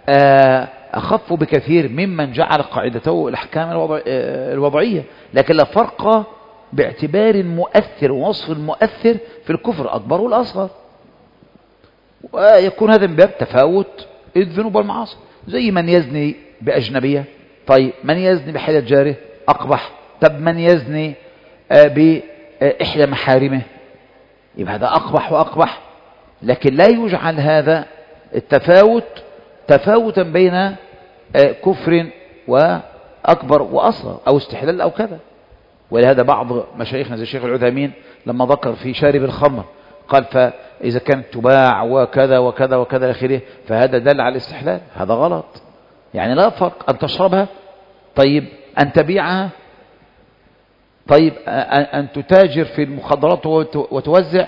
أخف بكثير ممن جعل قاعدته الأحكام الوضعية. لكن لا فرق باعتبار مؤثر ووصف المؤثر في الكفر الأكبر والأصغر ويكون هذا من باب تفاوت الذنوب والمعاصي. زي من يزني بأجنبية طيب من يزني بحيلة جاره أقبح طب من يزني بإحدى محارمه يبقى هذا أقبح وأقبح. لكن لا يجعل هذا التفاوت تفاوتا بين كفر وأكبر وأصغر أو استحلال أو كذا. ولهذا بعض مشايخنا زي الشيخ العثيمين لما ذكر في شارب الخمر قال فإذا كانت تباع وكذا وكذا وكذا آخره فهذا دل على الاستحلال. هذا غلط. يعني لا فرق أن تشربها طيب أن تبيعها طيب أن تتاجر في المخدرات وتوزع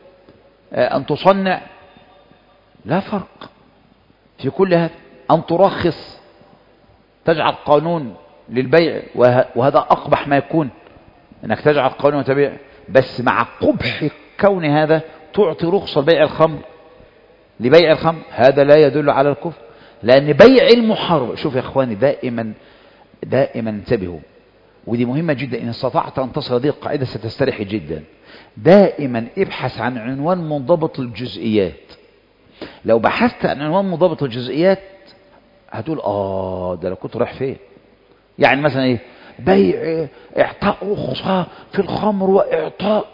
أن تصنع لا فرق في كل هذا. أن ترخص تجعل قانون للبيع وهذا أقبح ما يكون أنك تجعل قانون وتبيع بس مع قبح كون هذا تعطي رخصة لبيع الخمر لبيع الخمر هذا لا يدل على الكفر لأن بيع المحرم. شوف يا إخواني دائما دائما انتبهوا ودي مهمة جدا إن استطعت أن تصل هذه القاعدة ستستريح جدا. دائما ابحث عن عنوان منضبط الجزئيات. لو بحثت عن عنوان منضبط الجزئيات هتقول آه ده لو كنت رايح فين. يعني مثلا إيه بيع إعطاء رخصة في الخمر وإعطاء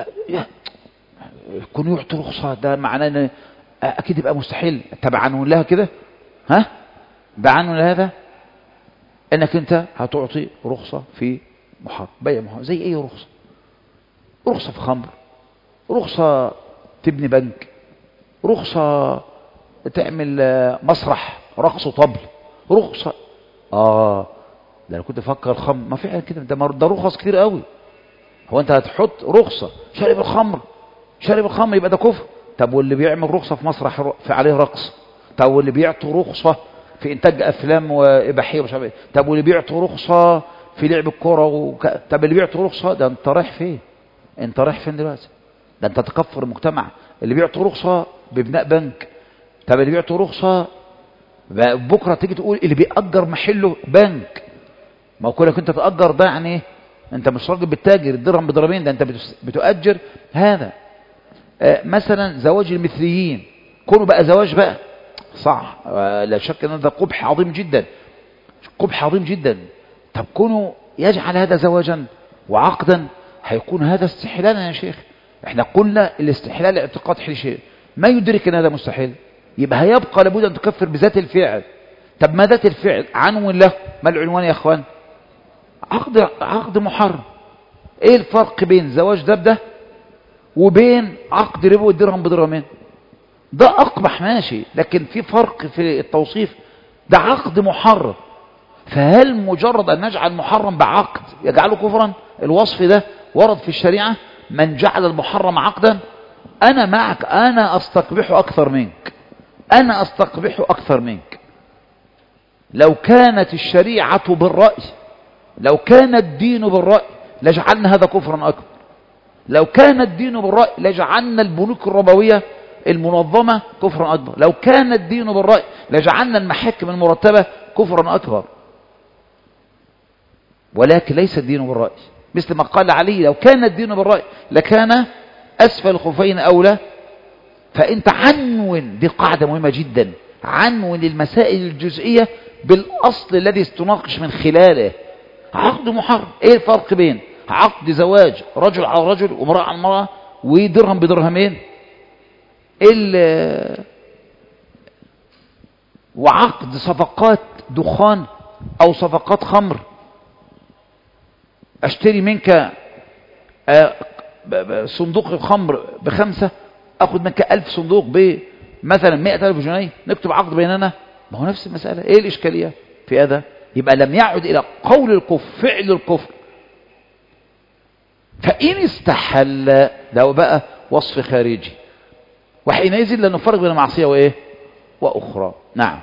يكون يعطي رخصة ده معناه أن أكيد يبقى مستحيل. تبعنون لها كده ها بعنون لهذا أنك أنت هتعطي رخصة في محرم بيع محرم زي أي رخصة رخصة في خمر رخصة تبني بنك رخصة تعمل مسرح رقص وطبل رخصة آه ده أنا كنت أفكر الخمر ما في كده ده, ده رخص كتير قوي. هو أنت هتحط رخصة شارب الخمر شارب الخمر يبقى ده كفر. طب واللي بيعمل رخصة في مسرح في عليه رقص طب واللي بيعطي رخصة في إنتاج أفلام وإباحية ومش عارف طب واللي بيعطي رخصة في لعب الكرة وك... طب اللي بيعطي رخصة ده أنت رايح فين أنت رايح فين دلوقتي ده أنت تكفر المجتمع. اللي بيعطي رخصة ببناء بنك طب اللي بيعطي رخصة بكرة تيجي تقول اللي بيأجر محله بنك ما هو كونك أنت تأجر ده يعني أنت مش راجل بتتاجر الدرهم بدرهمين ده أنت بتؤجر هذا. آه مثلا زواج المثليين كونوا بقى زواج بقى صح آه لا شك أن هذا قبح عظيم جدا قبح عظيم جدا. طب كونوا يجعل هذا زواجا وعقدا هيكون هذا استحلالا يا شيخ. احنا قلنا الاستحلال اعتقاد حل شيء ما يدرك ان هذا مستحيل يبقى هيبقى لابد ان تكفر بذات الفعل طب ما ذات الفعل عنوان له، ما العنوان يا اخوان؟ عقد عقد محرم. ايه الفرق بين زواج ده بده وبين عقد ربا والدرهم بدرهمين؟ ده اقبح ماشي، لكن في فرق في التوصيف. ده عقد محرم، فهل مجرد ان نجعل محرم بعقد يجعله كفرا؟ الوصف ده ورد في الشريعة، من جعل المحرم عقدا انا معك، انا استقبحه اكثر منك، انا استقبحه اكثر منك. لو كانت الشريعة بالرأي، لو كان الدين بالرأي لجعلنا هذا كفرا أكبر. لو كان الدين بالرأي لجعلنا البنوك الربوية المنظمة كفرا أكبر. لو كان الدين بالرأي لجعلنا المحاكم المرتبة كفرا أكبر. ولكن ليس الدين بالرأي، مثل ما قال علي لو كان الدين بالرأي لكان أسفل الخفين أولى. فأنت عنون، دي قاعدة مهمة جدا، عنون المسائل الجزئية بالأصل الذي استناقش من خلاله. عقد محرم، ايه الفرق بين عقد زواج رجل على رجل وامرأة على امرأة ودرهم بدرهمين وعقد صفقات دخان او صفقات خمر؟ اشتري منك صندوق الخمر بخمسة، اخذ منك الف صندوق بمثلا مئة الف جنيه، نكتب عقد بيننا. ما هو نفس المسألة، ايه الاشكالية في هذا؟ يبقى لم يعد الى قول الكفر، فعل الكفر. فإن استحل لو بقى وصف خارجي، وحينئذ لا نفرق بين معصية وايه واخرى. نعم.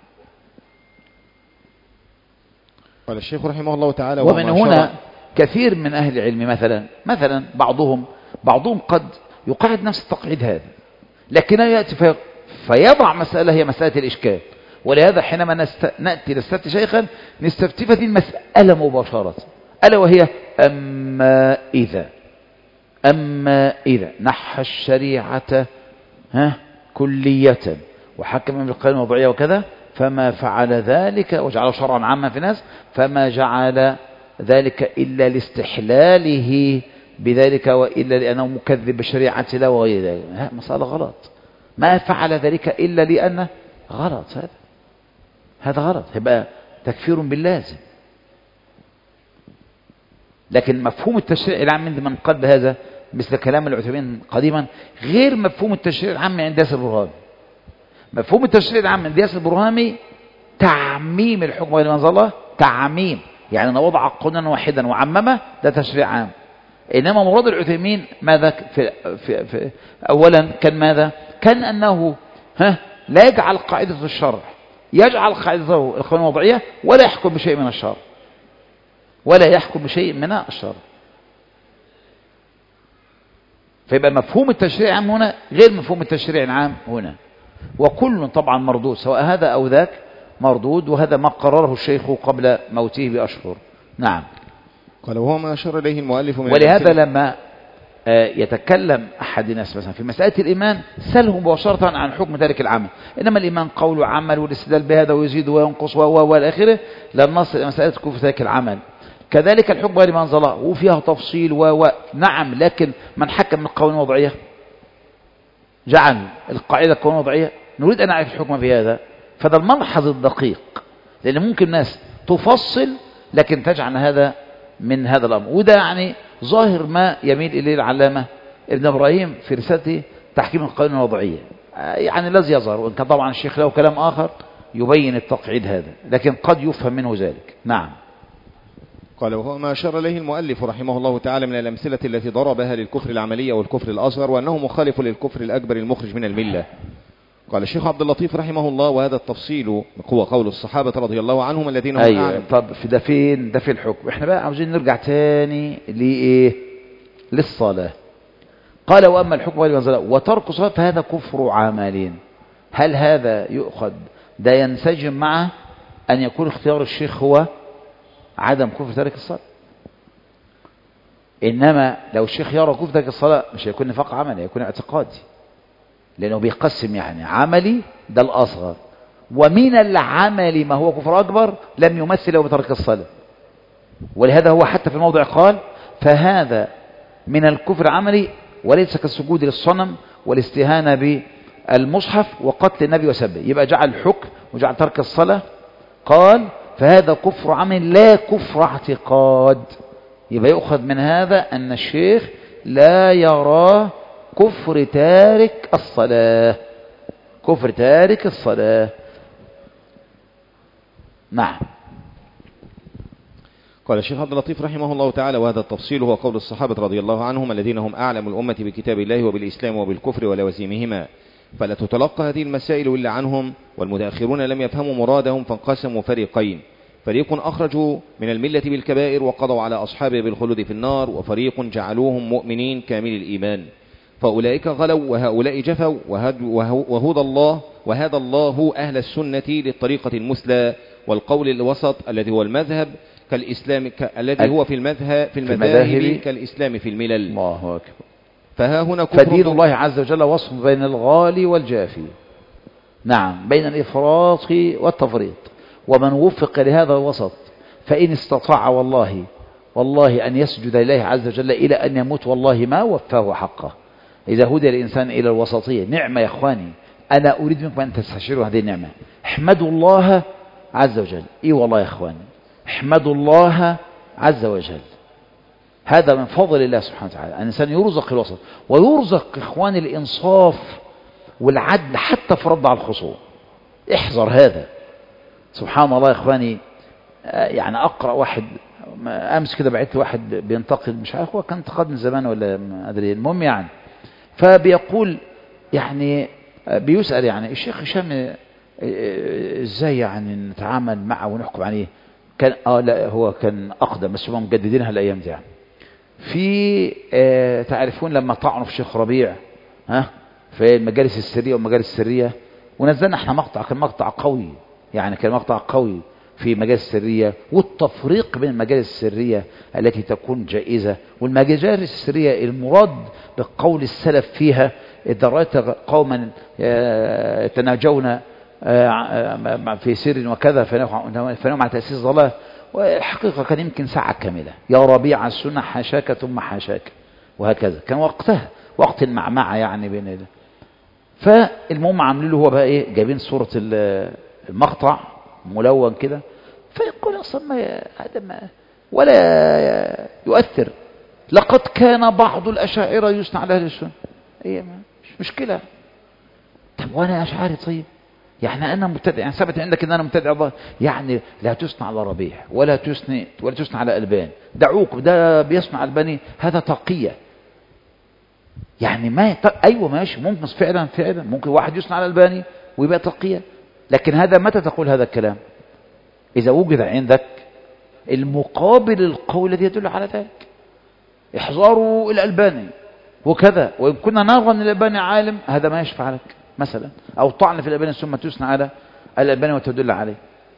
قال الشيخ رحمه الله تعالى
ومن هنا كثير من اهل العلم مثلا مثلا بعضهم بعضهم قد يقعد نفس التقعيد هذا، لكنه ياتي في فيضع مسألة هي مسألة الإشكال. ولهذا حينما نست... نأتي نستفتي شيخا نستفتي في المسألة مباشرة، ألا وهي أما إذا أما إذا نحى الشريعة ها كلية وحكم بالقانون الوضعية وكذا، فما فعل ذلك وجعله شرعا عاما في الناس، فما جعل ذلك إلا لاستحلاله بذلك وإلا لأنه مكذب بالشريعة لا وغير ذلك. ها مسألة غلط. ما فعل ذلك إلا لأنه غلط. هذا هذا غلط، يبقى تكفير باللازم. لكن مفهوم التشريع العام عند من قال بهذا مثل كلام العثيمين قديما غير مفهوم التشريع العام عند ياسر البرهامي. مفهوم التشريع العام عند ياسر البرهامي تعميم الحكم غير منزل الله، تعميم يعني أنا وضع قانونا واحدا وعممه، ده تشريع عام. إنما مراد العثيمين ماذا في في في أولا كان ماذا؟ كان أنه ها لا يجعل قاعدة الشرع، يجعل قاعدته القانون الوضعية ولا يحكم بشيء من الشرع، ولا يحكم بشيء من الشرع. فيبقى مفهوم التشريع العام هنا غير مفهوم التشريع العام هنا، وكل طبعا مردود، سواء هذا أو ذاك مردود، وهذا ما قرره الشيخ قبل موته بأشهر. نعم.
قال وهو ما أشار إليه المؤلف من
ولهذا لما يتكلم أحد الناس مثلا في مسألة الإيمان سأله مباشرة عن حكم ذلك العمل، إنما الإيمان قول وعمل والاستدلال بهذا ويزيد وينقص والى آخره، لن نصل إلى مسألة كفر ذلك العمل. كذلك الحكم غير ما أنزل الله وفيها تفصيل و نعم، لكن من حكم من القوانين الوضعية جعل القاعدة القوانين الوضعية، نريد أن نعرف الحكم في هذا. فده الملحظ الدقيق، لأن ممكن الناس تفصل لكن تجعل هذا من هذا الأمر. وده يعني ظاهر ما يميل إليه العلامة ابن إبراهيم في رسالته تحكيم القوانين الوضعية، يعني الذي يظهر، وإن كان طبعا الشيخ له كلام آخر يبين التقعيد هذا، لكن قد يفهم منه ذلك. نعم.
قال وهو ما أشار إليه المؤلف رحمه الله تعالى من الأمثلة التي ضربها للكفر العملي والكفر الأصغر، وأنه مخالف للكفر الأكبر المخرج من الملة. قال الشيخ عبد اللطيف رحمه الله وهذا التفصيل هو قول الصحابة رضي الله عنهم الذين هم
أيوة.
أعلم.
طب في ده فين ده في الحكم؟ احنا بقى عاوزين نرجع تاني لإيه؟ للصلاة. قال وأما الحكم غير منزل وترك الصلاة فهذا كفر عملين. هل هذا يؤخذ ده ينسجم مع أن يكون اختيار الشيخ هو عدم كفر تارك الصلاة؟ إنما لو الشيخ يرى كفر تارك الصلاة مش هيكون نفاق عملي، هيكون اعتقادي، لأنه بيقسم يعني عملي ده الأصغر، ومن العمل ما هو كفر أكبر لم يمثله بترك الصلاة. ولهذا هو حتى في الموضع قال فهذا من الكفر عملي وليس كالسجود للصنم والاستهانة بالمصحف وقتل النبي وسبه. يبقى جعل الحكم وجعل ترك الصلاة قال فهذا كفر عمل لا كفر اعتقاد. يبقى يؤخذ من هذا أن الشيخ لا يرى كفر تارك الصلاة، كفر تارك الصلاة. نعم.
قال الشيخ عبد اللطيف رحمه الله تعالى: وهذا التفصيل هو قول الصحابة رضي الله عنهم الذين هم أعلم الأمة بكتاب الله وبالإسلام وبالكفر ولوازمهما، فلا تتلقى هذه المسائل إلا عنهم، والمتأخرون لم يفهموا مرادهم فانقسموا فريقين: فريق أخرجوا من الملة بالكبائر وقضوا على أصحابه بالخلود في النار، وفريق جعلوهم مؤمنين كامل الإيمان، فأولئك غلوا وهؤلاء جفوا، وهدى الله وهذا الله أهل السنة للطريقة المثلى والقول الوسط الذي هو المذهب كالإسلام ك... الذي هو في المذهب في المذاهب كالإسلام في الملل.
الله أكبر.
فها هنا كفر
فدين الله عز وجل وصف بين الغالي والجافي، نعم، بين الإفراط والتفريط، ومن وفق لهذا الوسط فإن استطاع والله والله أن يسجد لله عز وجل إلى أن يموت والله ما وفاه حقه. إذا هدى الإنسان إلى الوسطية نعمة يا إخواني، أنا أريد منكم أن تستشعروا هذه النعمة. احمدوا الله عز وجل. إي والله يا إخواني، احمدوا الله عز وجل، هذا من فضل الله سبحانه وتعالى. الإنسان يرزق الوسط، ويرزق إخواني الإنصاف والعدل حتى في رد على الخصوم. احذر هذا. سبحان الله يا إخواني، يعني أقرأ واحد أمس كده بعت واحد بينتقد، مش عارف هو كان انتقد من زمان ولا ما أدري، المهم يعني، فبيقول يعني بيسأل يعني الشيخ هشام ازاي يعني نتعامل معه ونحكم عليه. كان اه لا هو كان أقدم بس هم مجددينها الأيام دي يعني. في آه تعرفون لما طعنوا في الشيخ ربيع ها في المجالس السرية والمجالس السرية، ونزلنا احنا مقطع، كان مقطع قوي يعني، كان مقطع قوي في مجالس السرية والتفريق بين المجالس السرية التي تكون جائزة والمجالس السرية المراد بقول السلف فيها: إذا رأيت قوما يتناجون في سر وكذا فنوم على تأسيس ضلال. والحقيقة كان يمكن ساعة كاملة: يا ربيع السنة حاشاك ثم حاشاك، وهكذا كان وقتها وقت المعمعة يعني بين ده. فالمهم عاملين له هو بقى ايه، جايبين صورة المقطع ملون كده، فيقول اصلا ما هذا ما ولا يؤثر، لقد كان بعض الأشاعرة يثنى على أهل السنة. هي مش مشكلة. طب وانا أشعري طيب يعني أنا مبتدع، يعني ثبت عندك أن أنا مبتدع يعني لا تثنى على ربيع ولا تثني ولا تثنى على ألبان، دعوك ده بيصنع ألباني هذا تقية يعني. ما أيوة ماشي، ممكن فعلا فعلا ممكن واحد يثنى على ألباني ويبقى تقية، لكن هذا متى تقول هذا الكلام؟ إذا وجد عندك المقابل القول الذي يدل على ذلك. احذروا الألباني وكذا، وإن كنا نرى أن الألباني عالم هذا ما يشفع لك مثلا، أو طعن في الألباني ثم تثنى على الألباني وتدل عليه.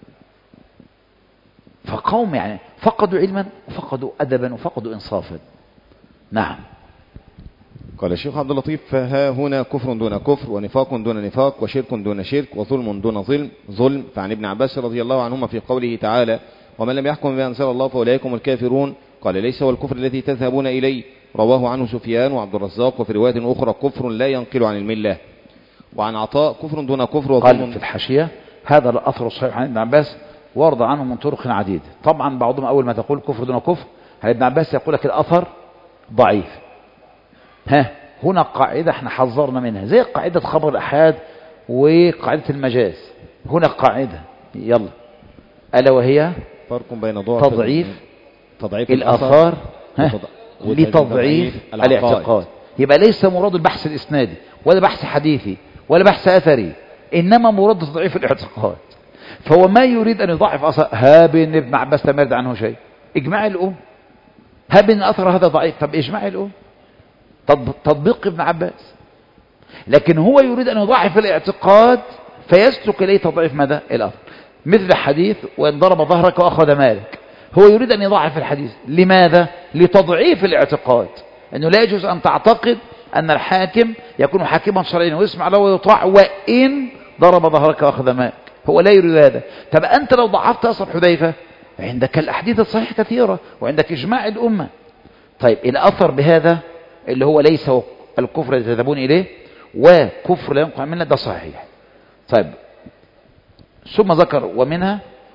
فقوم يعني فقدوا علما وفقدوا أدبا وفقدوا إنصافا. نعم.
قال الشيخ عبد اللطيف: فها هنا كفر دون كفر، ونفاق دون نفاق، وشرك دون شرك، وظلم دون ظلم ظلم. فعن ابن عباس رضي الله عنهما في قوله تعالى: ومن لم يحكم بما أنزل الله فأولئك هم الكافرون، قال: ليس هو الكفر الذي تذهبون إليه. رواه عنه سفيان وعبد الرزاق، وفي رواية أخرى: كفر لا ينقل عن الملة. وعن عطاء: كفر دون كفر وظلم.
قال في الحاشية: هذا الأثر الصحيح عن ابن عباس ورد عنه من طرق عديدة. طبعا بعضهم أول ما تقول كفر دون كفر هل ابن عباس يقول لك الأثر ضعيف. ها هنا قاعدة احنا حذرنا منها، زي قاعدة خبر الأحاد وقاعدة المجاز. هنا قاعدة يلا ألا وهي
فرق بين ضعف
تضعيف
تضعيف
الآثار لتضعيف الاعتقاد. يبقى ليس مراد البحث الإسنادي ولا بحث حديثي ولا بحث أثري، إنما مراد تضعيف الاعتقاد. فهو ما يريد أن يضعف أثر. هاب ان ابن عباس لم يرد عنه شيء، إجماع الأم. هاب ان الأثر هذا ضعيف، طب إجماع الأم، تطبيق ابن عباس. لكن هو يريد أن يضعف الاعتقاد فيسلك إليه تضعيف ماذا؟ الأثر. مثل حديث: وإن ضرب ظهرك وأخذ مالك. هو يريد أن يضعف الحديث، لماذا؟ لتضعيف الاعتقاد، أنه لا يجوز أن تعتقد أن الحاكم يكون حاكما شرعيا ويسمع له ويطاع وإن ضرب ظهرك وأخذ مالك. هو لا يريد هذا. طب أنت لو ضعفت أثر حذيفة عندك الأحاديث الصحيحة كثيرة وعندك إجماع الأمة. طيب الأثر بهذا اللي هو ليس الكفر الذي تذهبون إليه وكفر لا ينقع منه، ده صحيح. طيب ثم ذكر: ومنها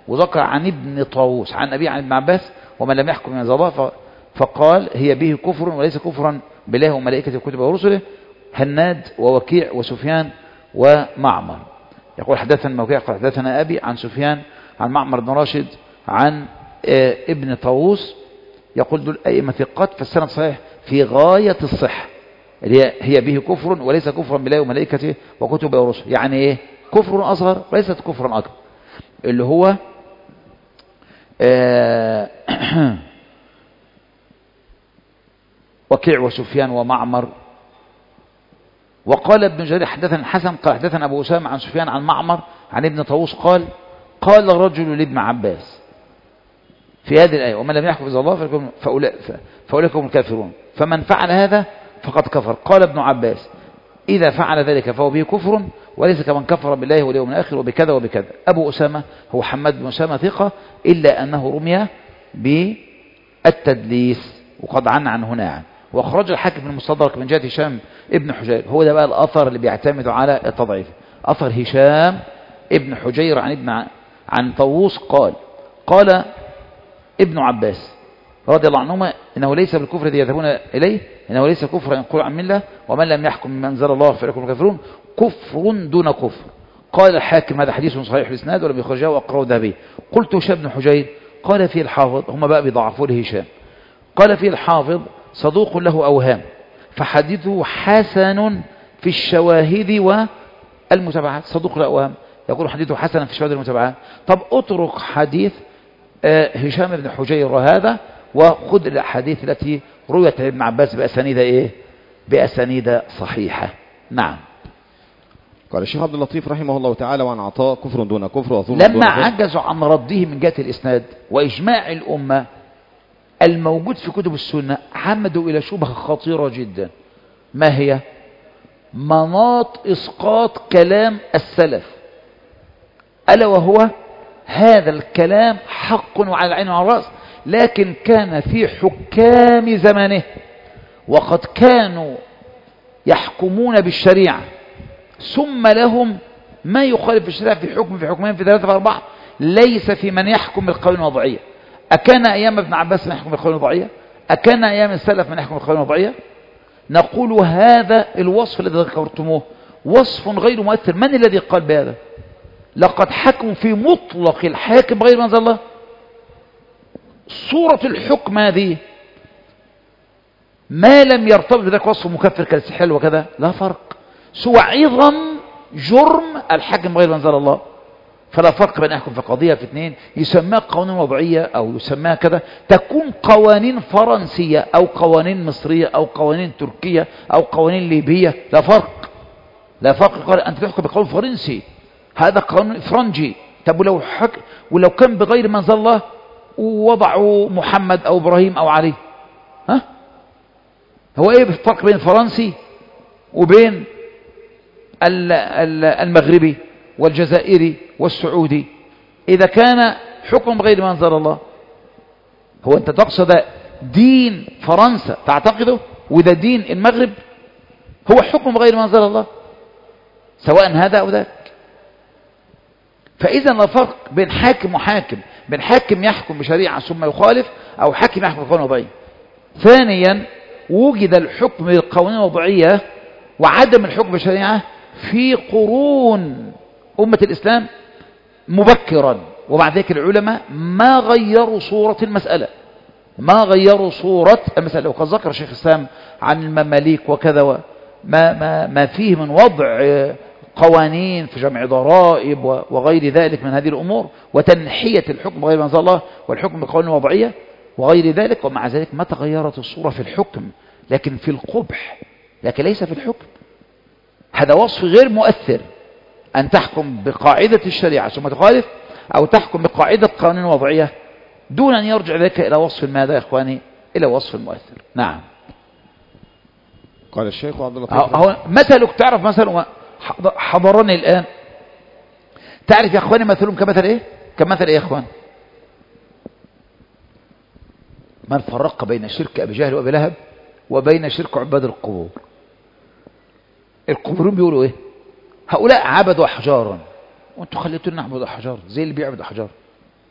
وذكر عن ابن طاووس عن أبي عن ابن عباس ومن لم يحكم من الله فقال هي به كفر وليس كفرا بالله وملائكته وكتبه ورسله. هناد ووكيع وسفيان ومعمر. يقول حدثنا وكيع قال حدثنا أبي عن سفيان عن معمر بن راشد عن ابن طاووس. يقول دول أئمة ثقات فالسند صحيح في غاية الصحة. هي به كفر وليس كفرا بالله وملائكته وكتبه ورسله. يعني ايه كفر أصغر وليست كفرا أكبر، اللي هو وكيع وسفيان ومعمر. وقال ابن جرير حدثنا الحسن قال حدثنا أبو أسامة عن سفيان عن معمر عن ابن طاووس قال قال رجل لابن عباس في هذه الآية ومن لم يحكم بإذن الله فأولئك هم الكافرون فمن فعل هذا فقد كفر. قال ابن عباس إذا فعل ذلك فهو به كفر وليس كمن كفر بالله واليوم الآخر وبكذا وبكذا. أبو أسامة هو حماد بن أسامة ثقة إلا أنه رمي بالتدليس وقد عن عن هنا. واخرج الحاكم من المستدرك من جهة هشام ابن حجير. هو ده بقى الأثر اللي بيعتمد على التضعيف. أثر هشام ابن حجير عن ابن عن طاووس قال قال ابن عباس رضي الله عنهما إنه ليس بالكفر الذي يذهبون إليه إنه ليس كفر ينقل عن مله ومن لم يحكم بما أنزل الله فأولئك هم الكافرون كفر دون كفر. قال الحاكم هذا حديث صحيح الإسناد ولم يخرجه وأقرأه ذهبي. قلت هشام بن حجير قال فيه الحافظ هم بقى بيضعفوا له هشام قال فيه الحافظ صدوق له أوهام فحديثه حسن في الشواهد والمتابعات. صدوق له أوهام يقول حديثه حسن في الشواهد والمتابعات. طب اترك حديث هشام بن حجير هذا وخذ الأحاديث التي رويت ابن عباس بأسانيد إيه بأسانيد صحيحة. نعم.
قال الشيخ عبد اللطيف رحمه الله تعالى وعن عطاء كفر دون كفر وظلم
لما عجزوا عن رده من جهة الإسناد وإجماع الأمة الموجود في كتب السنة عمدوا إلى شبهة خطيرة جدا. ما هي؟ مناط إسقاط كلام السلف، ألا وهو هذا الكلام حق وعلى العين وعلى الرأس، لكن كان في حكام زمانه وقد كانوا يحكمون بالشريعة ثم لهم ما يخالف الشريعة في حكم في حكمين في ثلاثة في أربعة ليس في من يحكم بالقوانين الوضعية. أكان أيام ابن عباس من يحكم بالقوانين الوضعية؟ أكان أيام السلف من يحكم بالقوانين الوضعية؟ نقول هذا الوصف الذي ذكرتموه وصف غير مؤثر. من الذي قال بهذا؟ لقد حكموا في مطلق الحاكم بغير ما أنزل الله. صورة الحكم هذه ما لم يرتبط بذلك وصف مكفر كالاستحلال وكذا لا فرق، سوى عظم جرم الحاكم بغير ما أنزل الله. فلا فرق بين يحكم في قضية في اثنين يسمى قوانين وضعية أو يسمى كذا، تكون قوانين فرنسية أو قوانين مصرية أو قوانين تركية أو قوانين ليبية، لا فرق. لا فرق. قال أنت تحكم بقانون فرنسي هذا قانون فرنجي. طب ولو حك ولو كان بغير ما أنزل الله ووضعوا محمد أو إبراهيم أو علي، ها هو إيه الفرق بين الفرنسي وبين المغربي والجزائري والسعودي إذا كان حكم بغير ما أنزل الله؟ هو أنت تقصد دين فرنسا تعتقده وده دين المغرب؟ هو حكم بغير ما أنزل الله سواء هذا أو ذاك. فإذا لا فرق بين حاكم وحاكم، بين حاكم يحكم بشريعة ثم يخالف أو حاكم يحكم بقوانين وضعية. ثانيا وجد الحكم بالقوانين الوضعية وعدم الحكم بالشريعة في قرون أمة الإسلام مبكرا، وبعد ذلك العلماء ما غيروا صورة المسألة ما غيروا صورة المسألة. وقد ذكر شيخ الإسلام عن المماليك وكذا ما, ما, ما فيه من وضع قوانين في جمع ضرائب وغير ذلك من هذه الأمور وتنحية الحكم بغير ما أنزل الله والحكم بقوانين وضعية وغير ذلك، ومع ذلك ما تغيرت الصورة في الحكم لكن في القبح، لكن ليس في الحكم. هذا وصف غير مؤثر أن تحكم بقاعدة الشريعة ثم تخالف أو تحكم بقاعدة قوانين وضعية دون أن يرجع ذلك إلى وصف ماذا يا إخواني؟ إلى وصف مؤثر. نعم.
قال الشيخ عبد اللطيف
هو مثلك تعرف مثل حضرني الآن تعرف يا إخواني مثلهم كمثل إيه؟ كمثل إيه يا إخوان؟ من فرق بين شرك أبي جهل وأبي لهب وبين شرك عباد القبور. القبورين بيقولوا إيه؟ هؤلاء عبدوا أحجارا وأنتوا خليتونا نعبد أحجار زي اللي بيعبد أحجار.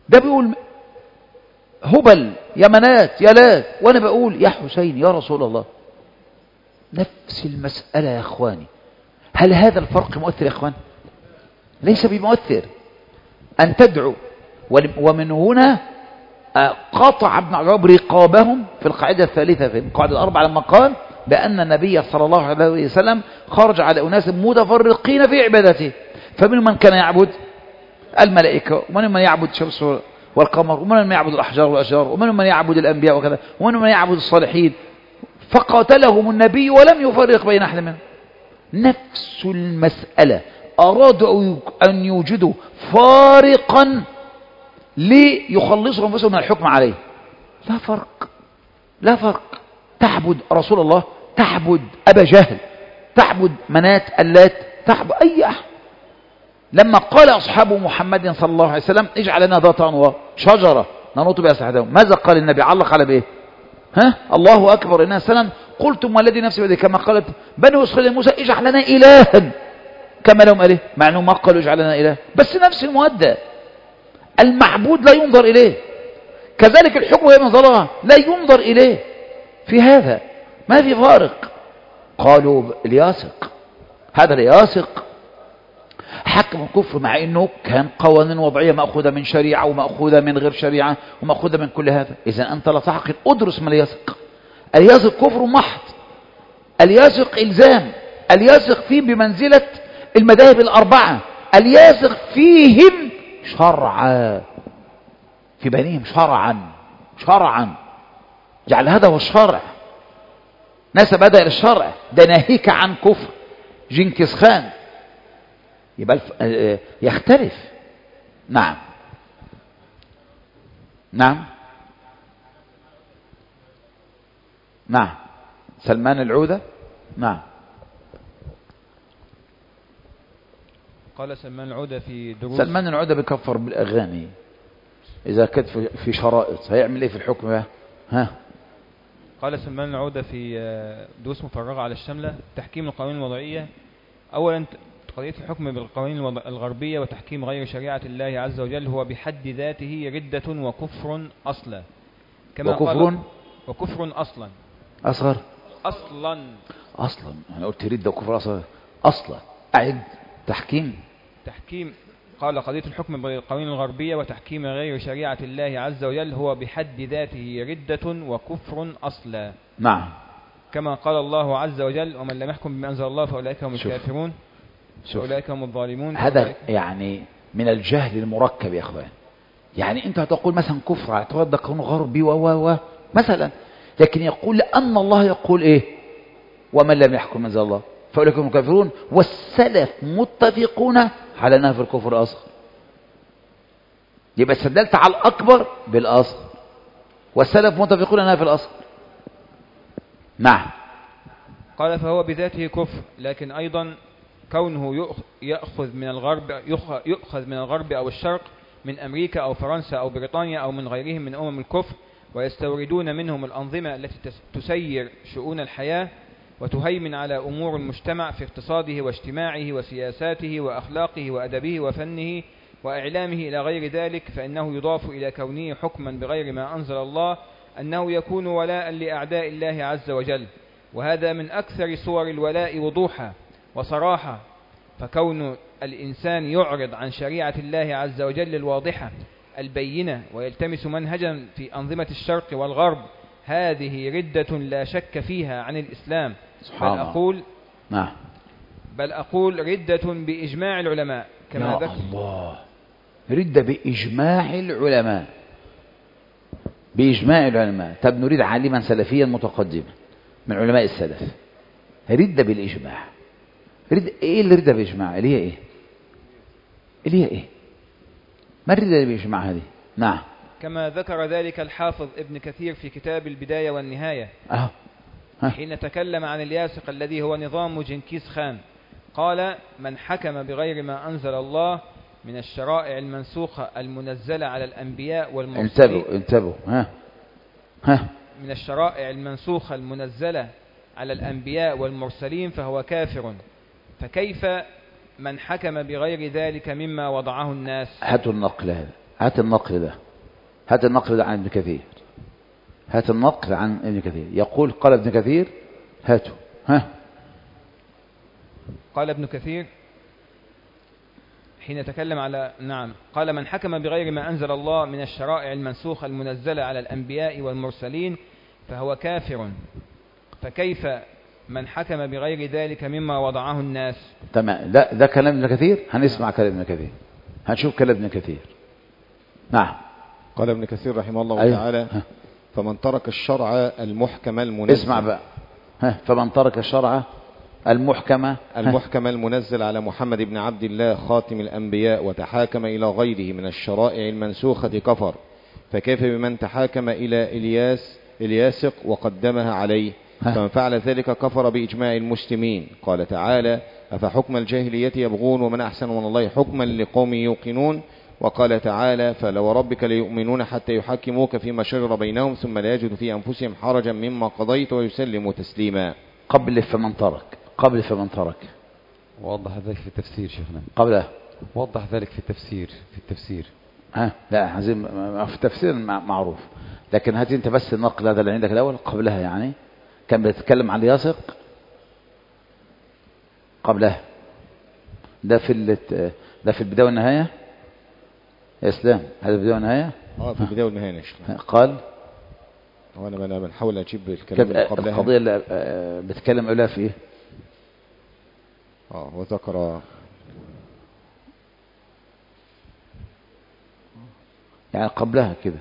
ده بيقول هبل يا منات يا لات، وانا بقول يا حسين يا رسول الله. نفس المسألة يا اخواني. هل هذا الفرق مؤثر يا اخوان؟ ليس بمؤثر. ان تدعو، ومن هنا قطع ابن عجاب رقابهم في القاعدة الثالثة في القاعدة الأربعة لما قال بأن النبي صلى الله عليه وسلم خرج على أناس متفرقين في عبادته، فمن من كان يعبد الملائكة، ومن من يعبد الشمس والقمر، ومن من يعبد الأحجار والأشجار، ومن من يعبد الأنبياء وكذا، ومن من يعبد الصالحين، فقاتلهم النبي ولم يفرق بين أحد منهم. نفس المسألة أرادوا أن يوجدوا فارقا ليخلصوا أنفسهم من الحكم عليه. لا فرق، لا فرق. تعبد رسول الله، تعبد أبا جهل، تعبد منات اللات، تعبد أي أحد. لما قال أصحاب محمد صلى الله عليه وسلم اجعل لنا ذات أنواط، شجرة ننوط بها سحتهم، ماذا قال النبي؟ علق على بإيه؟ ها؟ الله أكبر إنها سلام قلتم والذي نفسي بيده، كما قالت بنو إسرائيل موسى اجعل لنا إلها كما لهم إله، مع أنهم ما قالوا اجعل لنا إله، بس نفس المؤدى. المعبود لا ينظر إليه، كذلك الحكم من ظلها لا ينظر إليه. في هذا ما في فارق. قالوا الياسق، هذا الياسق حكم الكفر، مع أنه كان قوانين وضعية مأخوذة من شريعة ومأخوذة من غير شريعة ومأخوذة من كل هذا. إذن أنت لا تعقل، أدرس ما الياسق. الياسق كفر محض، الياسق إلزام، الياسق فيه بمنزلة المذاهب الأربعة، الياسق فيهم شرعا، في بنيهم شرعا شرعا، جعل هذا هو الشرع، نسب هذا إلى الشرع، ده ناهيك عن كفر جنكيز خان، يبقى يختلف. نعم نعم نعم سلمان العودة. نعم
قال سلمان العودة في دروس.
سلمان العودة بيكفر بالأغاني إذا كانت في شرائط، هيعمل إيه في الحكم بقى؟ ها؟
قال سلمان العودة في دروس مفرغة على الشملة تحكيم القوانين الوضعية. أولا قضية الحكم بالقوانين الغربية وتحكيم غير شريعة الله عز وجل هو بحد ذاته ردة وكفر أصلا، كما
وكفر
وكفر أصلا
أصغر
أصلا
أصلا أنا قلت ردة وكفر أصغر أصلا. أعد تحكيم
تحكيم قال قضية الحكم بالقوانين الغربية وتحكيم غير شريعة الله عز وجل هو بحد ذاته ردة وكفر أصلا.
نعم.
كما قال الله عز وجل ومن لم يحكم بما أنزل الله فأولئك هم الكافرون وأولئك هم الظالمون.
هذا يعني من الجهل المركب يا أخوان. يعني أنت هتقول مثلا كفر اعتقاد ده قانون غربي و و و مثلا، لكن يقول لأن الله يقول إيه؟ ومن لم يحكم بما أنزل الله فأولئك هم الكافرون، والسلف متفقون على أنها في الكفر أصغر. يبقى استدلت على الأكبر بالأصغر، والسلف متفقون أنها في الأصغر. نعم.
قال فهو بذاته كفر، لكن أيضا كونه يأخذ من الغرب يؤخذ من الغرب أو الشرق، من أمريكا أو فرنسا أو بريطانيا أو من غيرهم من أمم الكفر، ويستوردون منهم الأنظمة التي تسير شؤون الحياة وتهيمن على أمور المجتمع في اقتصاده واجتماعه وسياساته وأخلاقه وأدبه وفنه وإعلامه إلى غير ذلك، فإنه يضاف إلى كونه حكما بغير ما أنزل الله أنه يكون ولاء لأعداء الله عز وجل، وهذا من أكثر صور الولاء وضوحا وصراحة. فكون الإنسان يعرض عن شريعة الله عز وجل الواضحة البينة ويلتمس منهجا في أنظمة الشرق والغرب، هذه ردة لا شك فيها عن الإسلام. بل أقول
نعم
بل أقول ردة بإجماع العلماء كما
يا
ذكر.
الله، ردة بإجماع العلماء، بإجماع العلماء. طب نريد عالما سلفيا متقدما من علماء السلف، ردة بالإجماع. ردة إيه اللي ردة بإجماع؟ اللي هي إيه؟ اللي هي إيه؟ ما الردة اللي بإجماع هذه؟ نعم.
كما ذكر ذلك الحافظ ابن كثير في كتاب البداية والنهاية
أه.
حين تكلم عن الياسق الذي هو نظام جنكيز خان، قال من حكم بغير ما أنزل الله من الشرائع المنسوخة المنزلة على الأنبياء والمرسلين.
انتبهوا انتبهوا ها ها
من الشرائع المنسوخة المنزلة على الأنبياء والمرسلين فهو كافر، فكيف من حكم بغير ذلك مما وضعه الناس؟
هاتوا النقل هذا، هات النقل ده، هات النقل ده عن ابن كثير، هات النقل عن ابن كثير. يقول قال ابن كثير، هاتوا. ها
قال ابن كثير حين تكلم على نعم قال من حكم بغير ما أنزل الله من الشرائع المنسوخة المنزلة على الأنبياء والمرسلين فهو كافر، فكيف من حكم بغير ذلك مما وضعه الناس؟
تمام. ده, ده كلام ابن كثير. هنسمع كلام ابن كثير، هنشوف كلام ابن كثير. نعم.
قال ابن كثير رحمه الله
أيوه.
تعالى
ها.
فمن ترك الشرع المحكم المنزل
اسمع بقى. ها. فمن ترك الشرع المحكمة
المحكم المنزل على محمد بن عبد الله خاتم الأنبياء وتحاكم إلى غيره من الشرائع المنسوخة كفر، فكيف بمن تحاكم إلى إلياس إلياسق وقدمها عليه؟ فمن فعل ذلك كفر بإجماع المسلمين. قال تعالى أفحكم الجاهلية يبغون ومن أحسن من الله حكما لقوم يوقنون. وقال تعالى فلو ربك ليؤمنون حتى يحكموك فيما شجر بينهم ثم لا يجدوا في أنفسهم حرجا مما قضيت ويسلموا تسليما.
قبل فمن ترك، قبل فمن ترك
وضح ذلك في التفسير شيخنا.
قبله
وضح ذلك في التفسير في التفسير
ها. لا عايزين في التفسير معروف، لكن هات انت بس النقل هذا اللي عندك الاول قبلها. يعني كان بيتكلم عن الياسق قبلها. ده في ده في البدايه والنهايه يا اسلام. هذا البدايه والنهايه.
اه في البدايه والنهايه يا شيخ.
قال
وانا انا بنحاول اجيب الكلام اللي قبلها.
القضيه اللي بتكلم عليها في ايه؟
اه وذكر
يعني قبلها كده.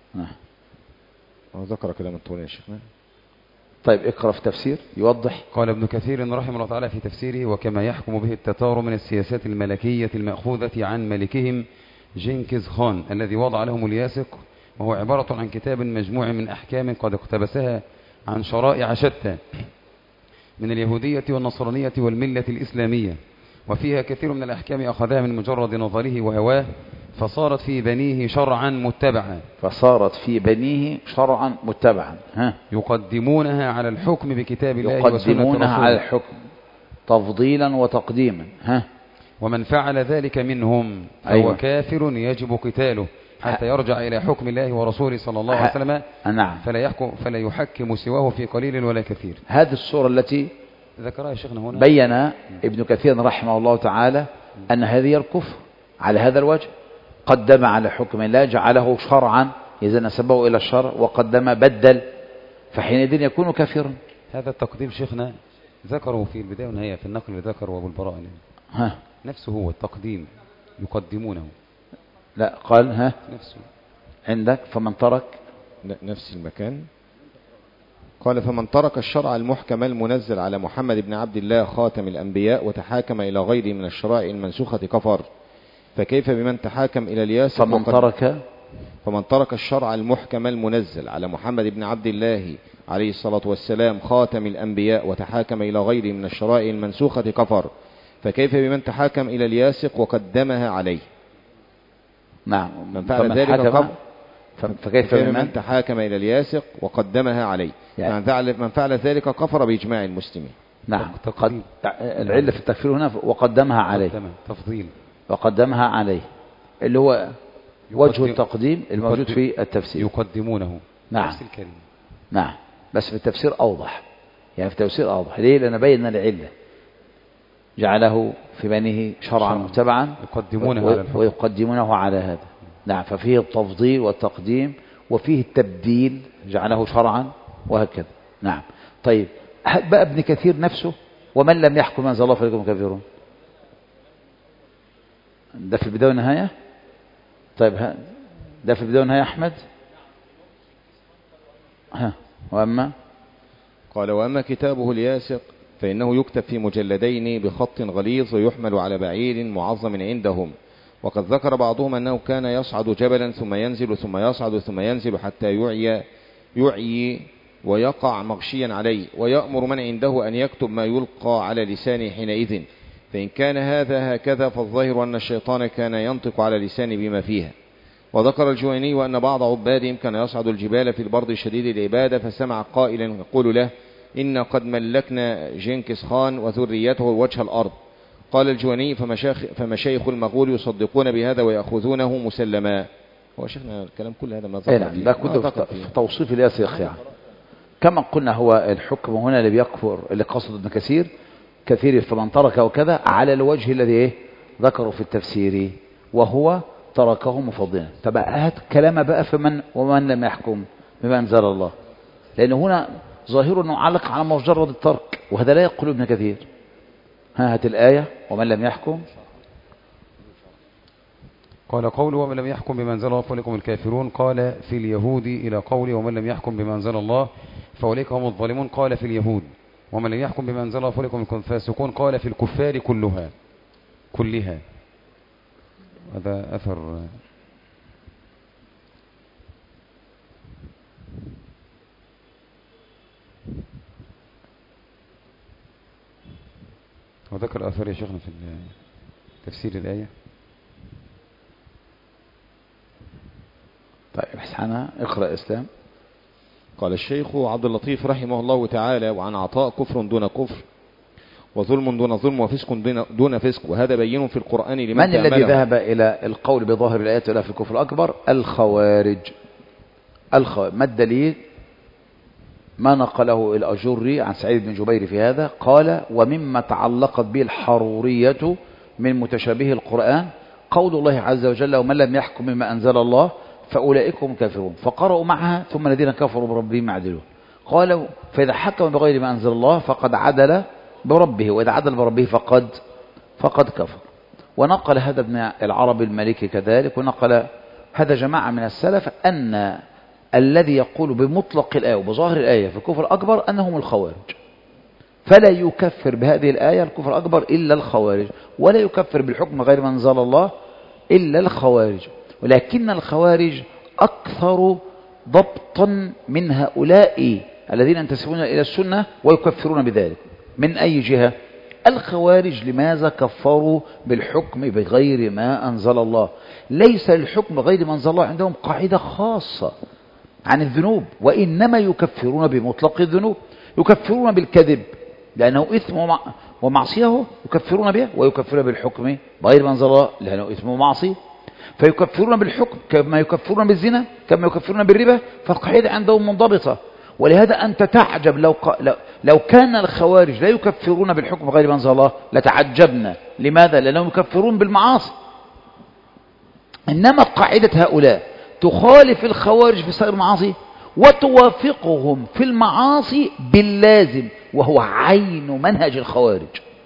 وذكر كلام الطول يا شيخنا.
طيب اقرأ في تفسير يوضح.
قال ابن كثير رحمه الله تعالى في تفسيره وكما يحكم به التتار من السياسات الملكية المأخوذة عن ملكهم جنكيز خان الذي وضع لهم الياسق، وهو عبارة عن كتاب مجموع من أحكام قد اقتبسها عن شرائع شتى من اليهودية والنصرانية والملة الإسلامية، وفيها كثير من الأحكام أخذها من مجرد نظره وهواه فصارت في بنيه شرعا متبعا
فصارت في بنيه شرعا متبعا. ها.
يقدمونها على الحكم بكتاب الله وسنة
يقدمونها
رسوله
على الحكم تفضيلا وتقديما. ها.
ومن فعل ذلك منهم فهو
أيوة.
كافر يجب قتاله حتى يرجع إلى حكم الله ورسوله صلى الله عليه وسلم.
نعم.
فلا يحكم فلا يحكم سواه في قليل ولا كثير.
هذه الصورة التي
ذكرها شيخنا هنا
بين ابن كثير رحمه الله تعالى أن هذه الكفر على هذا الوجه، قدم على حكم الله جعله شرعا إذا نسبه إلى الشرع، وقدم بدل، فحينئذ يكون كافرا.
هذا التقديم شيخنا ذكره في البداية والنهاية في النقل اللي ذكره أبو البراء
ها.
نفسه هو التقديم يقدمونه.
لا قال ها
نفسه
عندك فمن ترك
نفس المكان. قال فمن ترك الشرع المحكم المنزل على محمد بن عبد الله خاتم الأنبياء وتحاكم إلى غيره من الشرائع المنسوخة كفر، فكيف بمن تحاكم إلى الياسق؟
فمن ترك
فمن ترك الشرع المحكم المنزل على محمد بن عبد الله عليه الصلاة والسلام خاتم الأنبياء وتحاكم إلى غيره من الشرائع المنسوخة كفر، فكيف بمن تحاكم إلى الياسق وقدمها عليه؟
نعم.
من فعل ذلك قبل
فكيف
بمن تحاكم إلى الياسق وقدمها عليه؟ يعني من فعل من فعل ذلك كفر بإجماع المسلمين.
نعم. قد العلة في التكفير هنا وقدمها عليه
تفضيل
وقدمها عليه اللي هو وجه التقديم الموجود في التفسير.
يقدمونه.
نعم.
نفس الكلمة.
نعم. بس في التفسير أوضح، يعني في التفسير أوضح. ليه؟ لأن بين العلة جعله في بنيه شرعا متبعا
يقدمونه على الحكم
ويقدمونه على هذا. نعم. ففيه التفضيل والتقديم وفيه التبديل جعله شرعا وهكذا. نعم. طيب بقى ابن كثير نفسه ومن لم يحكم أنزل الله فليكن كافرون، ده في البداية والنهاية. طيب ده في البداية والنهاية أحمد. ها. وأما
قال وأما كتابه الياسق فإنه يكتب في مجلدين بخط غليظ ويحمل على بعير معظم عندهم، وقد ذكر بعضهم أنه كان يصعد جبلا ثم ينزل ثم يصعد ثم ينزل حتى يعي يعي ويقع مغشيا عليه، ويأمر من عنده أن يكتب ما يلقى على لسانه حينئذ، فإن كان هذا هكذا فالظاهر أن الشيطان كان ينطق على لسانه بما فيها. وذكر الجويني أن بعض عبادهم كان يصعد الجبال في البرد الشديد العبادة، فسمع قائلا يقول له إن قد ملكنا جنكيز خان وذريته وجه الأرض، قال الجويني فمشايخ, فمشايخ المغول يصدقون بهذا ويأخذونه مسلما. هو شيخنا الكلام كل هذا ما ذكر فيه.
ده كله في توصيف الياسخ يعني. كما قلنا هو الحكم هنا اللي بيكفر اللي قصد ابن كثير كثير فمن ترك وكذا على الوجه الذي ايه ذكروا في التفسير وهو تركه مفضلا. طب هات كلام بقى في من ومن لم يحكم بما انزل الله، لأن هنا ظاهر انه علق على مجرد الترك وهذا لا يقول ابن كثير. ها هات الآية ومن لم يحكم.
قال قوله ومن لم يحكم بما انزل الله فأولئك هم الكافرون. قال في اليهود إلى قوله ومن لم يحكم بما انزل الله فأولئك هم الظالمون. قال في اليهود ومن لم يحكم بما انزل الله فأولئك هم الفاسقون. قال في الكفار كلها كلها. هذا أثر وذكر أثر يا شيخنا في تفسير الآية.
طيب احسنا اقرأ اسلام.
قال الشيخ عبد اللطيف رحمه الله تعالى وعن عطاء كفر دون كفر وظلم دون ظلم وفسق دون فسق وهذا بين في القرآن لمن
من الذي ذهب إلى القول بظاهر الآيات ولا في الكفر الأكبر؟ الخوارج. الخوارج. ما الدليل؟ ما نقله الأجري عن سعيد بن جبير في هذا قال ومما تعلقت به الحرورية من متشابه القرآن قول الله عز وجل ومن لم يحكم بما أنزل الله فأولئك هم كافرون فقرأوا معها ثم الذين كفروا بربهم يعدلون. قالوا فإذا حكم بغير ما أنزل الله فقد عدل بربه وإذا عدل بربه فقد فقد كفر. ونقل هذا ابن العربي المالكي كذلك ونقل هذا جماعة من السلف أن الذي يقول بمطلق الآية وبظاهر الآية في الكفر الأكبر أنهم الخوارج فلا يكفر بهذه الآية الكفر الأكبر إلا الخوارج ولا يكفر بالحكم غير ما أنزل الله إلا الخوارج. ولكن الخوارج أكثر ضبطا من هؤلاء الذين ينتسبون إلى السنة ويكفرون بذلك. من أي جهة؟ الخوارج لماذا كفروا بالحكم بغير ما أنزل الله؟ ليس الحكم بغير ما أنزل الله عندهم قاعدة خاصة عن الذنوب وإنما يكفرون بمطلق الذنوب. يكفرون بالكذب لأنه إثم ومعصيه يكفرون به ويكفرون بالحكم بغير ما أنزل الله لأنه إثم ومعصيه فيكفرون بالحكم كما يكفرون بالزنا كما يكفرون بالربا فالقاعدة عندهم منضبطة. ولهذا أنت تعجب لو, لو, لو كان الخوارج لا يكفرون بالحكم بغير ما أنزل الله لتعجبنا. لماذا؟ لأنهم يكفرون بالمعاصي. إنما قاعدة هؤلاء تخالف الخوارج في سائر المعاصي وتوافقهم في المعاصي باللازم وهو عين منهج الخوارج.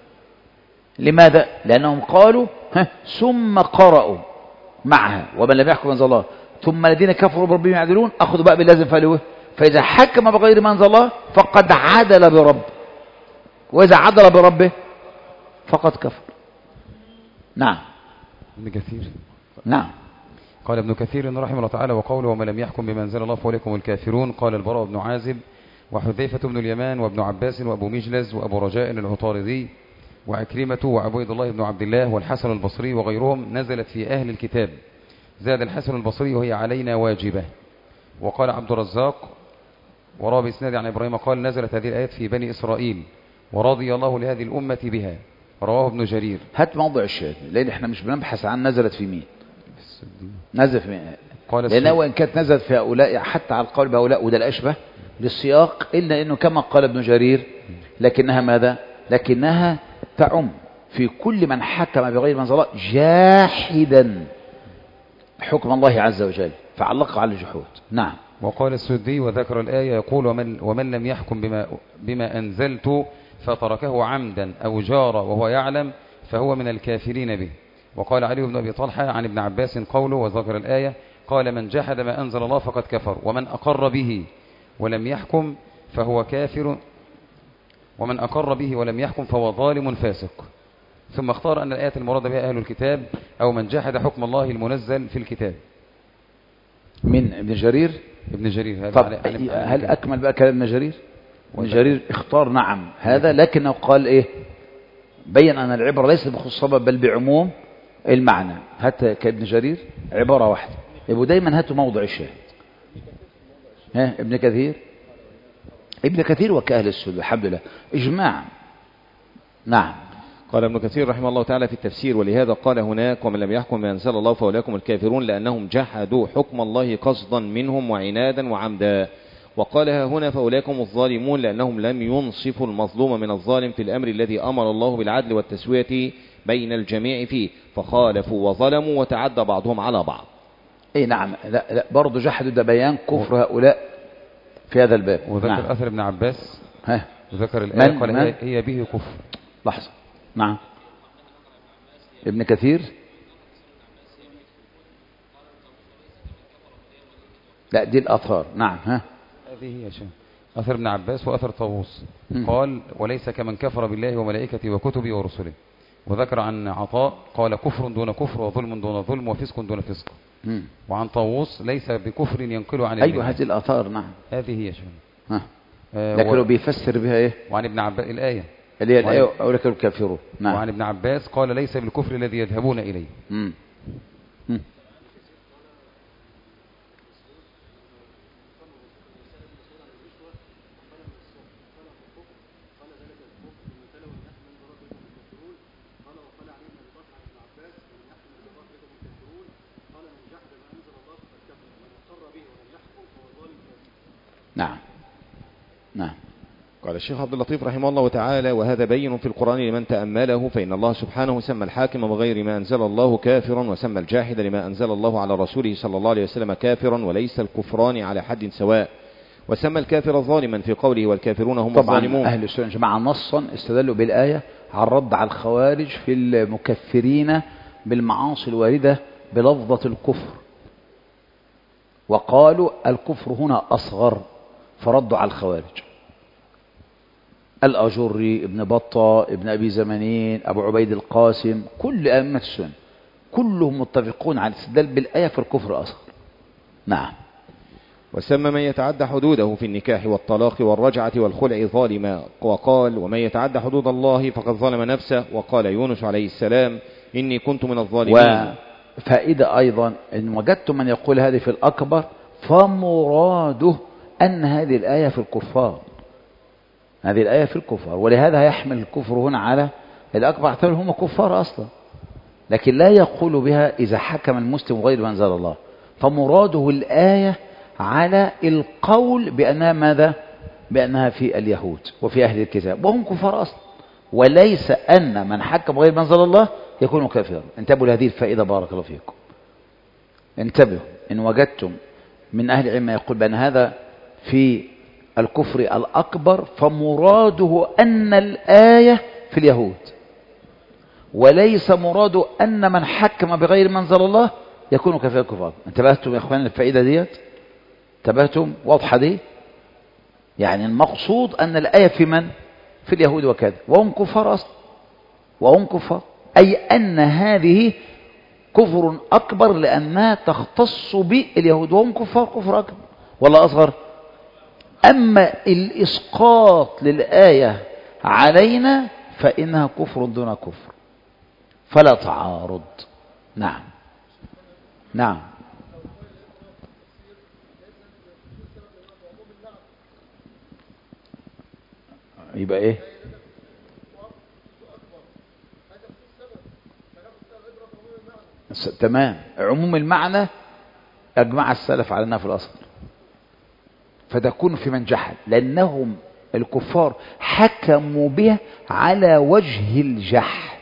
لماذا؟ لأنهم قالوا ثم قرأوا معها ومن لم يحكم أنزل الله ثم الذين كفروا بربهم يعدلون أخذوا بقى باللازم فعلوه فإذا حكم بغير ما أنزل الله فقد عدل برب وإذا عدل بربه فقد كفر. نعم.
ابن كثير.
نعم.
قال ابن كثير رحمه الله تعالى وقوله ومن لم يحكم بما أنزل الله فأولئك هم الكافرون. قال البراء بن عازب وحذيفة بن اليمان وابن عباس وأبو مجلز وأبو رجاء العطاردي وعكرمة وعبيد الله بن عبد الله والحسن البصري وغيرهم نزلت في أهل الكتاب. زاد الحسن البصري وهي علينا واجبة. وقال عبد الرزاق وروى بإسناد عن إبراهيم قال نزلت هذه الآيات في بني إسرائيل ورضي الله لهذه الأمة بها. رواه ابن جرير.
هات موضع الشاهد لأن احنا مش بنبحث عن نزلت في مين نزلت في مين
قال
لأنه وإن كانت نزلت في هؤلاء حتى على القول بهؤلاء وده الأشبه للسياق إلا أنه كما قال ابن جرير لكنها ماذا لكنها تعم في كل من حكم بغير ما أنزل الله جاحدا حكم الله عز وجل فعلق على الجحود. نعم.
وقال السدي وذكر الآية يقول ومن, ومن لم يحكم بما, بما أنزلت فتركه عمدا أو جار وهو يعلم فهو من الكافرين به. وقال علي بن أبي طلحة عن ابن عباس قوله وذكر الآية قال من جحد ما أنزل الله فقد كفر ومن أقر به ولم يحكم فهو كافر ومن أقر به ولم يحكم فهو ظالم فاسق. ثم اختار أن الآية المراد بها أهل الكتاب أو من جحد حكم الله المنزل في الكتاب.
من ابن جرير
ابن جرير.
طب هل أكمل بقى كلام ابن جرير؟ ابن جرير اختار نعم هذا لكنه قال إيه بين أن العبرة ليست بخصوص السبب بل بعموم المعنى. هات كابن جرير عبارة واحدة يبقوا دايما هاتوا موضع الشاهد. ها ابن كثير ابن كثير وكأهل السنة الحمد لله إجماع. نعم.
قال ابن كثير رحمه الله تعالى في التفسير: ولهذا قال هناك: ومن لم يحكم بما أنزل الله فأولئك هم الكافرون، لأنهم جحدوا حكم الله قصدا منهم وعنادا وعمدا. وقال ها هنا: فأولئك هم الظالمون، لأنهم لم ينصفوا المظلوم من الظالم في الأمر الذي أمر الله بالعدل والتسوية بين الجميع فيه، فخالفوا وظلموا وتعدى بعضهم على بعض.
اي نعم. لا لا برضه جحدوا، ده بيان كفر هؤلاء في هذا الباب.
وذكر
نعم.
أثر ابن عباس،
ها
وذكر الآية
من؟
قال
من؟
هي, هي به كفر.
لحظة. نعم. ابن كثير. لا دي الآثار. نعم. ها
هذه هي شيء أثر ابن عباس وأثر طاووس
م.
قال: وليس كمن كفر بالله وملائكته وكتبه ورسله. وذكر عن عطاء قال: كفر دون كفر وظلم دون ظلم وفسق دون فسق.
م.
وعن طاووس: ليس بكفر ينقل عن
أيوة
الله.
هذه الآثار. نعم.
هذه هي شيء.
ها
آه
لكن
و...
بيفسر بها ايه؟
وعن ابن عباس الآية
اللي هي
وعن...
الآية أولئك الكافرون. نعم.
وعن ابن عباس قال: ليس بالكفر الذي يذهبون إليه.
م. م. نعم. نعم.
قال الشيخ عبد اللطيف رحمه الله تعالى: وهذا بين في القرآن لمن تأمله، فإن الله سبحانه سمى الحاكم بغير ما أنزل الله كافرا، وسمى الجاحد لما أنزل الله على رسوله صلى الله عليه وسلم كافرا، وليس الكفران على حد سواء. وسمى الكافر ظالما في قوله: والكافرون هم
طبعا
الظالمون.
أهل السنة جماعة نصا استدلوا بالآية على الرد على الخوارج في المكفرين بالمعاصي الواردة بلفظة الكفر، وقالوا الكفر هنا أصغر، فردوا على الخوارج. الأجري، ابن بطة، ابن أبي زمانين، أبو عبيد القاسم، كل أئمة السنة كلهم متفقون على الاستدلال بالآية في الكفر أصغر. نعم.
وسمى من يتعدى حدوده في النكاح والطلاق والرجعة والخلع ظالما، وقال: ومن يتعدى حدود الله فقد ظلم نفسه. وقال يونس عليه السلام: إني كنت من الظالمين.
وفائدة أيضا إن وجدتم من يقول هذه في الأكبر فمراده أن هذه الآية في الكفار، هذه الآية في الكفار، ولهذا يحمل الكفر هنا على الأكبر، اعتبر هم كفار أصلا، لكن لا يقول بها إذا حكم المسلم غير ما أنزل الله. فمراده الآية على القول بأنها ماذا؟ بأنها في اليهود وفي أهل الكتاب وهم كفار أصلا، وليس أن من حكم غير ما أنزل الله يكون كافرا. انتبهوا لهذه الفائدة، بارك الله فيكم. انتبهوا إن وجدتم من أهل العلم يقول بأن هذا في الكفر الأكبر فمراده أن الآية في اليهود، وليس مراده أن من حكم بغير ما أنزل الله يكون كافرا كفار. انتبهتم يا أخوان الفائدة ديت؟ انتبهتم؟ واضحة دي؟ يعني المقصود أن الآية في من؟ في اليهود وكذا، وهم كفار أصلا، وهم كفار، أي أن هذه كفر أكبر لأنها تختص باليهود وهم كفار كفر أكبر ولا أصغر. أما الإسقاط للآية علينا فإنها كفر دون كفر، فلا تعارض. نعم. نعم. يبقى إيه؟ تمام. عموم المعنى أجمع السلف على أنها في الأصل، فتكون في من جحد، لأنهم الكفار حكموا بها على وجه الجحد.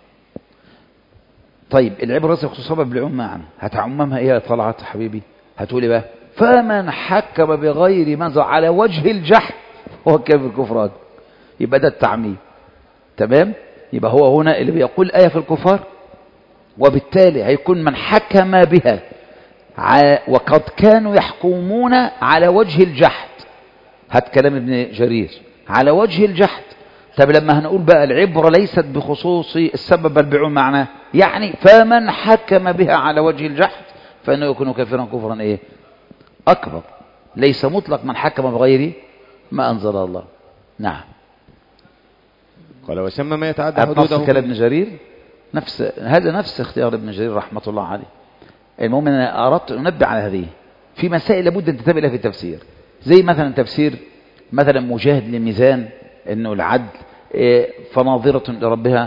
طيب العبرة خصوصا بالعموم معنى، هتعممها إيه يا طلعت حبيبي؟ هتقولي بقى فمن حكم بغير منزل على وجه الجحد هو كافر كفر أكبر، يبقى ده التعميم. تمام؟ يبقى هو هنا اللي بيقول آية في الكفار، وبالتالي هيكون من حكم بها وقد كانوا يحكمون على وجه الجحد. هات كلام ابن جرير على وجه الجحد. طب لما هنقول بقى العبرة ليست بخصوص السبب بل بعموم معناه، يعني فمن حكم بها على وجه الجحد فإنه يكون كافرا كفرا ايه أكبر، ليس مطلق من حكم بغير ما أنزل الله. نعم.
قال وسمى ما يتعدى
حدوده.
حدوده.
كلام ابن جرير نفس هذا نفس اختيار ابن جرير رحمة الله عليه. المهم أنا أردت أن أنبه على هذه في مسائل لابد أن تنتبه لها في التفسير، زي مثلا تفسير مثلا مجاهد لميزان أنه العدل فناظرة لربها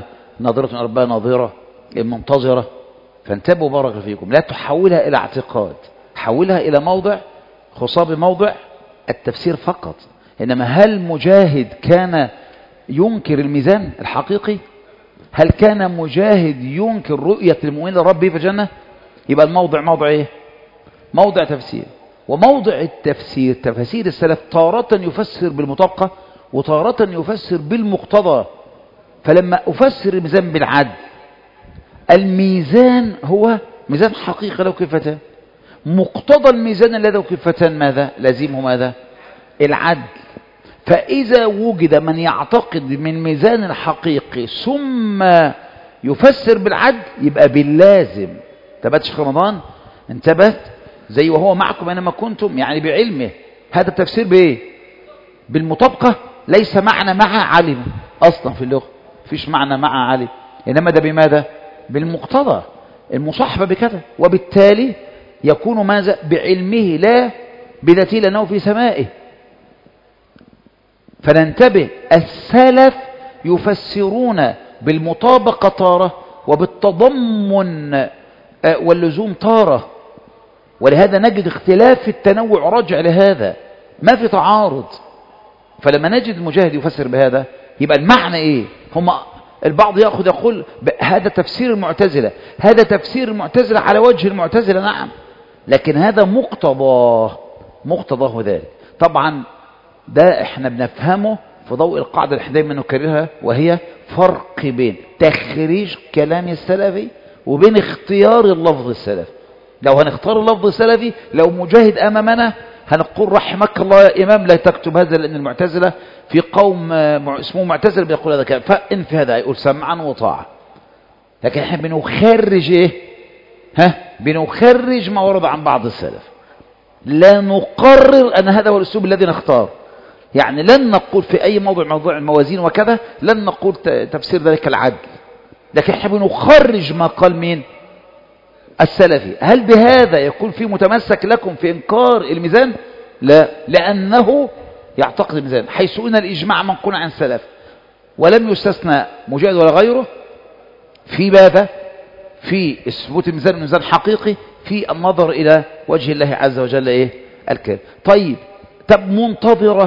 ناظرة ربها ناظرة منتظرة. فانتبهوا بارك فيكم، لا تحولها إلى اعتقاد، حولها إلى موضع خصاب موضع التفسير فقط. إنما هل مجاهد كان ينكر الميزان الحقيقي؟ هل كان مجاهد ينكر رؤية المؤمن لربه في الجنة؟ يبقى الموضع موضع إيه؟ موضع تفسير. وموضع التفسير تفسير السلف تارة يفسر بالمطابقة وتارة يفسر بالمقتضى. فلما أفسر الميزان بالعدل، الميزان هو ميزان حقيقي له كفتان، مقتضى الميزان الذي له كفتان ماذا؟ لازمه ماذا؟ العدل. فإذا وجد من يعتقد من ميزان الحقيقي ثم يفسر بالعدل يبقى باللازم. انتبهت شيخ رمضان؟ انتبهت؟ زي وهو معكم أينما كنتم، يعني بعلمه. هذا التفسير بإيه؟ بالمطابقة. ليس معنى مع علم أصلا في اللغة، فيش معنى مع علم، إنما ده بماذا؟ بالمقتضى، المصاحبة بكذا. وبالتالي يكون ماذا؟ بعلمه لا بذاته لأنه في سمائه. فننتبه، السلف يفسرون بالمطابقة تارة وبالتضمن واللزوم تارة. ولهذا نجد اختلاف في التنوع رجع لهذا، ما في تعارض. فلما نجد المجاهد يفسر بهذا يبقى المعنى ايه؟ هم البعض يأخذ يقول هذا تفسير المعتزلة، هذا تفسير المعتزلة على وجه المعتزلة، نعم، لكن هذا مقتضاه مقتضاه ذلك. طبعا ده احنا بنفهمه في ضوء القاعدة اللي احنا دايما نكررها، وهي فرق بين تخريج كلام السلفي وبين اختيار اللفظ السلفي. لو هنختار اللفظ السلفي، لو مجاهد أمامنا هنقول رحمك الله يا إمام لا تكتب هذا، لأن المعتزلة في قوم اسمه معتزل بيقول هذا كلام، فإن في هذا يقول سمعا وطاعة. لكن احنا بنخرج ايه؟ ها؟ بنخرج ما ورد عن بعض السلف، لا نقرر أن هذا هو الأسلوب الذي نختار. يعني لن نقول في أي موضوع موضوع الموازين وكذا لن نقول تفسير ذلك العدل، لكن احنا بنخرج ما قال مين؟ السلفي. هل بهذا يكون في متمسك لكم في إنكار الميزان؟ لا، لأنه يعتقد الميزان، حيث أن الإجماع منقول عن السلف ولم يستثنى مجاهد ولا غيره في ماذا؟ في إثبات الميزان، الميزان حقيقي، في النظر إلى وجه الله عز وجل إيه؟ الكريم. طيب، طب منتظرة،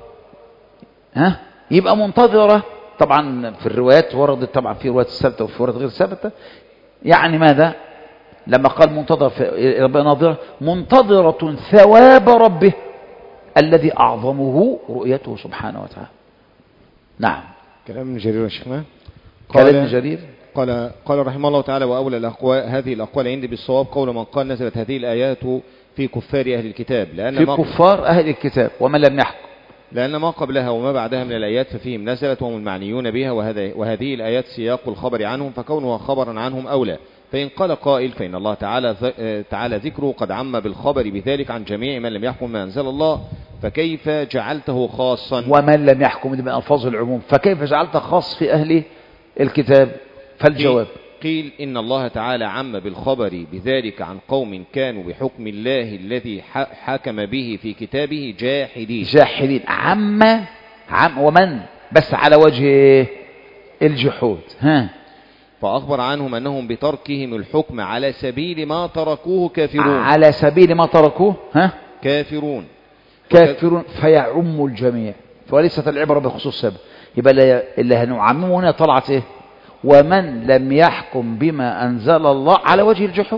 ها؟ يبقى منتظرة طبعا في الروايات وردت، طبعا في روايات الثابتة وفي روايات غير ثابتة. يعني ماذا؟ لما قال منتظر في ربنا ناظرة، منتظرة ثواب ربه الذي أعظمه رؤيته سبحانه وتعالى. نعم.
كلام ابن جرير يا شيخنا.
كلام ابن جرير
قال قال رحمه الله تعالى: وأولى الأقوال هذه الأقوال عندي بالصواب قول من قال نزلت هذه الآيات في كفار أهل الكتاب، لأن
في كفار أهل الكتاب ومن لم يحكم،
لأن ما قبلها وما بعدها من الآيات ففيهم نزلت وهم المعنيون بها، وهذه الآيات سياق الخبر عنهم، فكونها خبرا عنهم أولى. فإن قال قائل فإن الله تعالى تعالى ذكره قد عم بالخبر بذلك عن جميع من لم يحكم ما أنزل الله، فكيف جعلته خاصا؟
ومن لم يحكم من ألفاظ العموم، فكيف جعلته خاص في أهل الكتاب؟ فالجواب
قيل إن الله تعالى عم بالخبر بذلك عن قوم كانوا بحكم الله الذي حكم به في كتابه جاحدين.
جاحدين عم عم ومن بس على وجه الجحود. ها،
فأخبر عنهم أنهم بتركهم الحكم على سبيل ما تركوه كافرون.
على سبيل ما تركوه ها
كافرون
كافرون فيعم الجميع، وليست العبرة بخصوص سبب. يبقى اللي هنعممه هنا طلعت ايه؟ ومن لم يحكم بما أنزل الله على وجه الجحود،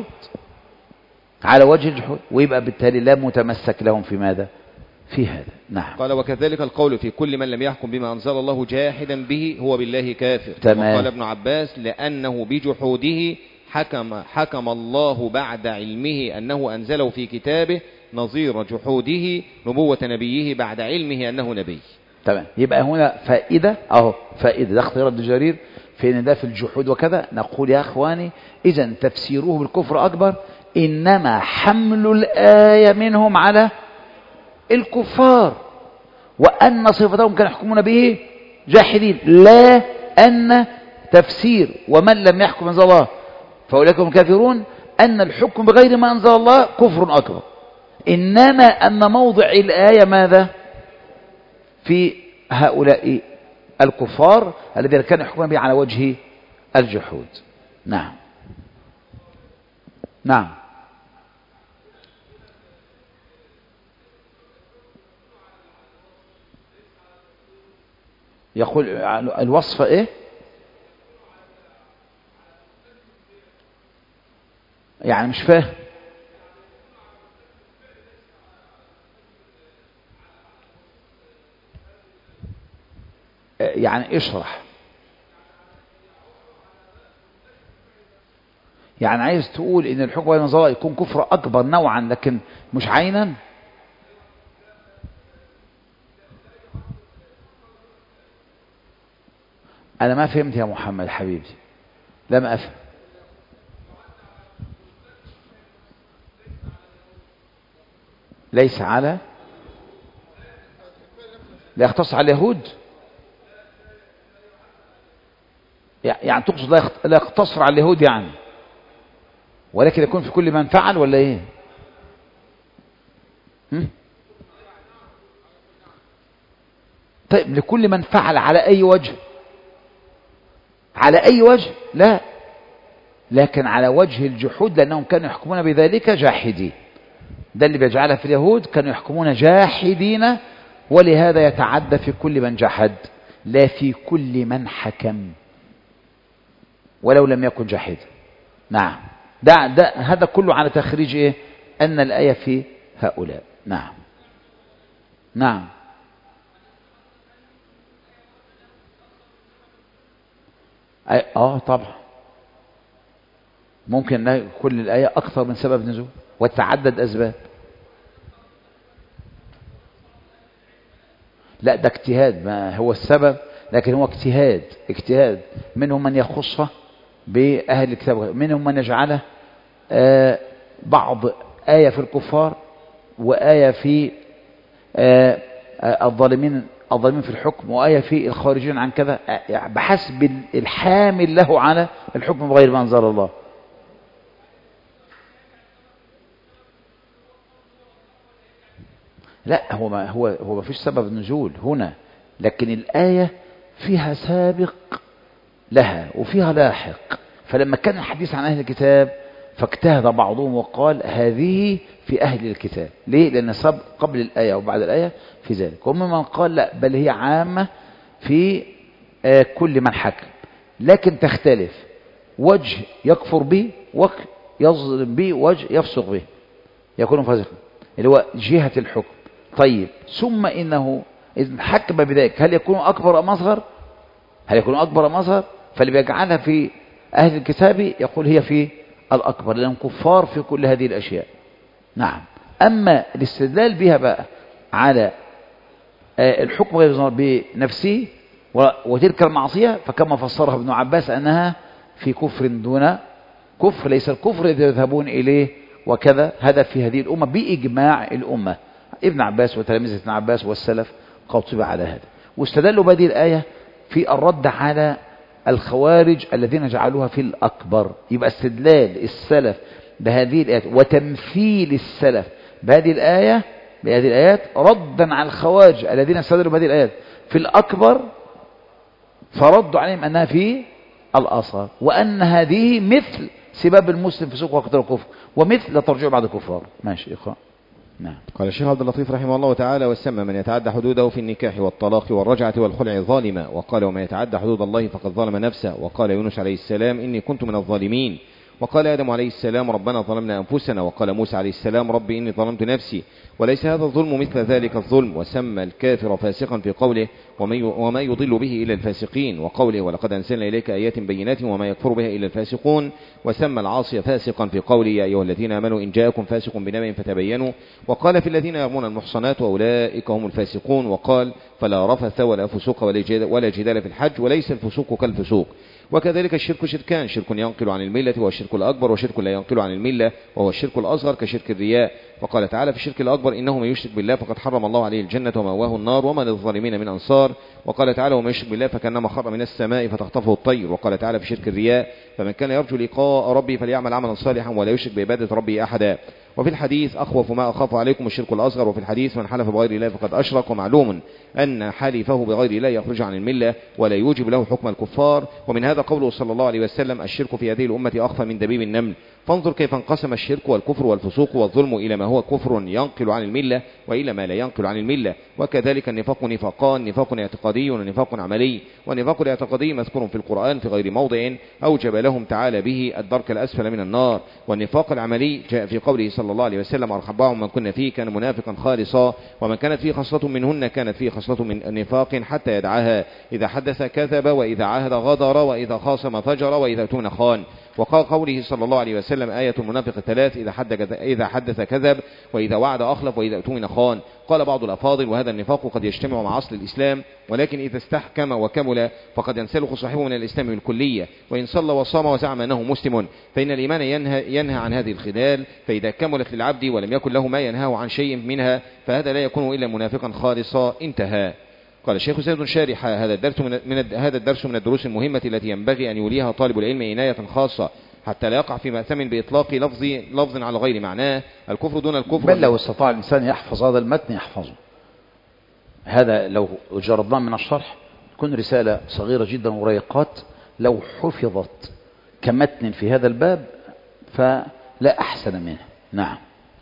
على وجه الجحود، ويبقى بالتالي لا متمسك لهم في ماذا؟ في هذا. نعم.
قال: وكذلك القول في كل من لم يحكم بما أنزل الله جاحدا به هو بالله كافر.
تمام.
وقال ابن عباس: لأنه بجحوده حكم حكم الله بعد علمه أنه أنزله في كتابه، نظير جحوده نبوة نبيه بعد علمه أنه نبي.
تمام. يبقى هنا فائدة، أهو فائدة، ده اختيار ابن جرير في ان ده في الجحود وكذا. نقول يا أخواني إذن تفسيره بالكفر أكبر، إنما حمل الآية منهم على الكفار، وأن صفتهم كانوا يحكمون به جاحدين، لا أن تفسير ومن لم يحكم أنزل الله فأولئك هم كافرون أن الحكم بغير ما أنزل الله كفر أكبر، إنما أن موضع الآية ماذا؟ في هؤلاء الكفار الذين كانوا يحكمون به على وجه الجحود. نعم نعم. يقول الوصف ايه؟ يعني مش فاهم. يعني اشرح. يعني عايز تقول ان الحكم بين النظراء يكون كفر اكبر نوعا لكن مش عينا؟ انا ما فهمت يا محمد حبيبي، لم افهم. ليس على، لا يختص على اليهود، يعني تقصد لا يقتصر على اليهود يعني، ولكن يكون في كل من فعل ولا ايه؟ هم؟ طيب لكل من فعل على اي وجه؟ على اي وجه؟ لا، لكن على وجه الجحود، لانهم كانوا يحكمون بذلك جاحدين. ده اللي بيجعلها في اليهود، كانوا يحكمون جاحدين، ولهذا يتعدى في كل من جحد لا في كل من حكم ولو لم يكن جاحدا. نعم. ده, ده هذا كله على تخريج ايه؟ ان الآية في هؤلاء. نعم نعم. اه طبعا ممكن كل الآية اكثر من سبب نزول وتعدد اسباب. لا ده اجتهاد، ما هو السبب، لكن هو اجتهاد اجتهاد منهم من يخصه بأهل الكتاب، منهم من يجعله آه بعض آية في الكفار وآية في آه آه الظالمين الظالمين في الحكم وآية في الخارجين عن كذا، يعني بحسب الحامل له على الحكم بغير ما أنزل الله. لا هو ما هو هو ما فيش سبب نزول هنا، لكن الآية فيها سابق لها وفيها لاحق. فلما كان الحديث عن أهل الكتاب فاجتهد بعضهم وقال هذه في أهل الكتاب. ليه؟ لأن سبق قبل الآية وبعد الآية في ذلك. ومن من قال لا بل هي عامة في آه كل من حكم، لكن تختلف وجه يكفر به وجه يظلم به وجه يفسق به يكون فاسقا، اللي هو جهة الحكم. طيب ثم إنه إذا حكم بذلك هل يكون أكبر أم أصغر؟ هل يكون أكبر أم أصغر؟ فاللي بيجعلها في أهل الكتاب يقول هي في الأكبر لأنهم كفار في كل هذه الأشياء. نعم. أما الاستدلال بها بقى على الحكم غير بنفسه وتلك المعصية فكما فسرها ابن عباس أنها في كفر دون كفر، ليس الكفر الذي يذهبون إليه وكذا، هذا في هذه الأمة بإجماع الأمة. ابن عباس وتلاميذ ابن عباس والسلف قاطب على هذا، واستدلوا بهذه الآية في الرد على الخوارج الذين جعلوها في الأكبر. يبقى استدلال السلف بهذه الآيات وتمثيل السلف بهذه الآية بهذه الآيات ردا على الخوارج الذين استدلوا بهذه الآيات في الأكبر، فردوا عليهم أنها في الأصغر، وأن هذه مثل سباب المسلم في سوق وقتل الكفر ومثل لا ترجعوا بعد الكفار. ماشي إخوان. نعم.
قال الشيخ عبد اللطيف رحمه الله تعالى وسمى من يتعدى حدوده في النكاح والطلاق والرجعة والخلع ظالما، وقال ومن يتعدى حدود الله فقد ظلم نفسه، وقال يونس عليه السلام إني كنت من الظالمين، وقال آدم عليه السلام ربنا ظلمنا أنفسنا، وقال موسى عليه السلام ربي إني ظلمت نفسي، وليس هذا الظلم مثل ذلك الظلم. وسمى الكافر فاسقا في قوله وما يضل به إلا الفاسقين، وقوله ولقد أنزلنا إليك آيات بينات وما يكفر بها إلا الفاسقون. وسمى العاصي فاسقا في قوله يا أيها الذين آمنوا إن جاءكم فاسق بنبأ فتبينوا، وقال في الذين يرمون المحصنات وأولئك هم الفاسقون، وقال فلا رفث ولا فسوق ولا جدال في الحج وليس الفسوق كالفسوق. وكذلك الشرك شركان، شرك ينقل عن الملة وهو الشرك الأكبر، وشرك لا ينقل عن الملة وهو الشرك الأصغر كشرك الرياء. وقال تعالى في الشرك الأكبر إنه من يشرك بالله فقد حرم الله عليه الجنة ومأواه النار وما للظالمين من أنصار. وقال تعالى ومن يشرك بالله فكأنما خر من السماء فتخطفه الطير. وقال تعالى في شرك الرياء فمن كان يرجو لقاء ربه فليعمل عملا صالحا ولا يشرك بعبادة ربه أحدا. وفي الحديث أخوف ما أخاف عليكم الشرك الأصغر، وفي الحديث من حلف بغير الله فقد أشرك. ومعلوم أن حلفه بغير الله يخرج عن الملة ولا يوجب له حكم الكفار. ومن هذا قوله صلى الله عليه وسلم الشرك في هذه الأمة أخفى من دبيب النمل. فانظر كيف انقسم الشرك والكفر والفسوق والظلم إلى ما هو كفر ينقل عن الملة وإلى ما لا ينقل عن الملة. وكذلك النفاق نفاقان، نفاق اعتقادي ونفاق عملي. والنفاق الاعتقادي مذكور في القرآن في غير موضع أوجب لهم تعالى به الدرك الأسفل من النار. والنفاق العملي جاء في قوله صلى الله عليه وسلم أرحبهم من كنا فيه كان منافقا خالصا، ومن كانت فيه خصلة منهن كانت فيه خصلة من النفاق حتى يدعها. إذا حدث كذب، وإذا عاهد غدر، وإذا خاصم فجر، وإذا اؤتمن خان. وقال قوله صلى الله عليه وسلم آية المنافق ثلاث: إذا حدث, إذا حدث كذب، وإذا وعد أخلف، وإذا اؤتمن خان. قال بعض الأفاضل وهذا النفاق قد يجتمع مع أصل الإسلام، ولكن إذا استحكم وكمل فقد ينسلخ صاحبه من الإسلام بالكلية. وإن صلى وصام وزعم أنه مسلم فإن الإيمان ينهى, ينهى عن هذه الخلال. فإذا كملت للعبد ولم يكن له ما ينهاه عن شيء منها فهذا لا يكون إلا منافقا خالصا. انتهى. قال الشيخ زيد شارح هذا الدرس من, من هذا الدرس من الدروس المهمة التي ينبغي أن يوليها طالب العلم عناية خاصة حتى لا يقع في مأثم بإطلاق لفظ لفظ على غير معناه. الكفر دون الكفر،
بل لو استطاع الإنسان يحفظ هذا المتن يحفظه. هذا لو جربناه من الشرح تكون رسالة صغيرة جدا وريقات، لو حفظت كمتن في هذا الباب فلا أحسن منه. نعم.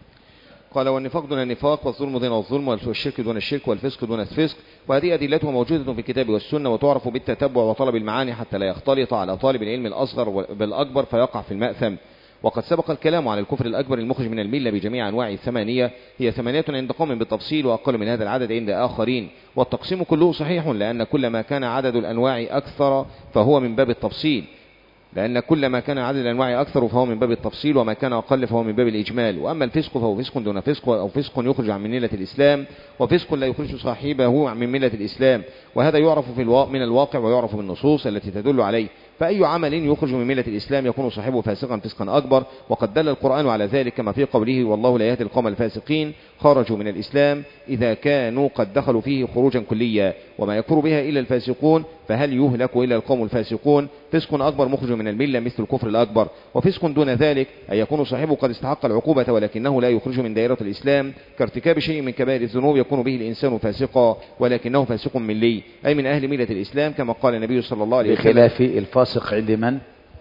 قال والنفاق دون النفاق، والظلم دون الظلم، والشرك دون الشرك، والفسق دون الفسق. وهذه أدلتها موجودة في الكتاب والسنة، وتعرف بالتتبع وطلب المعاني حتى لا يختلط على طالب العلم الأصغر بالأكبر فيقع في المأثم. وقد سبق الكلام عن الكفر الأكبر المخرج من الملة بجميع أنواعه الثمانية. هي ثمانية عند قوم بالتفصيل، وأقل من هذا العدد عند آخرين. والتقسيم كله صحيح، لأن كل ما كان عدد الأنواع أكثر فهو من باب التفصيل لأن كل ما كان عدد الأنواع أكثر فهو من باب التفصيل، وما كان أقل فهو من باب الإجمال. وأما الفسق فهو فسق دون فسق، أو فسق يخرج عن ملة الإسلام، وفسق لا يخرج صاحبه من ملة الإسلام. وهذا يعرف في الواقع من الواقع ويعرف بالنصوص التي تدل عليه. فأي عمل يخرج من ملة الإسلام يكون صاحبه فاسقا فسقا أكبر، وقد دل القرآن على ذلك كما في قوله والله لا يهدي القوم الفاسقين. خرجوا من الإسلام إذا كانوا قد دخلوا فيه خروجا كليا، وما يكفر بها إلا الفاسقون، فهل يهلك إلا القوم الفاسقون؟ فسق أكبر مخرج من الملة مثل الكفر الأكبر. وفسق دون ذلك أن يكون صاحبه قد استحق العقوبة ولكنه لا يخرج من دائرة الإسلام، كارتكاب شيء من كبائر الذنوب يكون به الإنسان فاسقا ولكنه فاسق ملي، أي من أهل ملة الإسلام، كما قال النبي صلى الله عليه وسلم.
بخلاف الفاسق عند من؟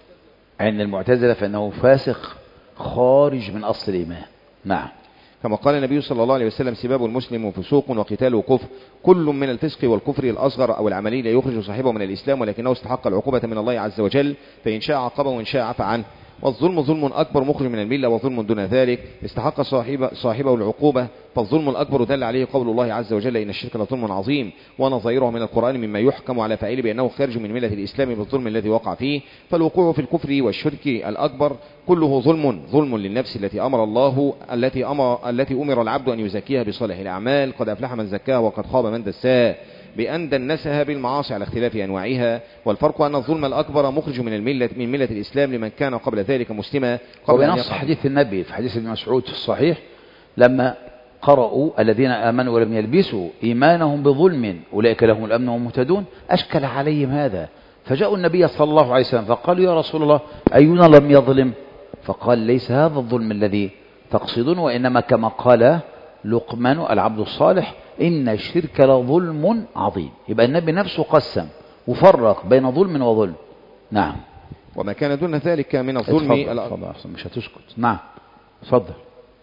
عند المعتزلة فإنه فاسق خارج من أصل الإيمان. نعم.
كما قال النبي صلى الله عليه وسلم سباب المسلم فسوق وقتاله كفر. كل من الفسق والكفر الأصغر أو العملي لا يخرج صاحبه من الإسلام ولكنه استحق العقوبة من الله عز وجل، فإن شاء عاقبه وإن شاء عفى عنه. والظلم ظلم أكبر مخرج من الملة، وظلم دون ذلك استحق صاحب صاحبه العقوبة. فالظلم الأكبر دل عليه قول الله عز وجل إن الشرك لظلم عظيم، ونظيره من القرآن مما يحكم على فاعله بأنه خارج من ملة الإسلام بالظلم الذي وقع فيه. فالوقوع في الكفر والشرك الأكبر كله ظلم، ظلم للنفس التي أمر الله التي أمر التي أمر العبد أن يزكيها بصالح الأعمال. قد أفلح من زكاها وقد خاب من دساها، بأن دنسها بالمعاصي على اختلاف أنواعها. والفرق أن الظلم الأكبر مخرج من الملة من ملة الإسلام لمن كان قبل ذلك مسلما.
وبنص حديث النبي في حديث ابن مسعود في الصحيح لما قرأوا الذين آمنوا ولم يلبسوا إيمانهم بظلم أولئك لهم الأمن وهم مهتدون، أشكل عليهم هذا فجاءوا النبي صلى الله عليه وسلم فقالوا يا رسول الله أينا لم يظلم؟ فقال ليس هذا الظلم الذي تقصدون، وإنما كما قال لقمان العبد الصالح إن الشرك لظلم عظيم. يبقى النبي نفسه قسم وفرق بين ظلم وظلم. نعم.
وما كان دون ذلك من الظلم
اتفضل اتفضل مش هتسكت. نعم اتفضل.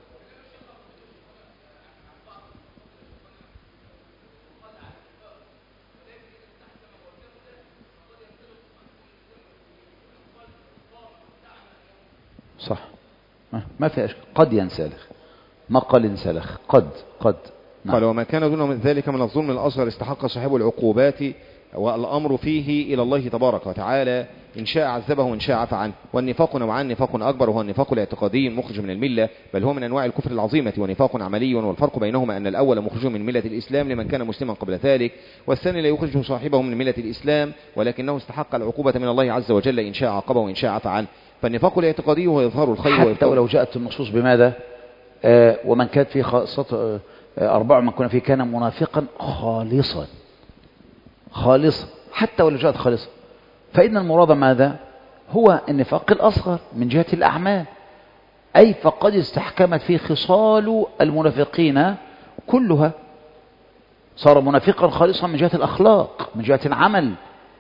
صح ما في أشكال. قد ينسلخ ما قال انسلخ قد قد
نعم. قال وما كان دون ذلك من الظلم الأصغر استحق صاحبه العقوبات، والأمر فيه إلى الله تبارك وتعالى، إن شاء عذبه وإن شاء عفى عنه. والنفاق نوعان، نفاق أكبر وهو النفاق الاعتقادي المخرج من الملة بل هو من أنواع الكفر العظيمة، ونفاق عملي، والفرق بينهما أن الأول مخرج من ملة الإسلام لمن كان مسلما قبل ذلك، والثاني لا يخرج صاحبه من ملة الإسلام ولكنه استحق العقوبة من الله عز وجل إن شاء عاقبه وإن شاء عفى عنه. فالنفاق الاعتقادي هو إظهار الخير
حتى ولو جاءت النصوص بماذا؟ آه ومن كانت فيه خاصة آه أربعة من كنا فيه كان منافقا خالصا خالصا، حتى ولو جاءت خالصا، فإن المراد ماذا؟ هو النفاق الأصغر من جهة الأعمال. أي فقد استحكمت فيه خصال المنافقين كلها، صار منافقا خالصا من جهة الأخلاق، من جهة العمل.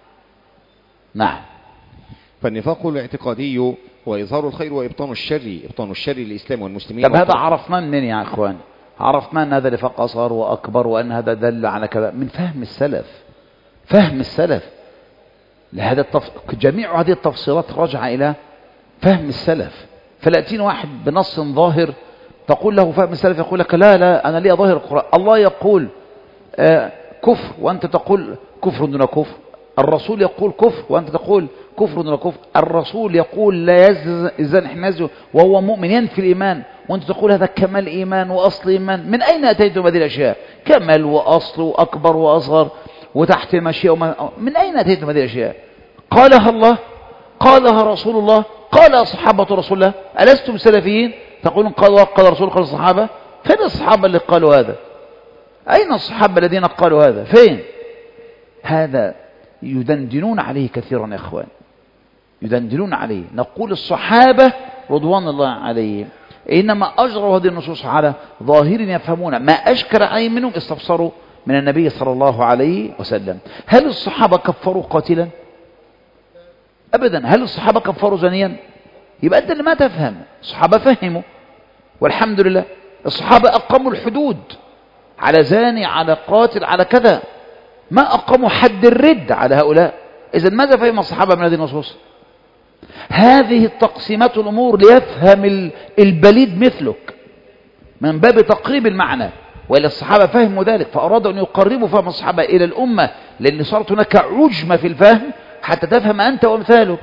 نعم.
فالنفاق الاعتقادي هو إظهار الخير وإبطان الشر، إبطان الشر للإسلام والمسلمين.
طب هذا عرفنا منين يا أخوان؟ عرفنا أن هذا نفاق أصغر وأكبر، وأن هذا دل على كذا من فهم السلف. فهم السلف لهذا التف... جميع هذه التفصيلات راجعة إلى فهم السلف. فلا يأتينا واحد بنص ظاهر تقول له فهم السلف، يقول لك لا لا أنا لي ظاهر القرآن، الله يقول آه كفر وأنت تقول كفر دون كفر، الرسول يقول كفر وأنت تقول كفر دون كفر، الرسول يقول لا يزن حنازه وهو مؤمن ينفي الإيمان، وأنت تقول هذا كمال إيمان وأصل إيمان. من أين أتيتم هذه الأشياء؟ كمال وأصل وأكبر وأصغر وتحت المشيئة وما... من أين أتيتم هذه الأشياء؟ قالها الله، قالها رسول الله، قال صحابة رسول الله. ألستم سلفيين تقولون قال الله قال رسول قال الصحابة؟ فين الصحابة اللي قالوا هذا؟ أين الصحابة الذين قالوا هذا؟ فين؟ هذا يدندنون عليه كثيرا يا إخوان، يدندنون عليه. نقول الصحابة رضوان الله عليهم إنما أجروا هذه النصوص على ظاهر يفهمون، ما أشكر أي منهم استفسروا من النبي صلى الله عليه وسلم. هل الصحابة كفروا قاتلا؟ أبدا. هل الصحابة كفروا زنيا؟ يبقى أنت اللي ما تفهم. الصحابة فهموا والحمد لله. الصحابة أقاموا الحدود على زاني على قاتل على كذا، ما أقاموا حد الرد على هؤلاء. إذن ماذا فهم الصحابة من هذه النصوص؟ هذه التقسيمات الأمور ليفهم البليد مثلك من باب تقريب المعنى، وإلى الصحابة فهموا ذلك فأرادوا أن يقربوا فهم الصحابة إلى الأمة، لأن صارت هناك عجمة في الفهم حتى تفهم أنت وامثالك.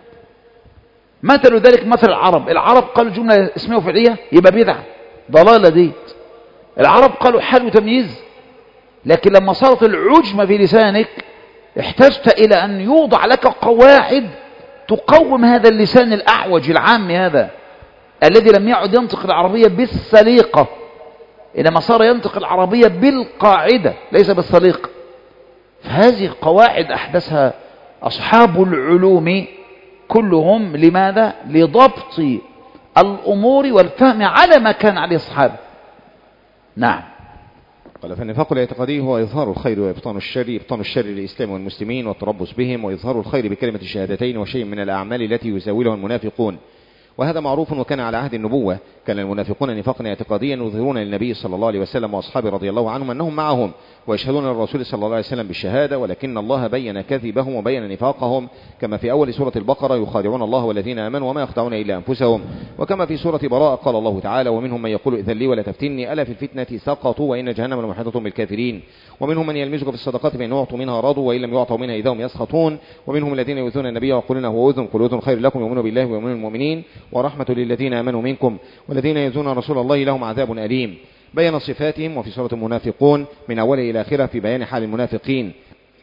مثل ذلك مثل العرب. العرب قالوا جملة اسمية وفعلية يبقى بدعة ضلالة دي. العرب قالوا حال وتمييز، لكن لما صارت العجمة في لسانك احتجت إلى أن يوضع لك قواعد تقوم هذا اللسان الأعوج العام هذا الذي لم يعد ينطق العربية بالسليقة، إنما صار ينطق العربية بالقاعدة ليس بالسليقة. فهذه قواعد أحدثها أصحاب العلوم كلهم. لماذا؟ لضبط الأمور والفهم على ما كان عليه الصحابة. نعم.
قال فالنفاق الاعتقادي هو إظهار الخير وإبطان الشر، إبطان الشر للإسلام والمسلمين والتربص بهم، وإظهار الخير بكلمة الشهادتين وشيء من الأعمال التي يزاولها المنافقون. وهذا معروف وكان على عهد النبوة. كان المنافقون نفاقا اعتقاديا يظهرون للنبي صلى الله عليه وسلم وأصحابه رضي الله عنهم أنهم معهم ويشهدون للرسول صلى الله عليه وسلم بالشهادة، ولكن الله بين كذبهم وبين نفاقهم، كما في أول سورة البقرة يخادعون الله والذين آمنوا وما يخدعون إلا أنفسهم، وكما في سورة براءة قال الله تعالى ومنهم من يقول إذن لي ولا تفتني ألا في الفتنة سقطوا وإن جهنم لمحيطة بالكافرين، ومنهم من يلمزك في الصدقات فإن أعطوا منها رضوا وإن لم يعطوا منها إذا هم يسخطون، ومنهم الذين يؤذون النبي ويقولون هو أذن قل أذن خير لكم يؤمنون بالله ويؤمنون المؤمنين ورحمة للذين آمنوا منكم والذين يؤذون رسول الله لهم عذاب أليم. بين صفاتهم وفي سورة المنافقون من أوله إلى آخره في بيان حال المنافقين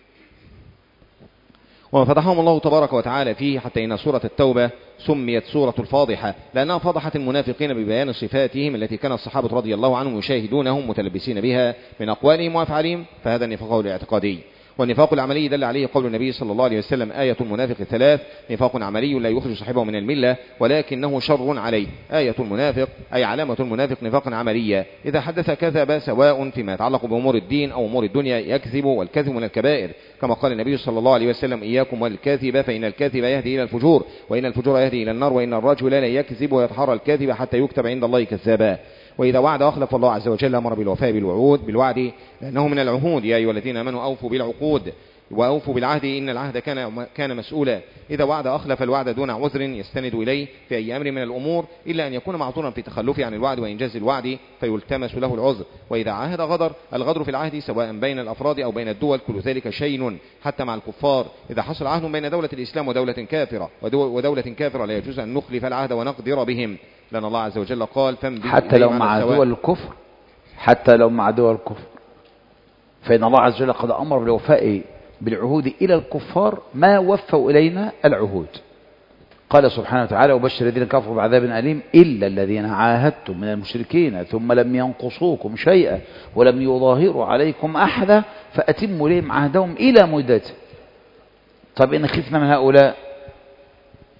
وما فضحهم الله تبارك وتعالى فيه، حتى إن سورة التوبة سميت سورة الفاضحة لأنها فضحت المنافقين ببيان صفاتهم التي كان الصحابة رضي الله عنهم يشاهدونهم متلبسين بها من أقوالهم وأفعالهم. فهذا النفاق الاعتقادي. والنفاق العملي دل عليه قول النبي صلى الله عليه وسلم آية المنافق الثلاث: نفاق عملي لا يخرج صاحبه من الملة ولكنه شر عليه. آية المنافق أي علامة المنافق نفاقا عمليا، إذا حدث كذب سواء فيما يتعلق بأمور الدين أو أمور الدنيا يكذب، والكذب من الكبائر، كما قال النبي صلى الله عليه وسلم إياكم والكذب فإن الكذب يهدي إلى الفجور وإن الفجور يهدي إلى النار وإن الرجل لا يكذب ويتحرى الكذب حتى يكتب عند الله كذابا. وإذا وعد أخلف الله عز وجل أمر بالوفاء بالوعود بالوعد لأنه من العهود. يا أيها الذين آمنوا أوفوا بالعقود وأوفوا بالعهد إن العهد كان كان مسؤولا. إذا وعد أخلف الوعد دون عذر يستند إليه في أي أمر من الأمور إلا أن يكون معذورا في تخلفه عن الوعد وإنجاز الوعد فيلتمس له العذر. وإذا عاهد غدر. الغدر في العهد سواء بين الأفراد أو بين الدول كل ذلك شيء حتى مع الكفار. إذا حصل عهد بين دولة الإسلام ودولة كافرة ودولة كافرة لا يجوز أن نخلف العهد ونقدر بهم، لأن الله عز وجل قال
حتى لو مع دول الكفر، حتى لو مع دول الكفر، فإن الله عز وجل قد أمر بالوفاء بالعهود إلى الكفار ما وفوا إلينا العهود. قال سبحانه وتعالى وبشر الذين كفروا بعذاب أليم إلا الذين عاهدتم من المشركين ثم لم ينقصوكم شيئا ولم يظاهروا عليكم أحدا فأتموا لهم عهدهم إلى مدته. طب إن خفنا من هؤلاء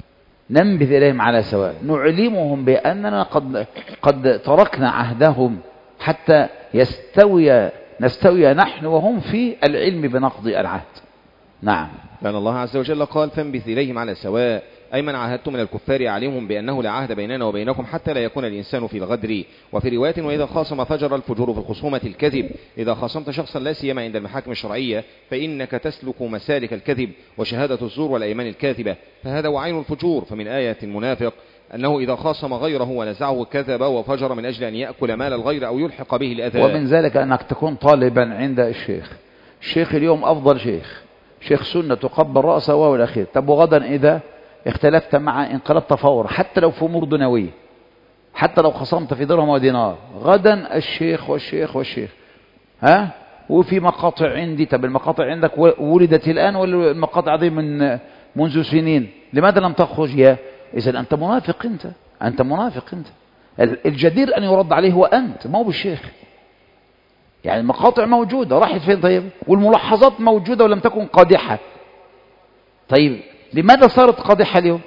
ننبذ إليهم على سواء، نعلمهم بأننا قد, قد تركنا عهدهم حتى يستوي نستوي نحن وهم في العلم بنقض العهد. نعم.
لأن الله عز وجل قال فانبث إليهم على سواء، أي من عاهدتم من الكفار علمهم بأنه لا عهد بيننا وبينكم حتى لا يكون الإنسان في الغدر. وفي رواية وإذا خاصم فجر الفجور في الخصومة الكذب. إذا خاصمت شخصا لا سيما عند المحاكم الشرعية فإنك تسلك مسالك الكذب وشهادة الزور والأيمان الكاذبة، فهذا وعين الفجور. فمن آية المنافق أنه إذا خاصم غيره ونزعه كذب وفجر من أجل أن يأكل مال الغير أو يلحق به الأذى.
ومن ذلك أنك تكون طالبا عند الشيخ، الشيخ اليوم أفضل شيخ، شيخ سنة تقبل رأسه وهو الأخير. طب وغدا إذا اختلفت مع انقلبت فور، حتى لو في أمور دنيوية، حتى لو خصمت في درهم ودينار، غدا الشيخ والشيخ والشيخ. ها؟ وفي مقاطع عندي. طب المقاطع عندك ولدت الآن ولا المقاطع دي من منذ سنين؟ لماذا لم تخرج؟ يا إذا أنت منافق، أنت أنت منافق أنت. الجدير أن يرد عليه هو أنت، ما هو بالشيخ. يعني المقاطع موجودة، راحت فين طيب؟ والملاحظات موجودة ولم تكن قادحة. طيب لماذا صارت قادحة اليوم؟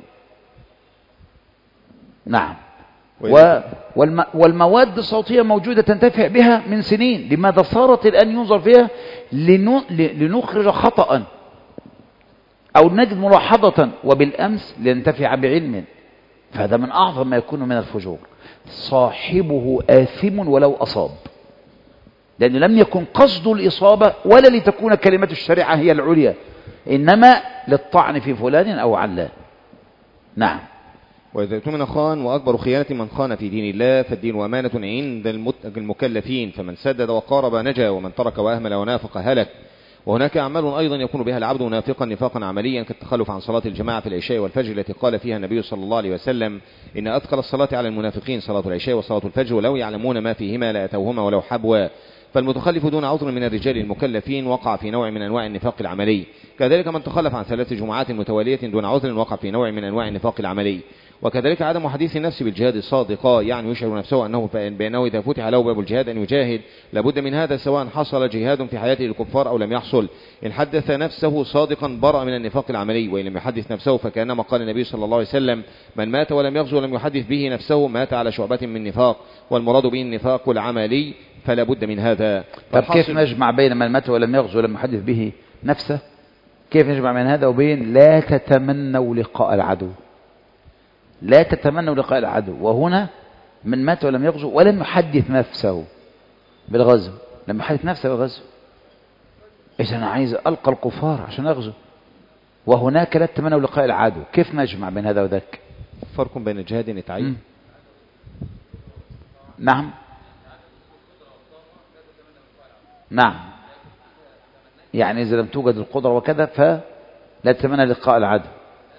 نعم. و والم والمواد الصوتية موجودة تنتفع بها من سنين، لماذا صارت الآن ينظر فيها لنخرج خطأ أو نجد ملاحظة وبالأمس لننتفع بعلم؟ فهذا من أعظم ما يكون من الفجور. صاحبه آثم ولو أصاب، لأنه لم يكن قصد الإصابة ولا لتكون كلمة الشريعة هي العليا، إنما للطعن في فلان أو علان. نعم.
وإذا اؤتمن خان، وأكبر خيانة من خان في دين الله، فالدين أمانة عند المكلفين، فمن سدد وقارب نجا، ومن ترك وأهمل ونافق هلك. وهناك أعمال أيضا يكون بها العبد منافقا نفاقا عمليا، كالتخلف عن صلاة الجماعة في العشاء والفجر التي قال فيها النبي صلى الله عليه وسلم إن أثقل الصلاة على المنافقين صلاة العشاء وصلاة الفجر، ولو يعلمون ما فيهما لأتوهما ولو حبوا. فالمتخلف دون عذر من الرجال المكلفين وقع في نوع من أنواع النفاق العملي. كذلك من تخلف عن ثلاث جمعات متوالية دون عذر وقع في نوع من أنواع النفاق العملي. وكذلك عدم حديث النفس بالجهاد الصادقة، يعني يشعر نفسه أنه بأنه إذا فتح له باب الجهاد أن يجاهد. لابد من هذا سواء حصل جهاد في حياته الكفار أو لم يحصل. إن حدث نفسه صادقا برأ من النفاق العملي، وإن لم يحدث نفسه فكأنما قال النبي صلى الله عليه وسلم من مات ولم يغزو ولم يحدث به نفسه مات على شعبة من نفاق، والمراد به النفاق العملي، فلا بد من هذا.
طب كيف نجمع بين من مات ولم يغزو ولم يحدث به نفسه؟ كيف نجمع بين هذا وبين لا تتمنوا لقاء العدو؟ لا تتمنوا لقاء العدو، وهنا من مات ولم يغزو ولم يحدث نفسه بالغزو، لم يحدث نفسه بالغزو. إذا أنا عايز ألقى الكفار عشان أغزو، وهناك لا تتمنوا لقاء العدو. كيف نجمع بين هذا وذاك؟
فرق بين الجهاد يتعين.
نعم نعم. يعني إذا لم توجد القدرة وكذا فلا تتمنى لقاء العدو.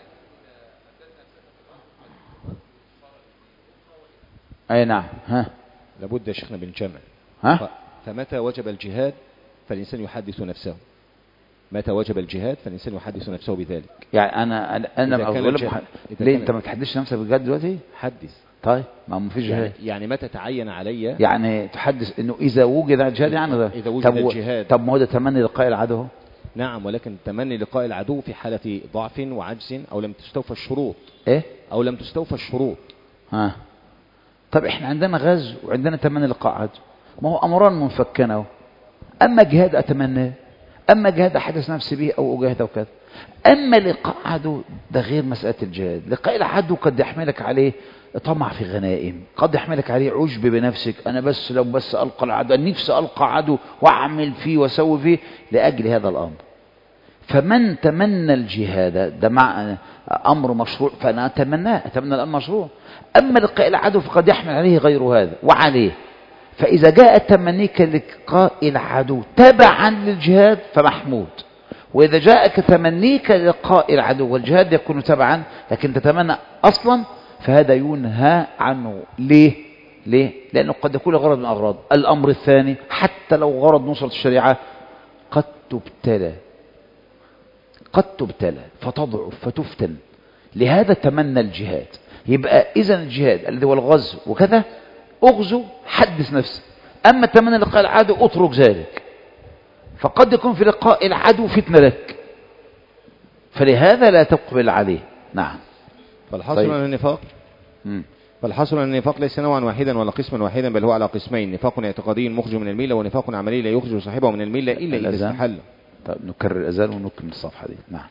أي نعم. ها
لابد يا شيخنا بنجمع.
ها
فمتى وجب الجهاد فالإنسان يحدث نفسه، متى وجب الجهاد فالإنسان يحدث نفسه بذلك.
يعني أنا أنا أنا أقول لك ليه أنت ما تحدثش نفسك بالجهاد دلوقتي؟
حدث.
طيب ما ما فيش جهاد.
يعني, يعني متى تعين علي؟
يعني تحدث إنه إذا وجد الجهاد، يعني ده
إذا وجد الجهاد.
طب ما هو ده تمني لقاء العدو.
نعم، ولكن تمني لقاء العدو في حالة ضعف وعجز أو لم تستوفى الشروط.
إيه؟
أو لم تستوفى الشروط.
ها. طب إحنا عندنا غزو وعندنا تمني لقاء عدو، ما هو أمران منفكين. أما جهاد أتمناه، أما جهاد أحدث نفسي به أو أجاهد أو كذا. أما لقاء عدو ده غير مسألة الجهاد. لقاء العدو قد يحملك عليه طمع في غنائم، قد يحملك عليه عجب بنفسك، أنا بس لو بس ألقى العدو، نفسي ألقى عدو وأعمل فيه وأسوي فيه لأجل هذا الأمر. فمن تمنى الجهاد ده مع أمر مشروع فأنا أتمناه، أتمنى الأمر مشروع. أما لقاء العدو فقد يحمل عليه غير هذا وعليه. فإذا جاء تمنيك لقاء العدو تبعا للجهاد فمحمود، وإذا جاءك تمنيك لقاء العدو والجهاد يكون تبعا لكن تتمنى أصلا، فهذا ينهى عنه. ليه؟ ليه؟ لأنه قد يكون غرض من أغراض. الأمر الثاني حتى لو غرض نصرة الشريعة قد تبتلى، قد تبتلى فتضعف فتفتن، لهذا تمنى الجهاد. يبقى إذن الجهاد الذي هو الغزو وكذا أغزو حدث نفسك، أما تمنى لقاء العدو أترك ذلك، فقد يكون في لقاء العدو فتنة لك، فلهذا لا تقبل عليه. نعم.
فالحاصل
طيب.
أن النفاق
مم.
فالحاصل أن النفاق ليس نوعا واحدا ولا قسما واحدا، بل هو على قسمين: نفاق اعتقادي مخرج من الملة، ونفاق عملي لا يخرج صاحبه من الملة إلا إذا
الأذان.
استحل.
طيب نكرر الأذان ونكمل الصفحة دي. نعم.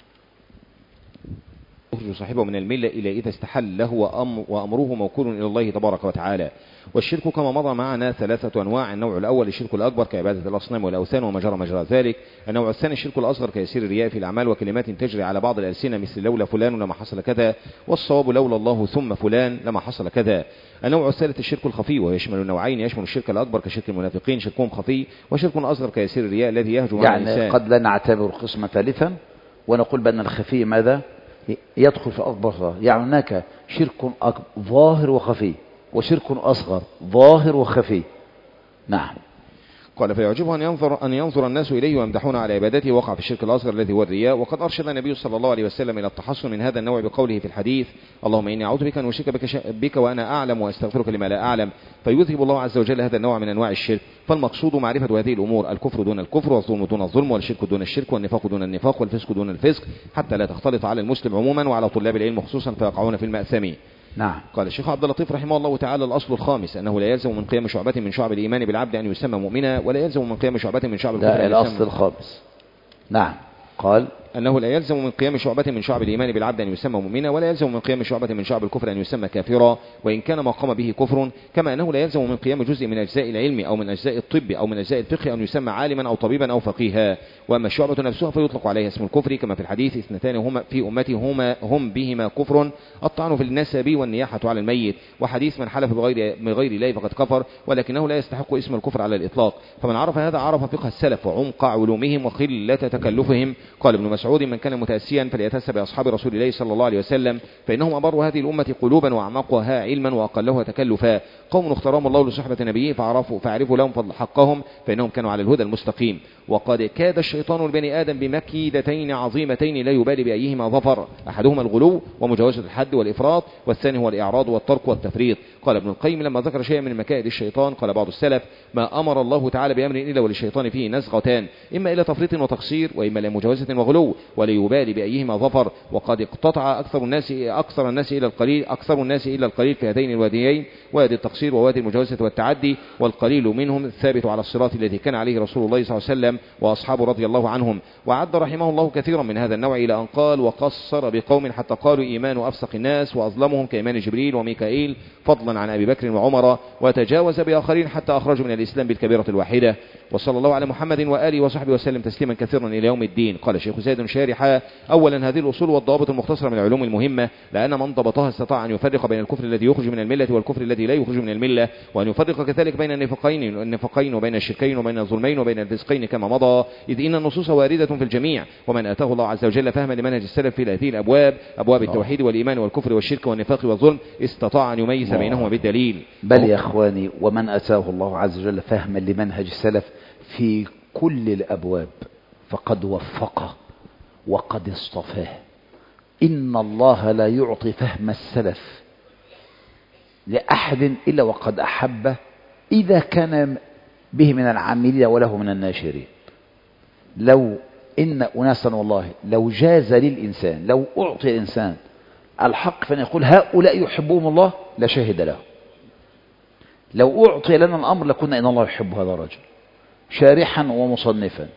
يخرج صاحبه من الملة إلا إذا استحل له، وأمره موكول إلى الله تبارك وتعالى. والشرك كما مضى معنا ثلاثة أنواع: النوع الأول الشرك الأكبر كعبادة الأصنام والأوثان وما جرى مجرى ذلك. النوع الثاني الشرك الأصغر كيسير الرياء في الأعمال وكلمات تجري على بعض الألسنة مثل لولا فلان لما حصل كذا، والصواب لولا الله ثم فلان لما حصل كذا. النوع الثالث الشرك الخفي، ويشمل النوعين: يشمل الشرك الأكبر كشرك المنافقين شركهم خفي، وشرك أصغر كيسير الرياء الذي يهجم على الإنسان.
يعني قد لا نعتبر قسما ثالثا ونقول بأن الخفي ماذا يدخل في أكبر. يعني هناك شرك ظاهر وخفي وشرك أصغر ظاهر وخفي. نعم.
قال: فيعجبه أن ينظر, أن ينظر الناس إليه ويمدحون على عبادته، وقع في الشرك الأصغر الذي هو الرياء. وقد أرشد النبي صلى الله عليه وسلم إلى التحصن من هذا النوع بقوله في الحديث: اللهم إني أعوذ بك أن أشرك بك, بك وأنا أعلم وأستغفرك لما لا أعلم. فيذهب الله عز وجل هذا النوع من أنواع الشرك. فالمقصود معرفة هذه الأمور: الكفر دون الكفر، والظلم دون الظلم، والشرك دون الشرك، والنفاق دون النفاق، والفسق دون الفسق، حتى لا تختلط على المسلم عموما وعلى طلاب العلم خصوصا فيقعون في المأثم.
نعم.
قال الشيخ عبد اللطيف رحمه الله تعالى: الأصل الخامس أنه لا يلزم من قيام شعبة من شعب الإيمان بالعبد أن يسمى مؤمنا، ولا يلزم من قيام شعبة من شعب الكفر
ده
أن
الأصل
يسمى.
الخامس. نعم. قال:
أنه لا يلزم من قيام شعبة من شعب الإيمان بالعبد أن يسمى مؤمنا، ولا يلزم من قيام شعبة من شعب الكفر أن يسمى كافرا، وإن كان ما قام به كفر. كما أنه لا يلزم من قيام جزء من أجزاء العلم أو من أجزاء الطب أو من أجزاء الفقه أن يسمى عالما أو طبيبا أو فقيها. وأما الشعبة نفسها فيطلق عليها اسم الكفر، كما في الحديث: اثنتان هما في أمتي هما هم بهما كفر: الطعن في النسب والنياحة على الميت. وحديث: من حلف بغير بغير الله فقد كفر، ولكنه لا يستحق اسم الكفر على الإطلاق. فمن عرف هذا عرف فقه السلف وعمق علومهم وقلة تكلفهم. قال ابن مسعود: من كان متأسيا فليتأسى بأصحاب رسول الله صلى الله عليه وسلم، فإنهم أبر هذه الأمة قلوبا وأعمقها علما وأقلها تكلفا. قوم اختارهم الله لصحبة نبيه فعرفوا فعرفوا لهم فضل حقهم، فإنهم كانوا على الهدى المستقيم. وقد كاد الشيطان لبني آدم بمكيدتين عظيمتين لا يبالي بأيهما ظفر: أحدهما الغلو ومجاوزة الحد والإفراط، والثاني هو الإعراض والترك والتفريط. قال ابن القيم لما ذكر شيئا من مكائد الشيطان قال بعض السلف: ما أمر الله تعالى بأمر إلا وللشيطان فيه نزغتان، إما إلى تفريط وتقصير، وإما إلى مجاوزة وغلو، ولا يبالي بأيهما ظفر. وقد اقتطع أكثر الناس أكثر الناس إلى القليل أكثر الناس إلى القليل في هذين الواديين: وادي التقصير ووادي المجاوزة والتعدي. والقليل منهم الثابت على الصراط الذي كان عليه رسول الله صلى الله عليه وسلم وأصحابه رضي الله عنهم. وعد رحمه الله كثيرا من هذا النوع إلى أن قال: وقصر بقوم حتى قالوا إيمان أفسق الناس وأظلمهم كإيمان جبريل وميكائيل فضلا عن أبي بكر وعمر، وتجاوز بآخرين حتى أخرجوا من الإسلام بالكبيرة الواحدة. وصلى الله على محمد وآله وصحبه وسلم تسليما كثيرا إلى يوم الدين. قال الشيخ زيد شارحا: أولا هذه الأصول والضوابط المختصرة من العلوم المهمة، لأن من ضبطها استطاع أن يفرق بين الكفر الذي يخرج من الملة والكفر الذي لا يخرج من الملة، وأن يفرق كذلك بين النفقين النفقين وبين الشركين وبين الظلمين وبين الفسقين كما مضى، إذ إن النصوص واردة في الجميع. ومن آتاه الله عز وجل فهما لمنهج السلف في هذه الأبواب، أبواب التوحيد والإيمان والكفر والشرك والنفاق والظلم، استطاع أن يميز بينهما بالدليل.
بل يا إخواني، ومن آتاه الله عز وجل فهما لمنهج السلف في كل الأبواب فقد وفقه وقد اصطفاه. إن الله لا يعطي فهم السلف لأحد إلا وقد أحبه إذا كان به من العاملين وله من الناشرين. لو إن أناسا والله لو جاز للإنسان، لو أعطي الإنسان الحق فإن يقول هؤلاء يحبهم الله لشهد له. لو أعطي لنا الأمر لكنا إن الله يحب هذا الرجل شارحا ومصنفا،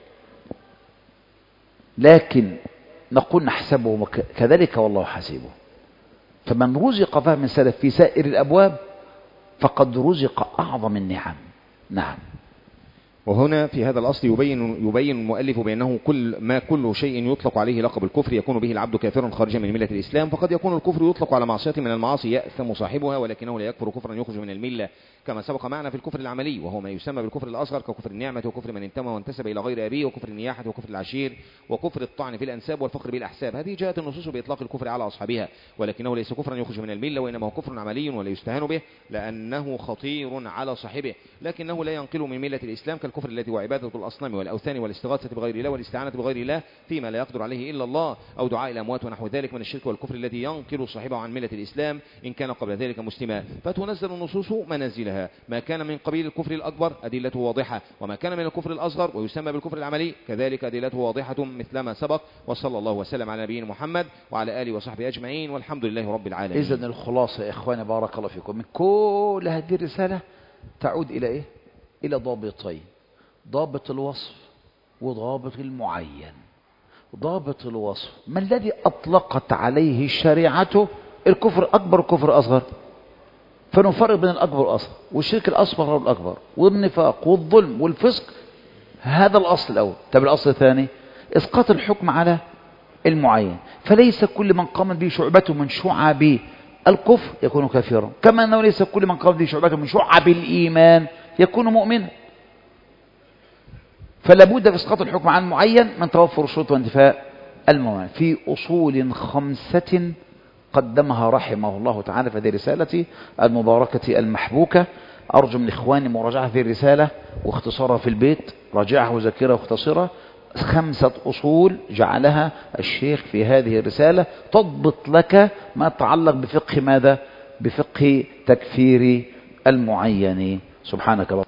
لكن نقول نحسبه كذلك والله حسيبه. فمن رزق فهم السلف في سائر الأبواب فقد رزق أعظم النعم. نعم.
وهنا في هذا الأصل يبين يبين المؤلف بأنه كل ما كل شيء يطلق عليه لقب الكفر يكون به العبد كافرا خارجا من ملة الإسلام. فقد يكون الكفر يطلق على معصية من المعاصي يأثم صاحبها، ولكنه لا يكفر كفرا يخرج من الملة، كما سبق معنا في الكفر العملي، وهو ما يسمى بالكفر الأصغر ككفر النعمة وكفر من انتمى وانتسب إلى غير أبيه، وكفر النياحة وكفر العشير، وكفر الطعن في الأنساب والفخر بالأحساب. هذه جاءت النصوص بإطلاق الكفر على أصحابها، ولكنه ليس كفرا يخرج من الملة، وإنما هو كفر عملي ولا يستهان به لأنه خطير على صاحبه، لكنه لا ينقل من ملة الإسلام كالكفر الكفر التي هو عبادة الأصنام والأوثان والاستغاثة بغير الله والاستعانة بغير الله فيما لا يقدر عليه إلا الله، أو دعاء الأموات ونحو ذلك من الشرك والكفر الذي ينقل صاحبه عن ملة الإسلام إن كان قبل ذلك مسلما، فتنزل النصوص منازلها. ما كان من قبيل الكفر الأكبر أدلته واضحة، وما كان من الكفر الأصغر ويسمى بالكفر العملي كذلك أدلته واضحة مثلما سبق. وصلى الله وسلم على نبينا محمد وعلى آله وصحبه أجمعين، والحمد لله رب العالمين.
إذن الخلاصة يا إخواني بارك الله فيكم من كل هذه الرسالة تعود إلى إيه؟ إلى ضابطين: ضابط الوصف وضابط المعين. ضابط الوصف ما الذي أطلقت عليه الشريعة؟ الكفر أكبر والكفر أصغر، فنفرق بين الأكبر والأصغر، والشرك الأصغر والأكبر، والنفاق والظلم والفسق. هذا الأصل الأول. طب الأصل الثاني إسقاط الحكم على المعين، فليس كل من قام به شعبته من شعب الكفر يكون كافرا، كما أنه ليس كل من قام به شعبته من شعب الإيمان يكون مؤمنا. فلا بد في إسقاط الحكم عن معين من توفر الشروط وانتفاء الموانع في أصول خمسة قدمها رحمه الله تعالى في هذه الرسالة المباركة المحبوكة. أرجو من إخواني مراجعة هذه الرسالة واختصارها في البيت، راجعها وذاكرها واختصرها. خمسة أصول جعلها الشيخ في هذه الرسالة تضبط لك ما يتعلق بفقه ماذا؟ بفقه تكفير المعين. سبحانك الله.